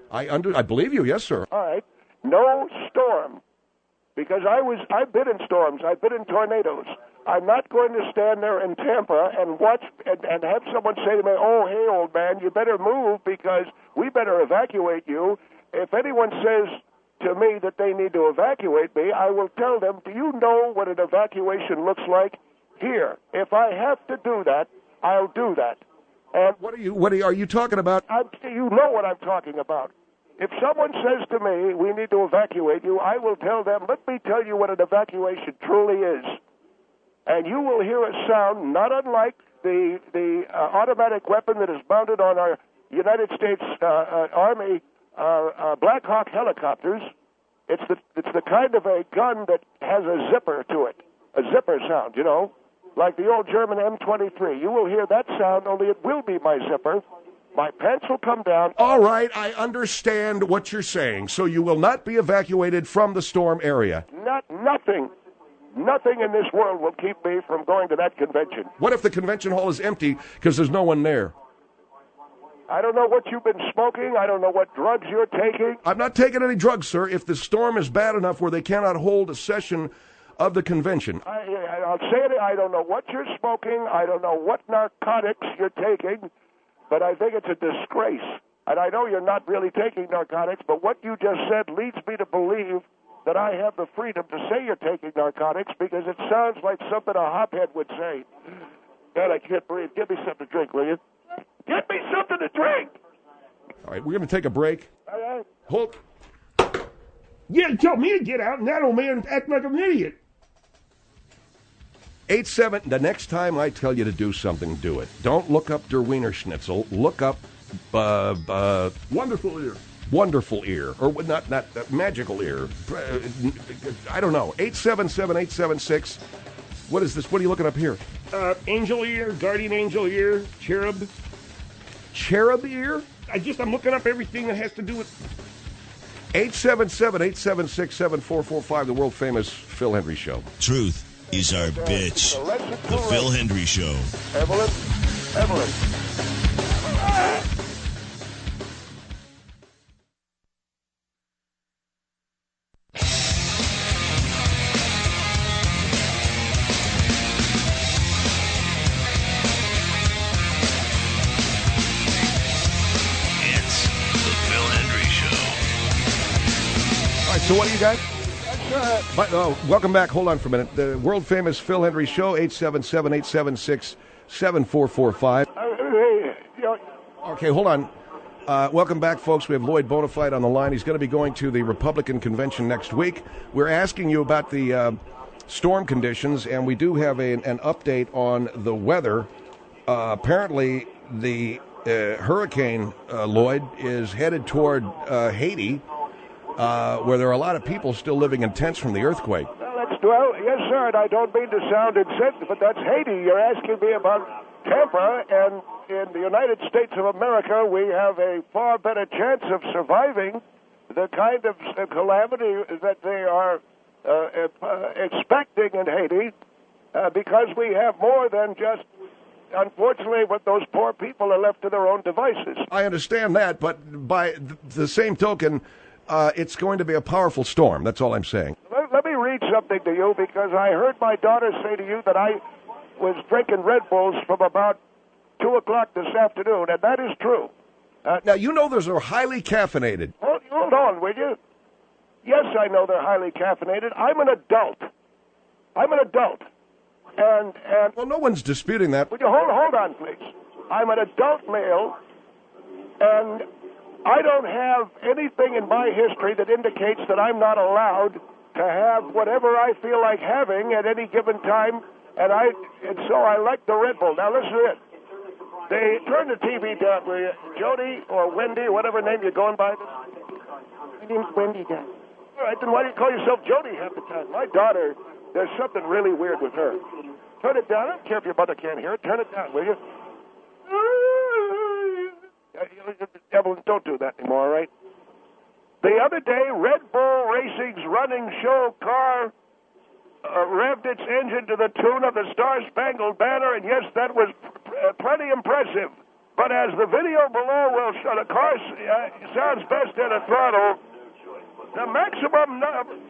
I believe you, yes, sir. All right. No storm, because I've been in storms. I've been in tornadoes. I'm not going to stand there in Tampa and watch and have someone say to me, "Oh, hey, old man, you better move because we better evacuate you." If anyone says to me that they need to evacuate me, I will tell them, "Do you know what an evacuation looks like? Here, if I have to do that, I'll do that." And what are you talking about? You know what I'm talking about. If someone says to me, "We need to evacuate you," I will tell them, "Let me tell you what an evacuation truly is." And you will hear a sound not unlike the automatic weapon that is mounted on our United States Army Black Hawk helicopters. It's the kind of a gun that has a zipper to it, a zipper sound, you know, like the old German M23. You will hear that sound, only it will be my zipper. My pants will come down. All right, I understand what you're saying. So you will not be evacuated from the storm area. Nothing in this world will keep me from going to that convention. What if the convention hall is empty because there's no one there? I don't know what you've been smoking. I don't know what drugs you're taking. I'm not taking any drugs, sir. If the storm is bad enough where they cannot hold a session of the convention. I'll say it. I don't know what you're smoking. I don't know what narcotics you're taking, but I think it's a disgrace. And I know you're not really taking narcotics, but what you just said leads me to believe that I have the freedom to say you're taking narcotics because it sounds like something a hophead would say. God, I can't breathe. Give me something to drink, will you? Get me something to drink! All right, we're going to take a break. All right. Hold. You tell me to get out, and that old man act like an idiot. 8-7, the next time I tell you to do something, do it. Don't look up Der Wiener Schnitzel. Look up Wonderful Ear. Wonderful Ear. Or not Magical Ear. I don't know. 877-876. What is this? What are you looking up here? Angel Ear, Guardian Angel Ear, Cherub. Cherub Ear? I'm looking up everything that has to do with... 877-876-7445, the world-famous Phil Hendry Show. Truth is our bitch. The Phil Hendry Show. Evelyn. It's the Phil Hendry Show. All right, so what do you got? Welcome back. Hold on for a minute. The world-famous Phil Hendry Show, 877-876-7445. Okay, hold on. Welcome back, folks. We have Lloyd Bonafide on the line. He's going to be going to the Republican convention next week. We're asking you about the storm conditions, and we do have an update on the weather. Apparently, the hurricane, Lloyd, is headed toward Haiti, where there are a lot of people still living in tents from the earthquake. Well, yes, sir, and I don't mean to sound insensitive, but that's Haiti. You're asking me about Tampa, and in the United States of America, we have a far better chance of surviving the kind of calamity that they are expecting in Haiti because we have more than just, unfortunately, what those poor people are left to their own devices. I understand that, but by the same token, it's going to be a powerful storm. That's all I'm saying. Let me read something to you, because I heard my daughter say to you that I was drinking Red Bulls from about 2 o'clock this afternoon, and that is true. Now, you know those are highly caffeinated. Hold on, will you? Yes, I know they're highly caffeinated. I'm an adult. And well, no one's disputing that. Would you hold on, please? I'm an adult male, and I don't have anything in my history that indicates that I'm not allowed to have whatever I feel like having at any given time, and so I like the Red Bull. Now listen to it. They turn the TV down, will you? Jody or Wendy, whatever name you're going by. My name's Wendy, Dad. All right, then why do you call yourself Jody half the time? My daughter, there's something really weird with her. Turn it down. I don't care if your mother can't hear it. Turn it down, will you? Evelyn, don't do that anymore, all right? The other day, Red Bull Racing's running show car revved its engine to the tune of the Star-Spangled Banner, and yes, that was plenty impressive. But as the video below will show, the car sounds best at a throttle. The maximum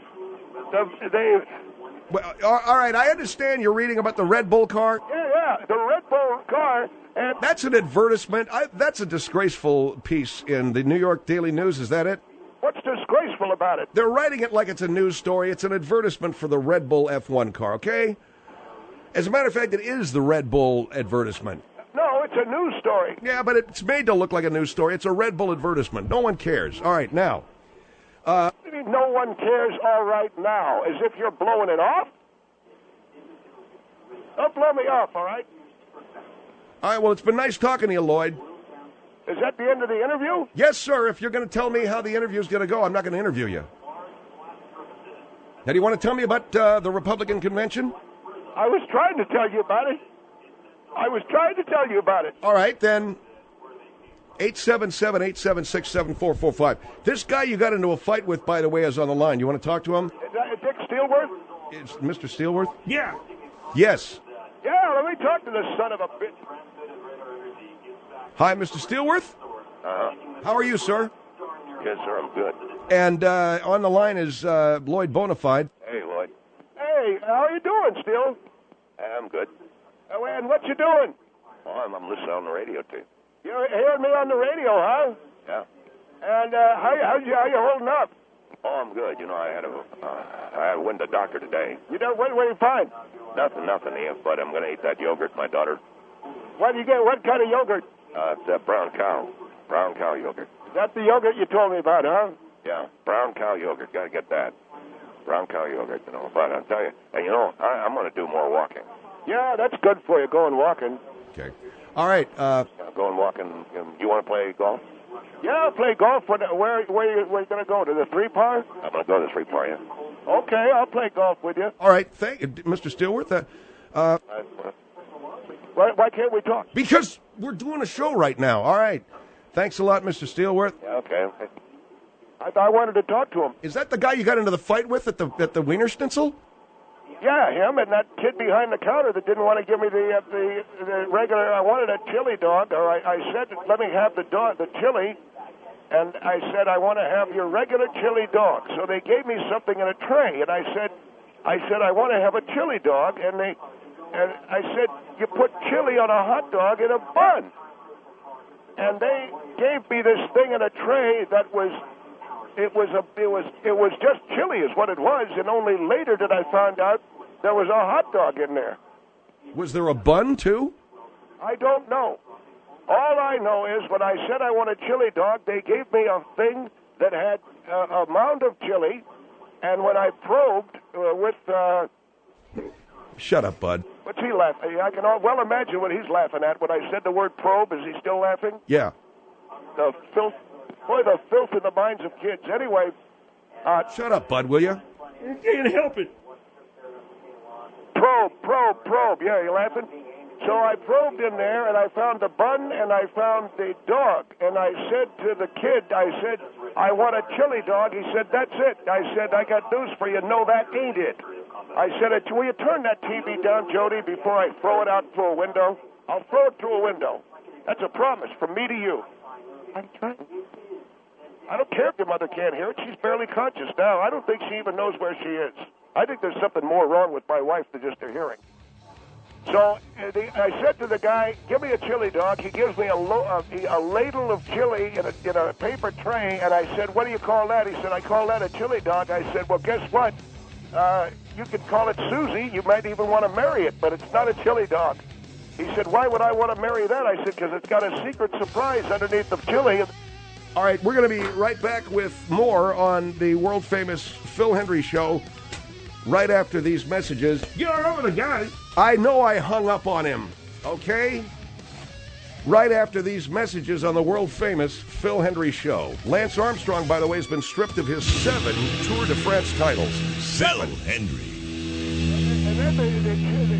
Well, all right, I understand you're reading about the Red Bull car. Yeah, the Red Bull car. And that's an advertisement. That's a disgraceful piece in the New York Daily News. Is that it? What's disgraceful about it? They're writing it like it's a news story. It's an advertisement for the Red Bull F1 car, okay? As a matter of fact, it is the Red Bull advertisement. No, it's a news story. Yeah, but it's made to look like a news story. It's a Red Bull advertisement. No one cares. All right, now. What do you mean no one cares all right now? As if you're blowing it off? Don't blow me off, all right? All right, well, it's been nice talking to you, Lloyd. Is that the end of the interview? Yes, sir. If you're going to tell me how the interview's going to go, I'm not going to interview you. Now, do you want to tell me about the Republican convention? I was trying to tell you about it. All right, then 877-876-7445. This guy you got into a fight with, by the way, is on the line. You want to talk to him? Is that Dick Steelworth? It's Mr. Steelworth? Yeah. Yes. Yeah, let me talk to this son of a bitch. Hi, Mr. Steelworth. How are you, sir? Yes, sir, I'm good. And on the line is Lloyd Bonafide. Hey, Lloyd. Hey, how are you doing, Steel? I'm good. And what you doing? Oh, I'm listening on the radio, too. You're hearing me on the radio, huh? Yeah. And how you holding up? Oh, I'm good. You know, I went to the doctor today. You know, what do you find? Nothing, Ian, but I'm going to eat that yogurt, my daughter. What do you get? What kind of yogurt? It's that brown cow yogurt. Is that the yogurt you told me about, huh? Yeah, brown cow yogurt. Got to get that. Brown cow yogurt, you know. But I'll tell you, and you know, I'm going to do more walking. Yeah, that's good for you, going walking. Okay. All right. Going walking. You want to play golf? Yeah, I'll play golf. Where you going to go? To the 3-par? I'm going to go to the 3-par, yeah. Okay, I'll play golf with you. All right. Thank you, Mr. Steelworth. Why can't we talk? Because we're doing a show right now. All right. Thanks a lot, Mr. Steelworth. Yeah, okay. I wanted to talk to him. Is that the guy you got into the fight with at the Wiener Schnitzel? Yeah, him and that kid behind the counter that didn't want to give me the regular. I wanted a chili dog, or I said, let me have the chili, and I said I want to have your regular chili dog. So they gave me something in a tray, and I said I want to have a chili dog, and I said you put chili on a hot dog in a bun, and they gave me this thing in a tray that was. It was just chili is what it was, and only later did I find out there was a hot dog in there. Was there a bun, too? I don't know. All I know is when I said I want a chili dog, they gave me a thing that had a mound of chili, and when I probed with... Shut up, bud. What's he laughing? I can well imagine what he's laughing at. When I said the word probe, is he still laughing? Yeah. The filth... Boy, the filth in the minds of kids. Anyway... Shut up, bud, will you? You can't help it. Probe. Yeah, you laughing? So I probed in there, and I found the bun, and I found the dog. And I said to the kid, I want a chili dog. He said, that's it. I said, I got news for you. No, that ain't it. I said, will you turn that TV down, Jody, before I throw it out through a window? I'll throw it through a window. That's a promise from me to you. I'm trying. I don't care if your mother can't hear it. She's barely conscious now. I don't think she even knows where she is. I think there's something more wrong with my wife than just her hearing. So I said to the guy, "Give me a chili dog." He gives me a ladle of chili in a paper tray, and I said, "What do you call that?" He said, "I call that a chili dog." I said, "Well, guess what? You could call it Susie. You might even want to marry it, but it's not a chili dog." He said, "Why would I want to marry that?" I said, "Because it's got a secret surprise underneath the chili." All right, we're going to be right back with more on the world-famous Phil Hendrie Show right after these messages. Get all over the guy. I know I hung up on him, okay? Right after these messages on the world-famous Phil Hendrie Show. Lance Armstrong, by the way, has been stripped of his 7 Tour de France titles. 7. Hendrie. And then